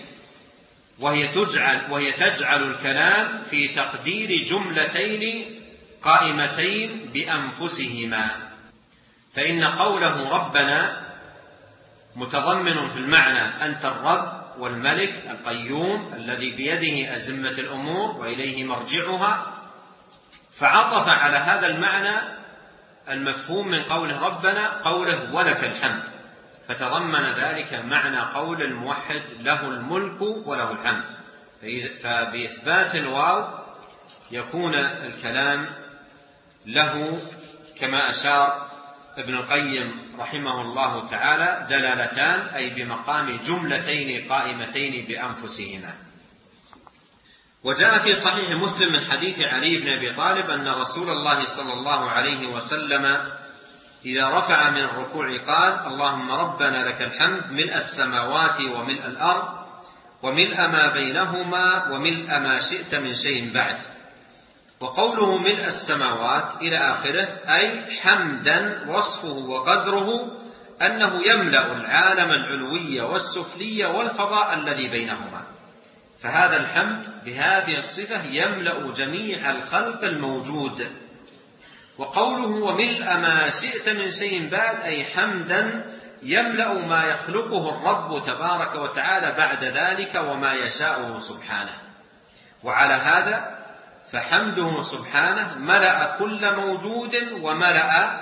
وهي تجعل الكلام في تقدير جملتين قائمتين بأنفسهما، فإن قوله ربنا متضمن في المعنى أنت الرب والملك القيوم الذي بيده أزمة الأمور وإليه مرجعها، فعطف على هذا المعنى المفهوم من قوله ربنا قوله ولك الحمد، فتضمن ذلك معنى قول الموحد له الملك وله الحمد. فبإثبات الواو يكون الكلام له كما أشار ابن القيم رحمه الله تعالى دلالتان، أي بمقام جملتين قائمتين بأنفسهما. وجاء في صحيح مسلم من حديث علي بن أبي طالب أن رسول الله صلى الله عليه وسلم إذا رفع من الركوع قال: اللهم ربنا لك الحمد ملء السماوات وملء الأرض وملء ما بينهما وملء ما شئت من شيء بعد. وقوله ملء السماوات إلى آخره أي حمدا وصفه وقدره أنه يملأ العالم العلوي والسفلي والفضاء الذي بينهما، فهذا الحمد بهذه الصفة يملأ جميع الخلق الموجود. وقوله وملء ما شئت من شيء بعد أي حمدا يملأ ما يخلقه الرب تبارك وتعالى بعد ذلك وما يشاءه سبحانه. وعلى هذا فحمده سبحانه ملأ كل موجود وملأ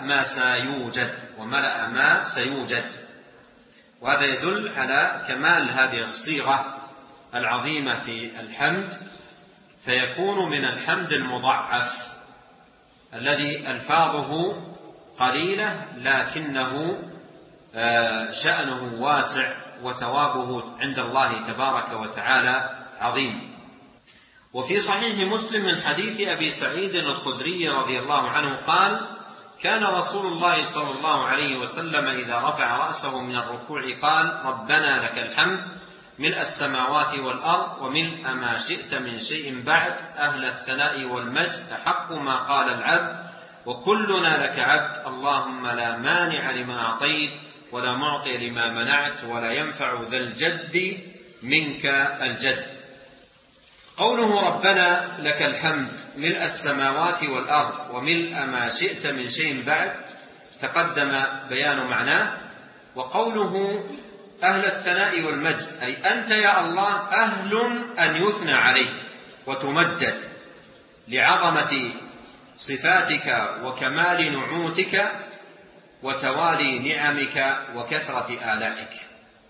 ما سيوجد، وهذا يدل على كمال هذه الصيغة العظيمة في الحمد، فيكون من الحمد المضاعف الذي ألفاظه قليلة لكنه شأنه واسع وثوابه عند الله تبارك وتعالى عظيم. وفي صحيح مسلم من حديث أبي سعيد الخدري رضي الله عنه قال: كان رسول الله صلى الله عليه وسلم إذا رفع رأسه من الركوع قال: ربنا لك الحمد ملء السماوات والأرض وملء ما شئت من شيء بعد، أهل الثناء والمجد، أحق ما قال العبد وكلنا لك عبد، اللهم لا مانع لما أعطيت ولا معطي لما منعت ولا ينفع ذا الجد منك الجد. قوله ربنا لك الحمد ملء السماوات والأرض وملء ما شئت من شيء بعد تقدم بيان معناه. وقوله أهل الثناء والمجد أي أنت يا الله أهل أن يثنى عليك وتمجد لعظمة صفاتك وكمال نعوتك وتوالي نعمك وكثرة آلائك.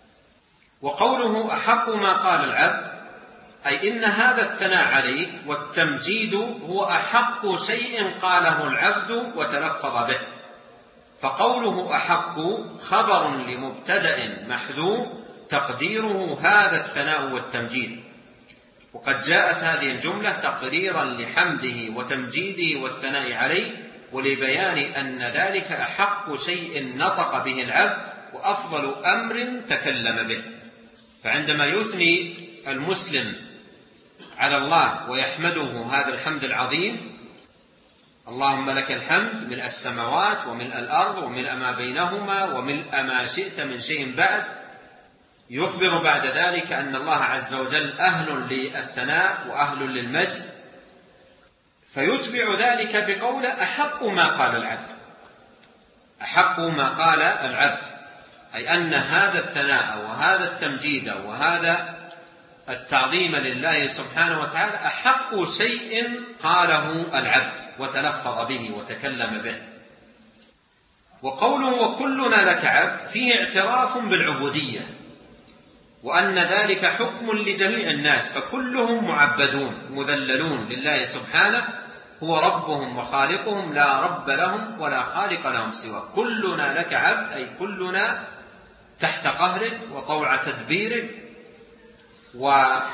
وقوله أحق ما قال العبد أي إن هذا الثناء عليك والتمجيد هو أحق شيء قاله العبد وتلفظ به، فقوله أحق خبر لمبتدأ محذوف تقديره هذا الثناء والتمجيد، وقد جاءت هذه الجملة تقريرا لحمده وتمجيده والثناء عليه ولبيان أن ذلك أحق شيء نطق به العبد وأفضل أمر تكلم به. فعندما يثني المسلم على الله ويحمده هذا الحمد العظيم: اللهم لك الحمد ملء السماوات وملء الأرض وملء ما بينهما وملء ما شئت من شيء بعد، يخبر بعد ذلك أن الله عز وجل أهل للثناء وأهل للمجد، فيتبع ذلك بقول أحق ما قال العبد. أحق ما قال العبد أي أن هذا الثناء وهذا التمجيد وهذا التعظيم لله سبحانه وتعالى أحق شيء قاله العبد وتلفظ به وتكلم به. وقوله وكلنا لك عبد فيه اعتراف بالعبودية، وأن ذلك حكم لجميع الناس، فكلهم معبدون مذللون لله سبحانه، هو ربهم وخالقهم لا رب لهم ولا خالق لهم سواه. كلنا لك عبد أي كلنا تحت قهرك وطوع تدبيرك، ولا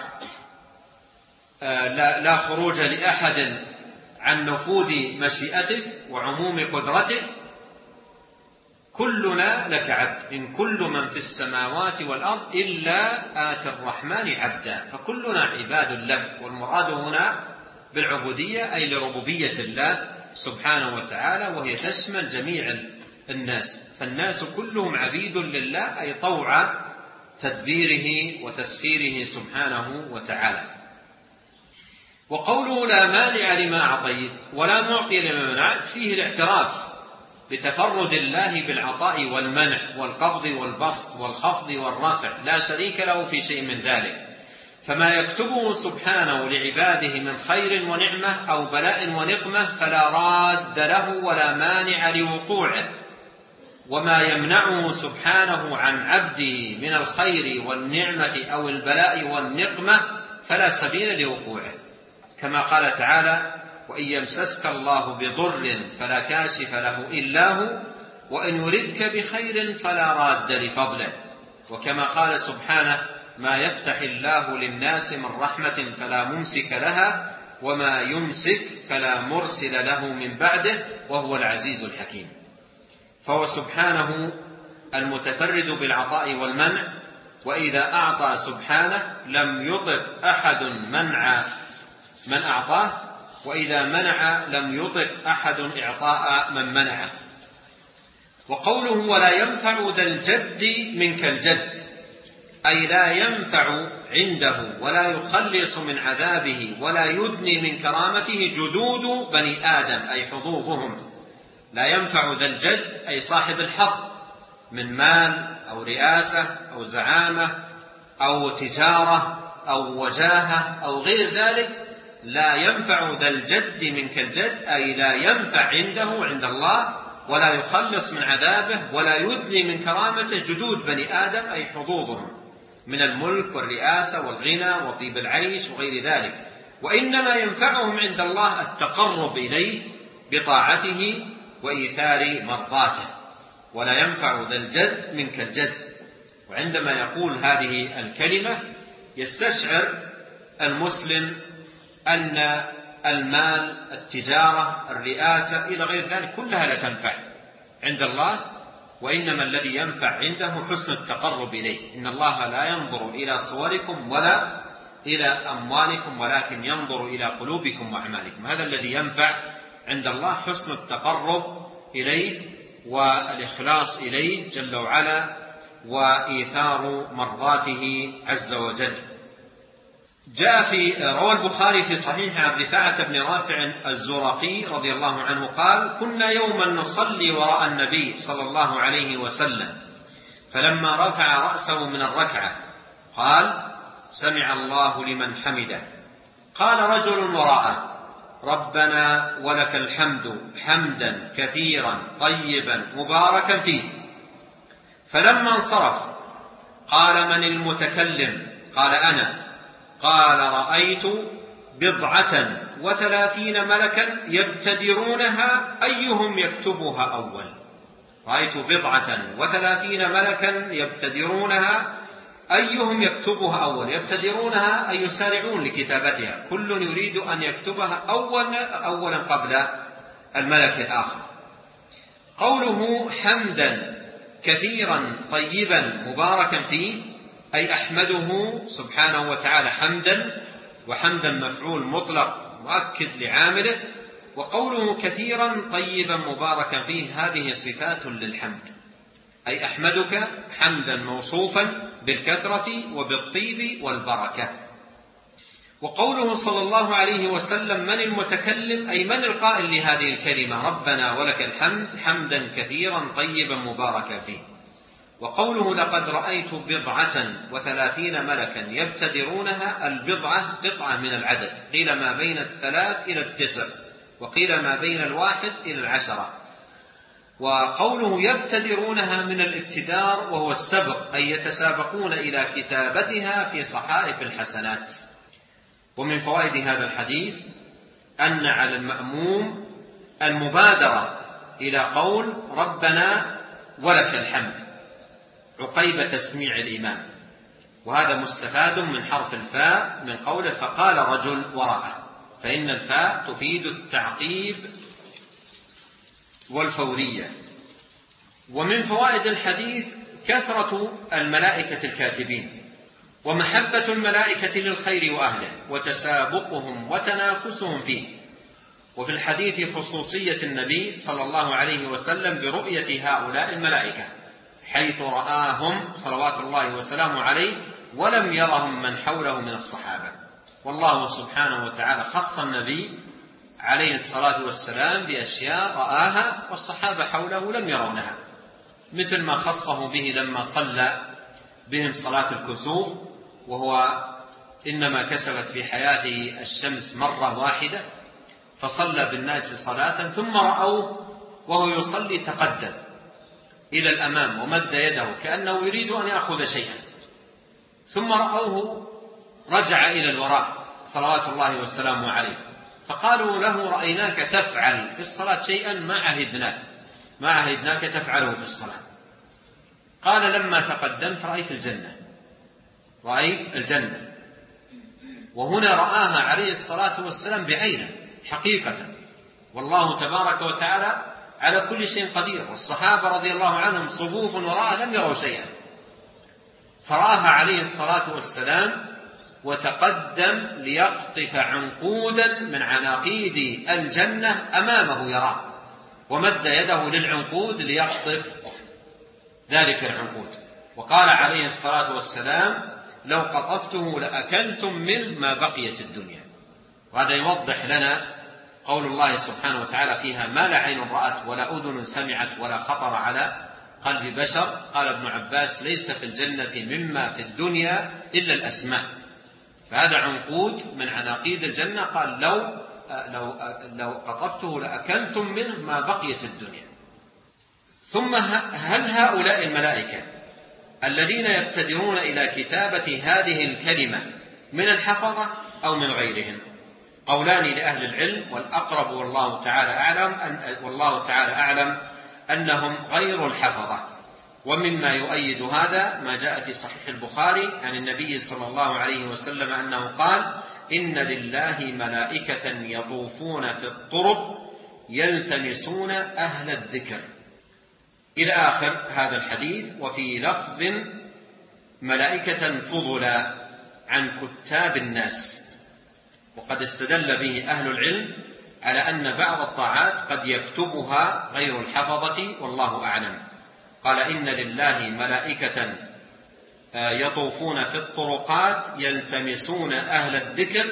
خروج لأحد عن نفوذ مشيئتك وعموم قدرتك، كلنا لك عبد، إن كل من في السماوات والأرض إلا آتي الرحمن عبدا، فكلنا عباد لك. والمراد هنا بالعبودية أي لربوبية الله سبحانه وتعالى، وهي تشمل جميع الناس، فالناس كلهم عبيد لله أي طوع تدبيره وتسخيره سبحانه وتعالى. وقوله لا مانع لما أعطيت ولا معطي لما منعت فيه الاعتراف بتفرد الله بالعطاء والمنع والقبض والبسط والخفض والرفع، لا شريك له في شيء من ذلك، فما يكتبه سبحانه لعباده من خير ونعمة أو بلاء ونقمة فلا راد له ولا مانع لوقوعه، وما يمنعه سبحانه عن عبده من الخير والنعمة أو البلاء والنقمة فلا سبيل لوقوعه، كما قال تعالى: وإن يمسسك الله بضر فلا كاشف له إلا هو وإن يردك بخير فلا راد لفضله، وكما قال سبحانه: ما يفتح الله للناس من رحمة فلا ممسك لها وما يمسك فلا مرسل له من بعده وهو العزيز الحكيم. فهو سبحانه المتفرد بالعطاء والمنع، وإذا أعطى سبحانه لم يطق أحد منع من أعطاه، وإذا منع لم يطق أحد إعطاء من منعه. وقوله ولا ينفع ذا الجد منك الجد، أي لا ينفع عنده ولا يخلص من عذابه ولا يدني من كرامته جدود بني آدم أي حظوظهم. لا ينفع ذا الجد أي صاحب الحظ من مال أو رئاسة أو زعامة أو تجارة أو وجاهة أو غير ذلك، لا ينفع ذا الجد منك الجد أي لا ينفع عنده عند الله ولا يخلص من عذابه ولا يدني من كرامته جدود بني آدم أي حظوظهم من الملك والرئاسة والغنى وطيب العيش وغير ذلك، وإنما ينفعهم عند الله التقرب إليه بطاعته وإيثار مرضاته. ولا ينفع ذا الجد منك الجد، وعندما يقول هذه الكلمة يستشعر المسلم أن المال، التجارة، الرئاسة إلى غير ذلك كلها لا تنفع عند الله، وإنما الذي ينفع عنده حسن التقرب إليه. إن الله لا ينظر إلى صوركم ولا إلى أموالكم ولكن ينظر إلى قلوبكم وأعمالكم، هذا الذي ينفع عند الله حسن التقرب إليه والإخلاص إليه جل وعلا وإيثار مرضاته عز وجل. روى البخاري في صحيح عن رفاعة بن رافع الزرقي رضي الله عنه قال: كنا يوما نصلي وراء النبي صلى الله عليه وسلم، فلما رفع رأسه من الركعة قال: سمع الله لمن حمده. قال رجل وراءه: ربنا ولك الحمد حمدا كثيرا طيبا مباركا فيه. فلما انصرف قال: من المتكلم؟ قال: أنا. قال: رأيت 37 ملكا يبتدرونها أيهم يكتبها أول. رأيت 37 ملكا يبتدرونها أيهم يكتبها أول. يبتدرونها أي يسارعون لكتابتها، كل يريد أن يكتبها أولا قبل الملك الآخر. قوله حمدا كثيرا طيبا مباركا فيه أي أحمده سبحانه وتعالى حمدا، وحمدا مفعول مطلق مؤكد لعامله. وقوله كثيرا طيبا مباركا فيه هذه صفات للحمد، أي أحمدك حمدا موصوفا بالكثرة وبالطيب والبركة. وقوله صلى الله عليه وسلم من المتكلم أي من القائل لهذه الكلمة ربنا ولك الحمد حمدا كثيرا طيبا مباركا فيه. وقوله لقد رأيت 37 ملكا يبتدرونها، البضعة قطعة من العدد، قيل ما بين 3 إلى 9 وقيل ما بين 1 إلى 10. وقوله يبتدرونها من الابتدار وهو السبق، أي يتسابقون إلى كتابتها في صحائف الحسنات. ومن فوائد هذا الحديث أن على المأموم المبادرة إلى قول ربنا ولك الحمد عقيب تسميع الإمام، وهذا مستفاد من حرف الفاء من قوله فقال رجل وراءه، فإن الفاء تفيد التعقيب والفورية. ومن فوائد الحديث كثرة الملائكة الكاتبين، ومحبة الملائكة للخير وأهله، وتسابقهم وتنافسهم فيه. وفي الحديث خصوصية النبي صلى الله عليه وسلم برؤية هؤلاء الملائكة، حيث رآهم صلوات الله وسلامه عليه ولم يرهم من حوله من الصحابة. والله سبحانه وتعالى خص النبي عليه الصلاة والسلام بأشياء رآها والصحابة حوله لم يرونها، مثل ما خصه به لما صلى بهم صلاة الكسوف، وهو إنما كسفت في حياته الشمس مرة واحدة، فصلى بالناس صلاة ثم رأوه وهو يصلي تقدم إلى الأمام ومد يده كأنه يريد أن يأخذ شيئا، ثم رأوه رجع إلى الوراء صلوات الله والسلام عليه، فقالوا له رأيناك تفعل في الصلاة شيئا ما عهدناك تفعله في الصلاة. قال لما تقدمت رأيت الجنة، وهنا رآها عليه الصلاة والسلام بعينه حقيقة، والله تبارك وتعالى على كل شيء قدير، والصحابة رضي الله عنهم صفوف وراء لم يروا شيئا، فرآها عليه الصلاة والسلام وتقدم ليقطف عنقودا من عناقيد الجنة أمامه يراه، ومد يده للعنقود ليقطف ذلك العنقود، وقال عليه الصلاة والسلام لو قطفته لأكلتم منه ما بقيت الدنيا. وهذا يوضح لنا قول الله سبحانه وتعالى فيها ما لا عين رأت ولا أذن سمعت ولا خطر على قلب بشر. قال ابن عباس ليس في الجنة مما في الدنيا إلا الأسماء، فهذا عنقود من عناقيد الجنة، قال لو قطفته لأكلتم منه ما بقيت الدنيا. ثم هل هؤلاء الملائكة الذين يبتدرون إلى كتابة هذه الكلمة من الحفظة أو من غيرهم؟ قولان لأهل العلم، والأقرب والله تعالى أعلم أنهم غير الحفظة. ومما يؤيد هذا ما جاء في صحيح البخاري عن النبي صلى الله عليه وسلم أنه قال إن لله ملائكة يطوفون في الطرق يلتمسون أهل الذكر، إلى آخر هذا الحديث. وفي لفظ ملائكة فضلا عن كتاب الناس. وقد استدل به أهل العلم على أن بعض الطاعات قد يكتبها غير الحفظة والله أعلم. قال إن لله ملائكة يطوفون في الطرقات يلتمسون أهل الذكر،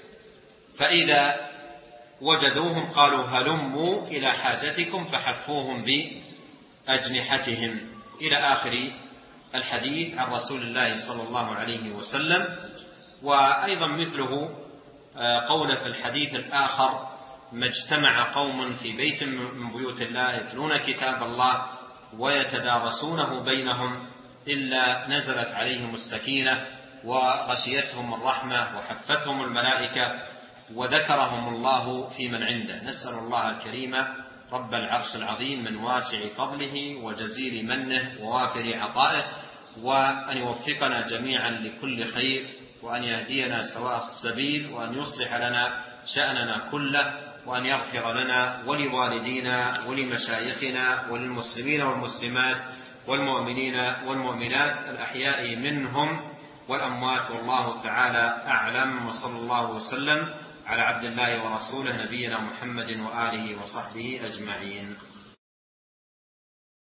فإذا وجدوهم قالوا هلموا إلى حاجتكم فحفوهم بأجنحتهم، إلى آخر الحديث عن رسول الله صلى الله عليه وسلم. وأيضا مثله قول في الحديث الآخر ما اجتمع قوم في بيت من بيوت الله يتلون كتاب الله ويتدارسونه بينهم إلا نزلت عليهم السكينة وغشيتهم الرحمة وحفتهم الملائكة وذكرهم الله في من عنده. نسأل الله الكريم رب العرش العظيم من واسع فضله وجزيل منه ووافر عطائه، وأن يوفقنا جميعا لكل خير، وأن يهدينا سواء السبيل، وأن يصلح لنا شأننا كله، وأن يغفر لنا ولوالدينا ولمشايخنا وللمسلمين والمسلمات والمؤمنين والمؤمنات الأحياء منهم والأموات، والله تعالى أعلم. وصلى الله وسلم على عبد الله ورسوله نبينا محمد وآله وصحبه أجمعين.